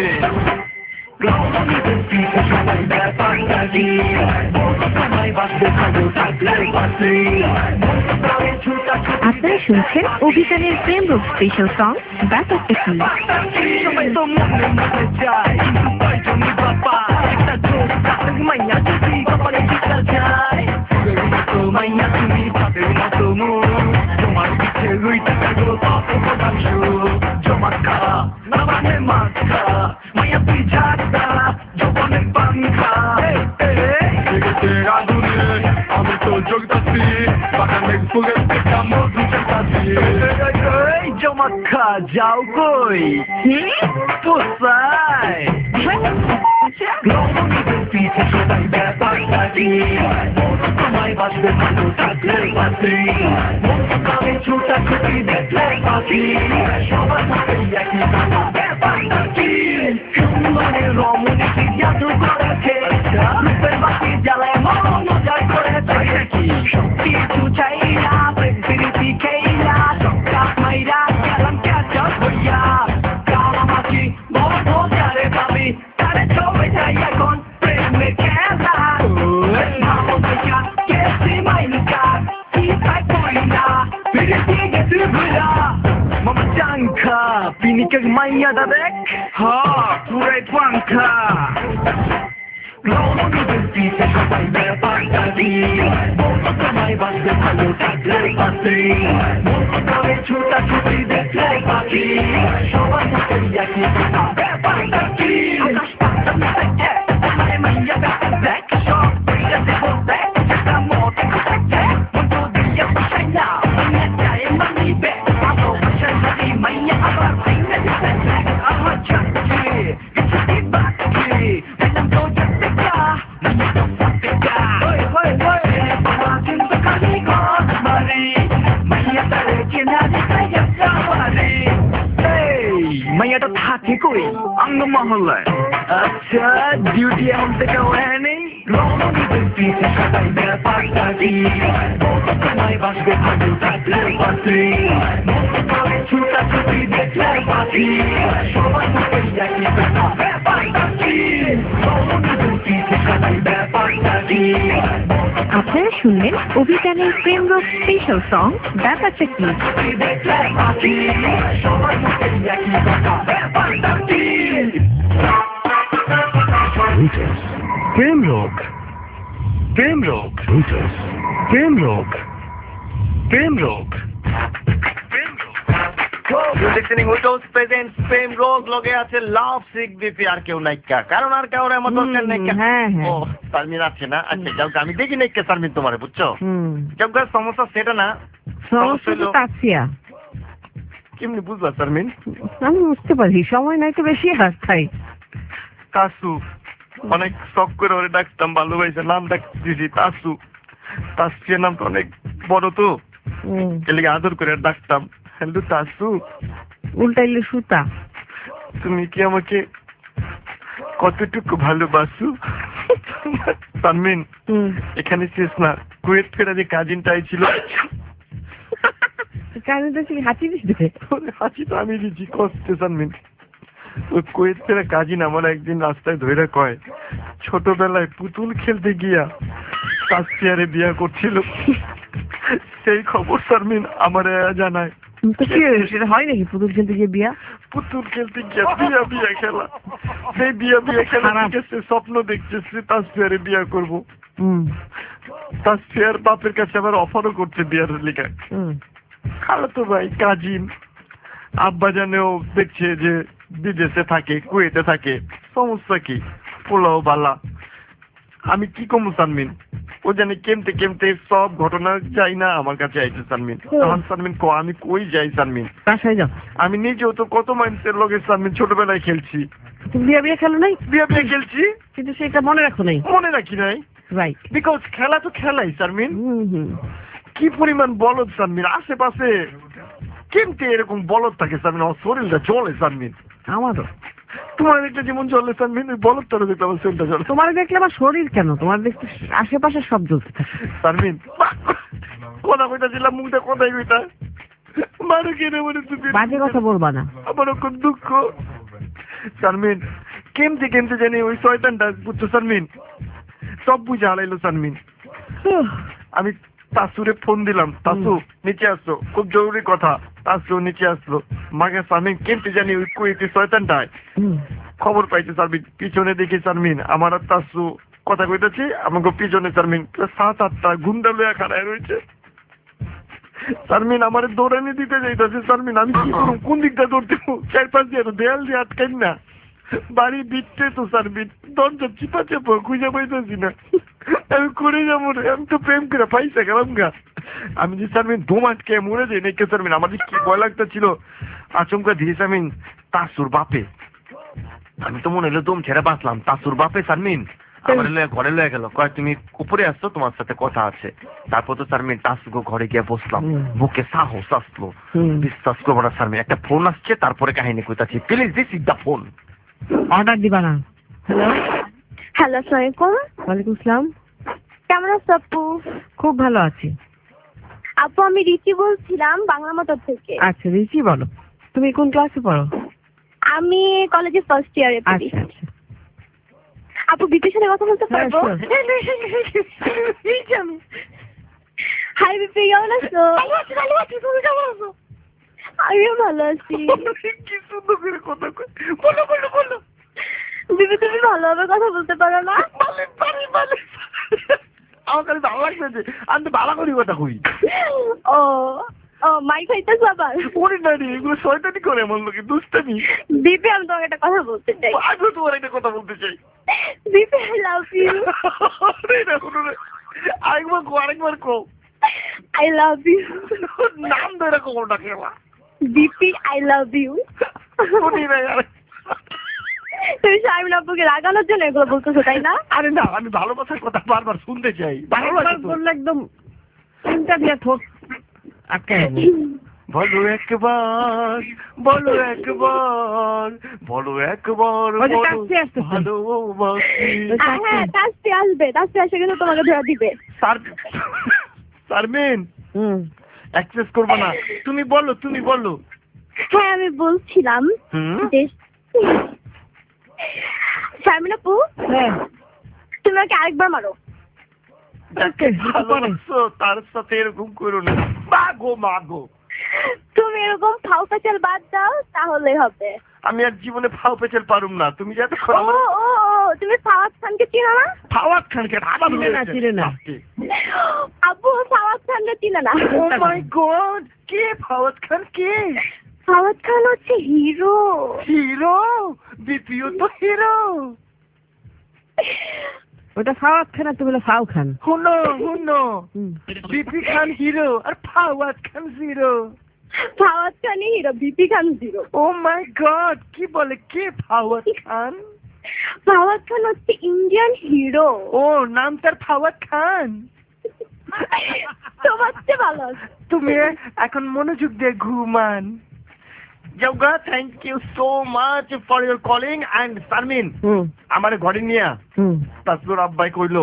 আপনারা শুনছেন অভিযানের প্রেম রোগ স্পেশাল সং ব্যাপারটা কি। সবাই তো মনে মনে যায় কিন্তু কয়জনই বাবা একটা জোর মাইয়া যদি কপালে জিতা যায় তো মাইয়া তুমি তাদের মতো মুখ তোমার পিছে রুই টাকা গো কত প্রধান জমাকা না মানে মাথা মাইয়া তুই ঝাড়া জবনে পাঙ্খা আগুনে আমি তো যোগদাসি বাগানে ফুলের দেখা মধু চাকাছি জমাকা যাও কই পোষায় পিছে সবাই ব্যাপারটা কি তোমায় বাঁচবে ভালো থাকলে পাশে কামে ছোটা ছুটি দেখলে পাখি সবার সাথে একই কথা ব্যাপারটা কি সুন্দরে রমণী কি জাদু করেছে রূপের বাকি জ্বালায় মন মজা করেছে সব কিছু চাই না প্রেম প্রীতি খেইলা সব কাজ মাইরা গেলাম ক্যাচ হইয়া কামামাছি বড় মজারে পাবি তারে চলে যাই এখন প্রেমে খেলা ভালো দেখা কেসি মাইনিকা কি তাই করি না প্রীতি গেছে ভুলা মামা চাঙ্কা পিনিকে মাইয়াটা দেখ হ্যাঁ পুরাই পাঙ্খা সবাই ব্যাপারটা দিয়ে তোমায় বাঁচতে ভালো থাকলে পাশে ছোটা ছুটি দেখলে পাখি সবার সাথে একই কথা ব্যাপারটা কি মাইয়া ব্যাপার দেখ সব দেখ সেটা মতে দেখ মতো দিয়ে বসাই না মাইয়া চায় মানি ব্যাগ ভালো বসাই মানি মাইয়া আবার মাইয়া দিতে দেখ আমার চাচ্ছে কিছু কি বাকি এলাম তো যাচ্ছে কা মাইয়া তো সাথে কা ওই ওই ওই বাবা চিন্তা কালি কর মারি মাইয়া তারে চেনা দিতে যাচ্ছে মারি এই মাইয়াটা থাকে কই অঙ্গ মহল্লায় আচ্ছা ডিউটি এখন থেকে ওখানে নেই পিছে সবাই ব্যাপারটা কি তোমায় বাঁচবে ভালো থাকলে পাশে ছোটা ছুটি দেখলে পাখি সবার সাথে একই কথা ব্যাপারটা কি পিছে সবাই ব্যাপারটা কি। আপনারা শুনলেন অভিযানের প্রেম রোগ স্পেশাল সং ব্যাপারটা কি। দেখলে পাখি সবার সাথে একই কথা ব্যাপারটা কি। প্রেম রোগ প্রেম রোগ প্রেম রোগ প্রেম রোগ প্রেম রোগ লগে আছে লাভ সিক বিপি আর কেউ নাইকা কারণ আর কারণ আমার দরকার নাইকা ও সালমিন আছে না আচ্ছা যাও আমি দেখি নাইকা সালমিন তোমারে বুঝছো যাও সমস্যা সেটা না সমস্যা তো তাসিয়া কেমনি বুঝবা সালমিন আমি বুঝতে পারি সময় নাই তো বেশি আর তাই তাসু অনেক শখ করে ওরে ডাকতাম ভালোবাসে নাম ডাকতেছি তাসু তাসিয়ার নামটা অনেক বড় তো এলিগে আদর করে ডাকতাম হ্যালো তাসু উল্টাইলে সুতা তুমি কি আমাকে কতটুকু ভালোবাসো সালমিন এখানে শেষ না কুয়েত ফেরা যে কাজিনটা ছিল কাজিনটা কি হাঁচি দিতে হাঁচি তো আমি দিচ্ছি কষ্টে সালমিন ওই কুয়েত ফেরা কাজিন আমার একদিন রাস্তায় ধরে কয় ছোটবেলায় পুতুল খেলতে গিয়া তাসিয়ারে বিয়া করছিল সেই খবর সালমিন আমার জানায় সেটা হয় নাকি পুতুল খেলতে গিয়ে বিয়া পুতুল খেলতে গিয়ে বিয়া বিয়া খেলা সেই বিয়া বিয়া খেলা সে স্বপ্ন দেখছে সে তাসফিয়ারে বিয়া করবো তাসফিয়ার বাপের কাছে আবার অফারও করছে বিয়ার লেখা খালাতো ভাই কাজিন আব্বা জানেও দেখছে যে বিদেশে থাকে কুয়েতে থাকে সমস্যা কি পোলাও বালা আমি কি কমু সালমিন ও জানি কেমতে কেমতে সব ঘটনা যাই না আমার কাছে আইছে সালমিন তখন সালমিন ক আমি কই যাই সালমিন আমি নিজেও তো কত মানুষের লগে সালমিন ছোটবেলায় খেলছি বিয়া বিয়া খেলো নাই বিয়া বিয়া খেলছি কিন্তু সেটা মনে রাখো নাই মনে রাখি নাই রাইট বিকজ খেলা তো খেলাই সালমিন কি পরিমাণ বলদ সালমিন আশেপাশে কেমতে এরকম বলদ থাকে সালমিন আমার শরীরটা চলে সালমিন আমারও তোমার দেখলে যেমন চলে সালমিন ওই বলদ তারা দেখলে আমার শরীরটা চলে তোমার দেখলে আমার শরীর কেন তোমার দেখতে আশেপাশে সব জ্বলতে থাকে সালমিন কথা কইতাছিলাম মুখটা কথাই কইতা মারো কেন মানে তুমি বাজে কথা বলবা না। আমার খুব দুঃখ শারমিন কেমতে কেমতে জানি ওই শয়তানটা বুঝছো শারমিন সব বুঝে হারাইলো শারমিন। আমি তাসুরে ফোন দিলাম, তাসু নিচে আসছো, খুব জরুরি কথা। তাসু নিচে আসলো, মাকে শারমিন কেমতে জানি ওই কুয়েতি শয়তানটায় খবর পাইছে শারমিন। পিছনে দেখি শারমিন আমার আর তাসু কথা কইতেছি, আমাকে পিছনে শারমিন সাত আটটা গুন্ডা লইয়া খাড়ায় রয়েছে। শারমিন আমার দৌড়ানি দিতে যাইতেছে শারমিন, আমি কি করবো, কোন দিকটা দৌড়তে চার পাঁচ দিয়ে দেয়াল দিয়ে আটকাই না, বাড়ি দিচ্ছে তো শারমিন, দরজা চিপা চাপো খুঁজে পাইতেছি না, আমি করে যাবো রে, আমি তো প্রেম করে পাইসা গেলাম গা। আমি যে শারমিন দম আটকে মরে যাই নাকি শারমিন, আমার যে কি ভয় লাগতে ছিল, আচমকা দিয়ে শারমিন তাসুর বাপে, আমি তো মনে হলো দম ছেড়ে বাঁচলাম। তাসুর বাপে শারমিন আমার ঘরে লয়ে গেল, কয় তুমি উপরে আসছো, তোমার সাথে কথা আছে। তারপর তো শারমিন তাসুকে ঘরে গিয়ে বসলাম, বুকে সাহস আসলো, বিশ্বাস করবো না শারমিন, একটা ফোন আসছে, তারপরে কাহিনী কইতাছি, please this is the phone. Order দিবা না। হ্যালো হ্যালো আসসালামাইকুম। ওয়ালাইকুম আসসালাম। কেমন আছো আপু? খুব ভালো আছি আপু আমি রিচি বলছিলাম বাংলা মোটর থেকে। আচ্ছা রিচি বলো, তুমি কোন ক্লাসে পড়ো? আমি কলেজে ফার্স্ট ইয়ারে পড়ি। আচ্ছা আচ্ছা। আপু বিপির সাথে কথা বলতে পারবো? হাই বিপি, কেমন আছো? আমিও ভালো আছি। কি সুন্দর করে কথা কই, বলো বলো বলো। বিপি তুমি ভালোভাবে কথা বলতে পারো না? বলেন পারি বলেন, আমার কাছে ভালো লাগছে, আমি তো ভালো করি কথা কই। ও ও মাই খাইতেছ আবার? ওরে না রে, এগুলো শয়তানি করে এমন লোকে, দুষ্টামি। বিপি আমি তোমাকে একটা কথা বলতে চাই। আমিও তোমার একটা কথা বলতে চাই। BP I love you. আরেকবার কো, আরেকবার কো। I love you. নাম ধরে কো না কেলা। BP I love you. শুনি না আরে, তুমি শারমিন আপুকে রাগানোর জন্য এগুলো বলতেছো তাই না? আরে না, আমি ভালোবাসার কথা বারবার শুনতে চাই, ভালো লাগে তো। বললে একদম চিন্তা দিয়ে ঠোক আটকে। বলো একবার, বলো একবার, বলো একবার, ভালোবাসি। হ্যাঁ তাসতে আসবে, তাসতে এসে কিন্তু তোমাকে ধরা দিবে। শারমিন অ্যাক্সেস করবো না, তুমি বলো তুমি বলো। হ্যাঁ আমি বলছিলাম যে শারমিন আপু, হ্যাঁ তুমি আমাকে আরেকবার মারো। ভালোবাসো তার সাথে এরকম করো না, মাগো মাগো। তুমি এরকম ফাও পেঁচাল বাদ দাও তাহলে হবে। আমি আর জীবনে ফাও পেঁচাল পারুম না, তুমি যাতে ও ও ও তুমি ফাওয়াদ খানকে চিনো না? ফাওয়াদ খানকে আবার চিনে না চিনে না। আব্বু ফাওয়াদ খানকে চিনে না? ও মাই গড, কে ফাওয়াদ খান? কে ফাওয়াদ খান? হচ্ছে হিরো। হিরো? বিপিও তো হিরো। ওটা ফাওয়াদ খান, তুমি বলে ফাও খান। হুনো হুনো, বিপি খান হিরো আর ফাওয়াদ খান জিরো। ফাওয়াদ খানই hero, BP Khan zero. Oh my god, কি বলে, কে ফাওয়াদ খান? ফাওয়াদ খান হচ্ছে ইন্ডিয়ান হিরো। ও নাম তার ফাওয়াদ খান। তোমার চেয়ে ভালো আছে। তুমি এখন মনোযোগ দিয়ে ঘুমান। Yoga, thank you so much for your calling. And Sharmin আমার ঘরে নিয়ে তাসুর আব্বাই কইলো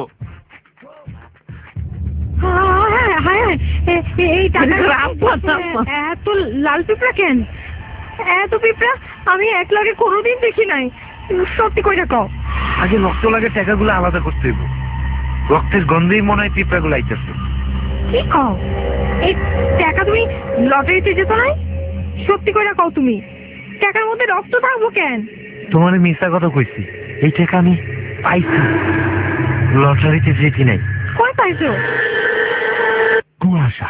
এত লাল পিঁপড়া কেন? এত পিঁপড়া আমি এক লাগে কোনোদিন দেখি নাই, সত্যি কইরা কও। আগে রক্ত লাগে টাকাগুলো আলাদা করতে হইব, রক্তের গন্ধেই মনে হয় পিঁপড়াগুলো আইতেছে। কি কও? এই টাকা তুমি লটারিতে যেত নাই? সত্যি কইরা কও, তুমি টাকার মধ্যে রক্ত থাকবো কেন? তোমার মিথ্যা কথা কইছি, এই টাকা আমি পাইছি, লটারিতে যেতে নাই। কই পাইছো? কুয়াশা।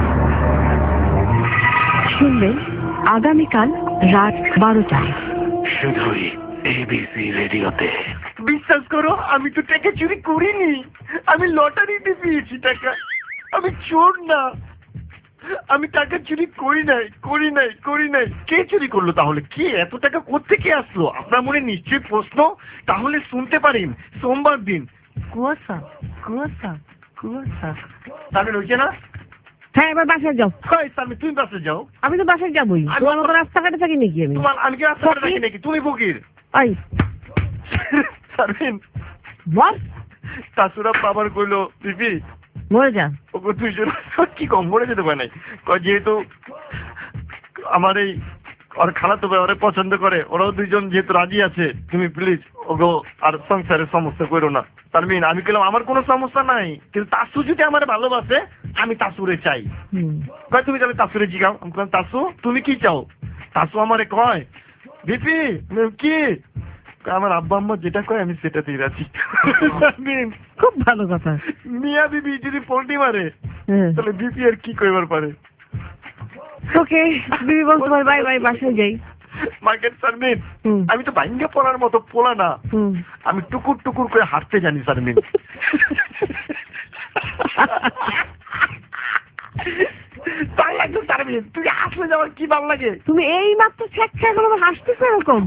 শুনবেন আগামীকাল রাত বারোটায় শুধুই এবিসি রেডিওতে। বিশ্বাস করো আমি তো টাকা চুরি করিনি, আমি লটারিতে পেয়েছি টাকা, আমি চোর না, আমি টাকা চুরি করি নাই করি নাই করি নাই। কে চুরি করলো তাহলে? কে এত টাকা কোত্থেকে আসলো? আপনার মনে নিশ্চয়ই প্রশ্ন, তাহলে শুনতে পারেন সোমবার দিন। কুয়াশা কুয়াশা কুয়াশা। তাহলে রয়েছে না? হ্যাঁ এবার বাসায় যাও। তুমি বাসে যাও। আমি তো বাসায় যাবোই, তোমার মতো রাস্তাঘাটে থাকি নাকি আমি? তোমার আমি কি রাস্তাঘাটে থাকি নাকি? তুমি ফকির। আই শারমিন বল। তাসুরা বাবার কইলো বিপি মরে যান। ওকে দুইজন কি কম মরে যেতে পারে নাই, যেহেতু আমার এই ওর খালাতো ভাই ওরা পছন্দ করে, ওরাও দুইজন যেহেতু রাজি আছে, তুমি প্লিজ ওগো আর সংসারের সমস্যা করো না। তারমিন আমি বললাম আমার কোনো সমস্যা নাই, কিন্তু তাসু যদি আমার ভালোবাসে আমি তাসুরে চাই। কয় তুমি তাহলে তাসুরে জিগাও। আমি বললাম তাসু তুমি কি চাও? তাসু আমারে কয় বিপি কি আমার আব্বা আম্মা যেটা কয় আমি সেটাতেই রাজি। খুব ভালো কথা। মিয়া বিবি যদি পোল্টি মারে তাহলে বিপি আর কি কইবার পারে। ওকে বিবি বলতে পারে বাই বাই বাসায় যাই। মার্কেট সারমিন আমি তো ভাঙ্গে পড়ার মতো পোলা না, আমি টুকুর টুকুর করে হাঁটতে জানি সারমিন। ভালো লাগছে সারমিন, তুই হাসলে যাওয়ার কি ভালো লাগে। তুমি এই মাত্র ছেঁচা এখন আবার হাসতেছো এরকম।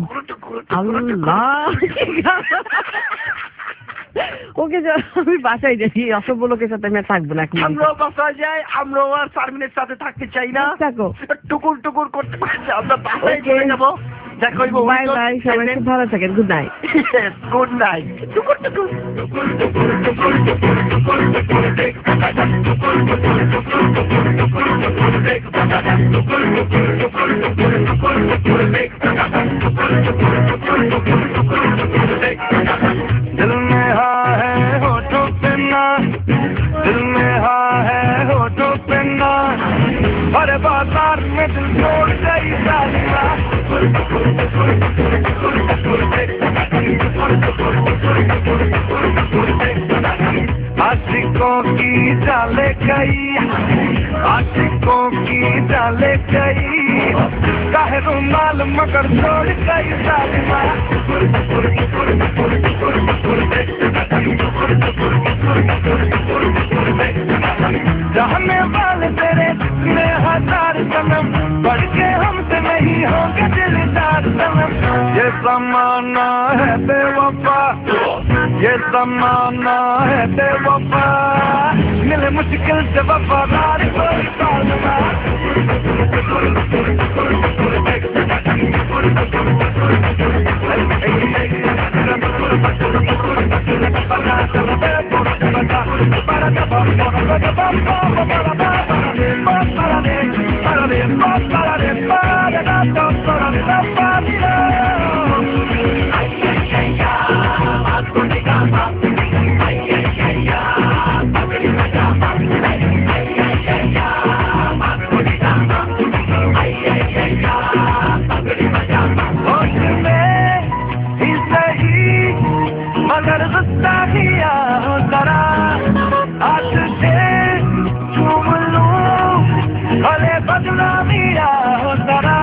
ওকে আমি বাসায় যাই, অসভ্য লোকের সাথে আমি থাকবো না। আমরাও বাসায় যাই, আমরাও আর সারমিনের সাথে থাকতে চাই না। টুকুর টুকুর করতে পারছি, আমরা বাসায় চলে যাবো। বাই বাই, সবাই খুব ভালো থাকেন। Good night. Good night. টুকুর টুকুর दिल में हाँ है होठों पे ना, दिल में हाँ है होठों पे ना, अरे बाजार में दिल छोड़ गई सालिया। आशिकों की डाले गई, आशिकों की डाले गई, काहे रुमाल मगर छोड़ गई सालिया। रहने वाले तेरे में हजार सनम, बढ़ के हमसे नहीं होंगे दिलदार सनम। ये ज़माना है बेवफा, ये ज़माना है बेवफा, मिले मुश्किल से वफादार कोई सालमा। मगर गुस्सा किया हो जरा, आज से चूम लूं भले बदला मिया हो जरा।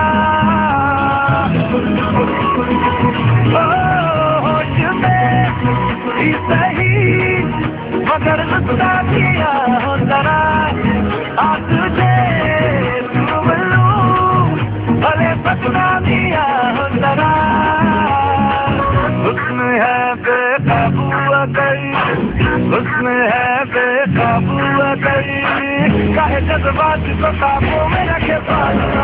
होश में ही सही मगर गुस्सा किया हो जरा, आज से चूम लूं भले बदला मिया हो जरा। हुस्न है बेकाबू गई, हुस्न है बेकाबू गई, काहे जज्बात को काबू में रखे पाना।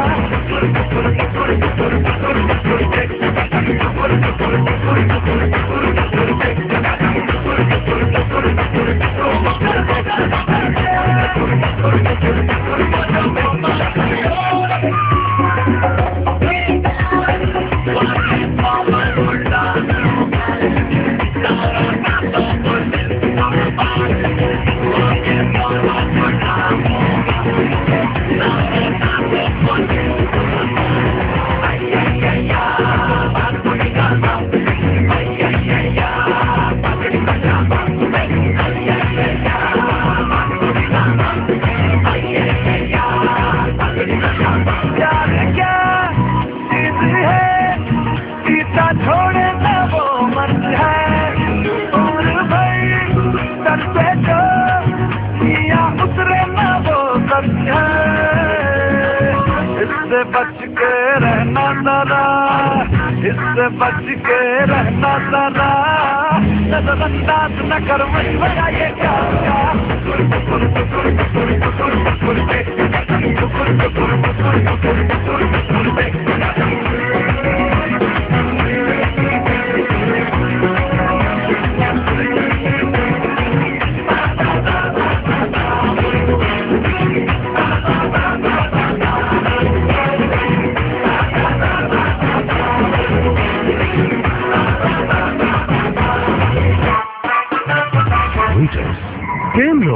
छोड़े ना वो मर्द है, उम्र भर सर पे जो किया उतरे ना वो कर्ज है। इससे बच के रहना जरा, इससे बच के रहना जरा, नजरअंदाज न कर मशवरा ये क्या क्या।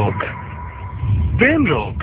রোগ প্রেম রোগ